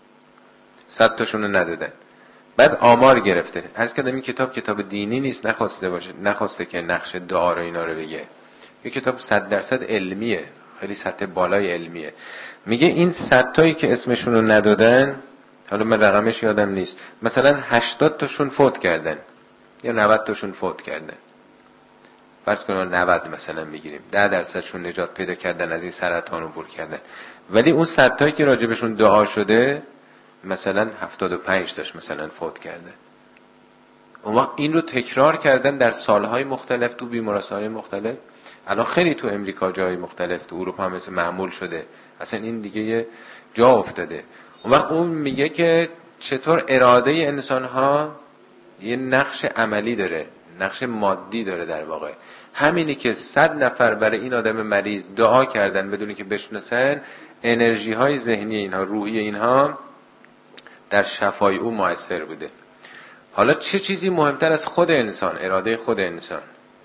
100 تاشونو ندادن. بعد آمار گرفته. عرض کردم این کتاب دینی نیست، نخواسته که نقش دعا رو اینا رو بگه. یه کتاب 100% علمیه، خیلی سطح بالای علمیه. میگه این 100 تایی که اسمشون رو ندادن، حالا من رقمش یادم نیست، مثلا 80 تاشون فوت کردن یا 90 تاشون فوت کردن، فرض کنیم 90 مثلا بگیریم، 10% نجات پیدا کردن از این سرطان عبور کردن. ولی اون 100 تایی که راجبشون دعا شده مثلا 75 تاش مثلا فوت کردن. اون وقت این رو تکرار کردن در سالهای مختلف تو بیمارستان‌های مختلف. الان خیلی تو امریکا جای مختلف، تو اروپا هم مثل معمول شده، اصلا این دیگه یه جا افتاده. اون وقت اون میگه که چطور اراده انسان‌ها یه نقش عملی داره، نقش مادی داره. در واقع همینی که 100 نفر برای این آدم مریض دعا کردن بدون که بشناسن، انرژی های ذهنی اینها، روحی اینها در شفای او مؤثر بوده. حالا چه چیزی مهمتر از خود انسان، اراده خود انسان؟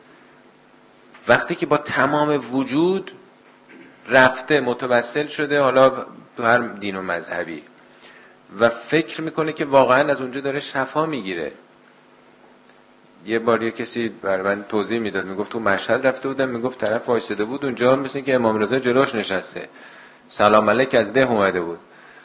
وقتی که با تمام وجود رفته متوسل شده، حالا تو هر دین و مذهبی، و فکر میکنه که واقعا از اونجا داره شفا میگیره. یه بار یه کسی بر من توضیح میداد، میگفت تو مشهد رفته بودم، میگفت طرف وایساده بود اونجا مثل که امام رضا جلوش نشسته، سلام علیک از ده اومده بود.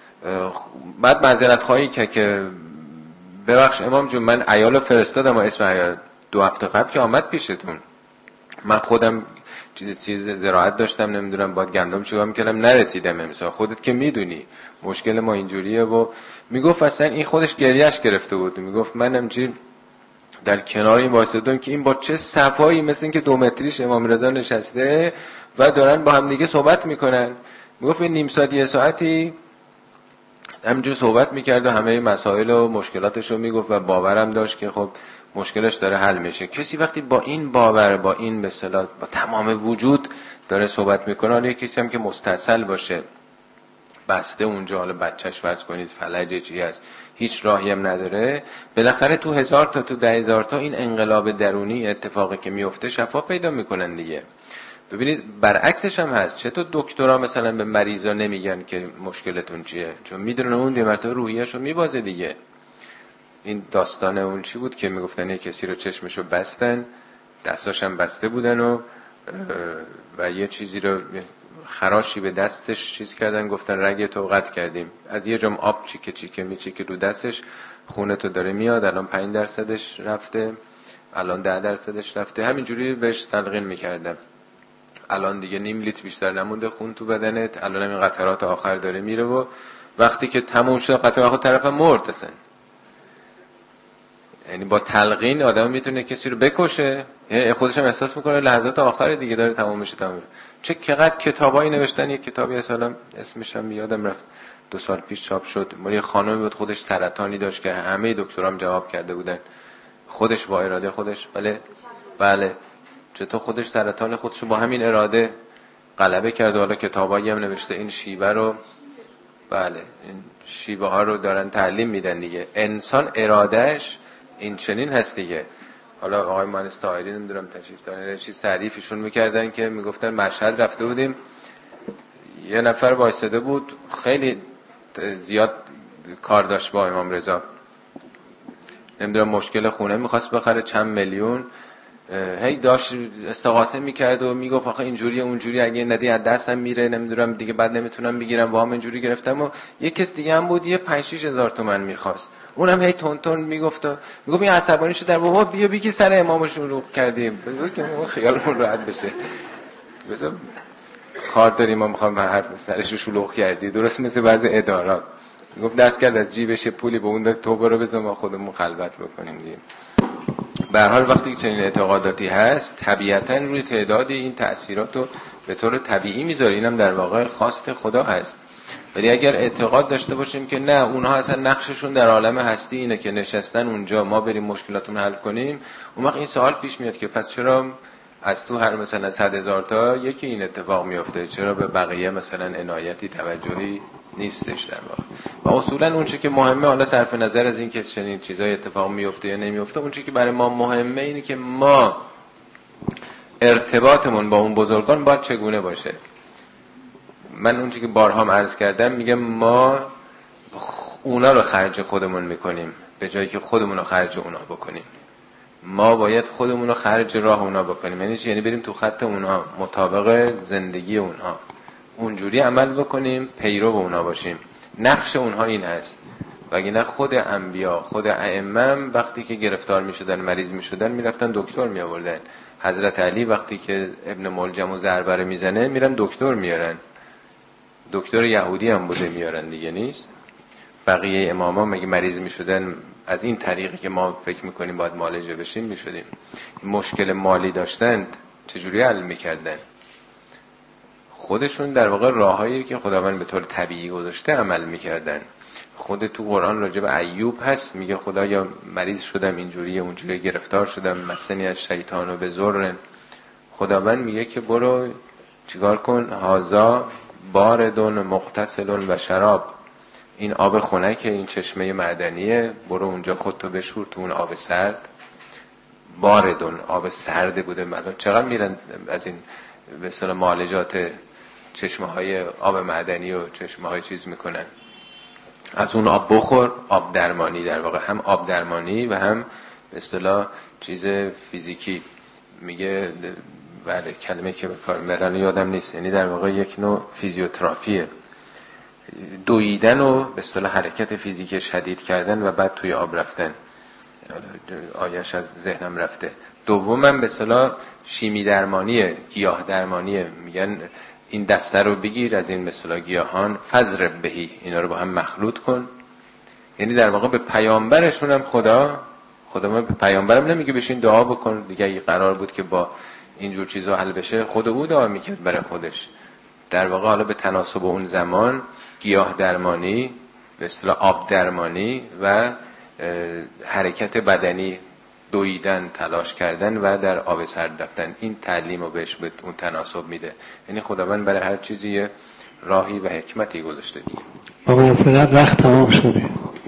بعد معذرت خواهی که ببخش امام جون، من عیالو فرستادم و اسم عیال 2 هفته قبل که آمد پیشتون، من خودم چیز زراعت داشتم، نمیدونم باید گندم چیکار میکردم، نرسیدم امسال، خودت که میدونی مشکل ما اینجوریه. و میگفت اصلا این خودش گریهش گرفته بود، میگفت من همچین در کنار این وایسادم که این با چه صفایی مثل این که 2 متریش امام رضا نشسته و دارن با هم دیگه صحبت میکنن. میگفت این نیم ساعت یه ساعتی همینجور صحبت میکرد و همه مسائل و مشکلاتش رو میگفت و باورم داشت که خب مشکلش داره حل میشه. کسی وقتی با این باور، با این به اصطلاح با تمام وجود داره صحبت میکنه، حالا کسی هم که مستاصل باشه، بسته اونجا، حالا بچهش فرض کنید فلج چی هست، هیچ راهی هم نداره، بالاخره تو 1000 تا تو 10,000 تا این انقلاب درونی اتفاقی که میفته شفا پیدا میکنن دیگه. ببینید برعکسش هم هست. چطور دکترها مثلا به مریضا نمیگن که مشکلتون چیه؟ چون میدونن اون مرتبه روحیه‌شو میبازه دیگه. این داستان اون چی بود که میگفتن یه کسی رو چشمشو بستن، دستاش هم بسته بودن و یه چیزی رو خراشی به دستش چیز کردن، گفتن رگ تو قطع کردیم، از یه جام آب چیکه میچیکه رو دستش، خونه تو داره میاد، الان 5% رفته، الان 10% رفته. همینجوری بهش تلقین میکردم، الان دیگه نیم لیتر بیشتر نمونده خون تو بدنت، الان همین قطرات آخر داره میره و وقتی که تموم شد قطرات آخر طرف مرد اصلا. یعنی با تلقین آدم میتونه کسی رو بکشه، خودش هم احساس میکنه لحظات آخر دیگه داره تموم میشه. چقدر کتابایی نوشتن. یک کتابی اصلا اسمش هم یادم رفت 2 سال پیش چاپ شد، یه خانمی بود خودش سرطانی داشت که همه دکترام جواب کرده بودن، خودش با اراده خودش بله چطور خودش سرطان خودش با همین اراده غلبه کرد. حالا کتابایی هم نوشته این شیوه رو، بله این شیوه ها رو دارن تعلیم میدن دیگه. انسان ارادهش این چنین هست دیگه. حالا آقای مهندس طاهری نمیدونم تشریف دارن، چیز تعریفشون میکردن که میگفتن مشهد رفته بودیم، یه نفر وایساده بود خیلی زیاد کار داشت با امام رضا، نمیدونم مشکل خونه میخواست بخره چند میلیون، هی داشت استغاثه میکرد و میگفت آخه اینجوری اونجوری اگه ندی از دستم میره، نمیدونم دیگه بعد نمیتونم بگیرم، وام اینجوری گرفتم. و یه کس دیگه هم بود یه 5-6 هزار تومان میخواست، اونم هی تون میگفت این عصبانی شد، در بابا بیا بگی سر امامو شلوغ کردیم، بذار که ما خیالمون راحت بشه، بذار کار داریم ما میخوام حرف سرش رو شلوغ کردی. درست مثل بعضی ادارات میگفت دست کرد از جیبش پولی به اون داد، تو برو بذار ما خودمون خلوت بکنیم دیگه. به هر حال وقتی چنین اعتقاداتی هست طبیعتاً روی تعدادی این تأثیرات رو به طور طبیعی میذاره، اینم در واقع خواست خدا هست. ولی اگر اعتقاد داشته باشیم که نه اونها اصلا نقششون در عالم هستی اینه که نشستن اونجا ما بریم مشکلاتون حل کنیم، اون وقت این سوال پیش میاد که پس چرا از تو هر مثلا 100,000 تا یکی این اتفاق میفته، چرا به بقیه مثلا عنایتی توجهی نیستش در واقع. و اصولا اون چیزی که مهمه، حالا صرف نظر از این که چنین چیزای اتفاق میفته یا نمیفته، اون چیزی که برای ما مهمه اینه که ما ارتباطمون با اون بزرگان باید چگونه باشه. من اون چیزی که بارها عرض کردم میگم ما اونا رو خرج خودمون میکنیم به جایی که خودمون رو خرج اونا بکنیم. ما باید خودمون رو خرج راه اونا بکنیم. یعنی چی؟ یعنی بریم تو خط اونها، مطابق زندگی اونها اونجوری عمل بکنیم، پیرو اونا باشیم. نقش اونها این هست. وگرنه خود انبیا، خود ائمه وقتی که گرفتار میشدن، مریض میشدن، میرفتن دکتر میآوردن. حضرت علی وقتی که ابن ملجم و ضربه میزنه میرن دکتر میارن. دکتر یهودی هم بوده میارن دیگه نیست. بقیه اماما مگه مریض میشدن از این طریقی که ما فکر میکنیم باید معالجه بشیم میشدیم؟ مشکل مالی داشتند چجوری حل میکردن؟ خودشون در واقع راههایی که خداوند به طور طبیعی گذاشته عمل میکردن. خود تو قرآن راجع به ایوب هست، میگه خدایا مریض شدم اینجوری اونجوری، گرفتار شدم، مسنی از شیطان و به ضر. خداوند میگه که برو چیکار کن؟ هازا باردون مغتسل و شراب، این آب خنک، این چشمه معدنیه، برو اونجا خودتو بشور تو اون آب سرد. باردون آب سرده بوده. مردم چقدر میرن از این به اصطلاح معالجات چشمه های آب معدنی و چشمه های چیز میکنن. از اون آب بخور. آب درمانی در واقع، هم آب درمانی و هم به اصطلاح چیز فیزیکی. میگه بله کلمه که به کار میبرن یادم نیست، یعنی در واقع یک نوع فیزیوتراپیه. دویدن و به اصطلاح حرکت فیزیکی شدید کردن و بعد توی آب رفتن. آیش از ذهنم رفته. دومم به اصطلاح شیمی درمانیه، گیاه درمانیه. میگن این دسته رو بگیر از این به اصطلاح گیاهان، فضرب بهی، اینا رو با هم مخلوط کن. یعنی در واقع به پیامبرشون هم خدا ما به پیامبرم نمیگه بشین دعا بکن دیگه. اگه قرار بود که با اینجور چیزا حل بشه خود او دعا میکرد برای خودش. در واقع حالا به تناسب اون زمان گیاه درمانی، به اصطلاح آب درمانی و حرکت بدنی، دویدن، تلاش کردن و در آب سرد رفتن، این تعلیم رو بهش به اون تناسب میده. یعنی خداوند برای هر چیزی راهی و حکمتی گذاشته دیگه. با مناسبت وقت تمام شده.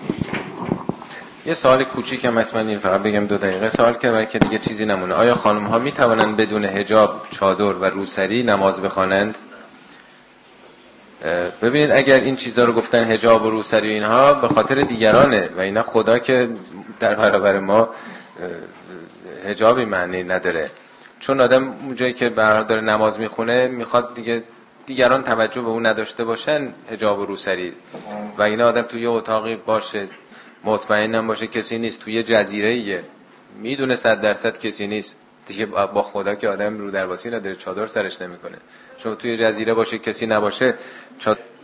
یه سوال کوچیکم هست، من این فقط بگم 2 دقیقه سوال کردم که دیگه چیزی نمونه. آیا خانم ها می توانند بدون حجاب، چادر و روسری نماز بخوانند؟ ببینید اگر این چیزا رو گفتن حجاب و روسری و اینها به خاطر دیگرانه و اینا خدا که در برابر ما حجابی معنی نداره. چون آدم اونجایی که داره نماز میخونه میخواد دیگه دیگران توجه به اون نداشته باشن، حجاب و روسری و اینا. آدم توی اتاقی باشه مطمئنم باشه کسی نیست، توی جزیره‌ایه میدونه 100% کسی نیست دیگه، با خدا که آدم رو درواسی نداره، چادر سرش نمیکنه. چون توی جزیره باشه کسی نباشه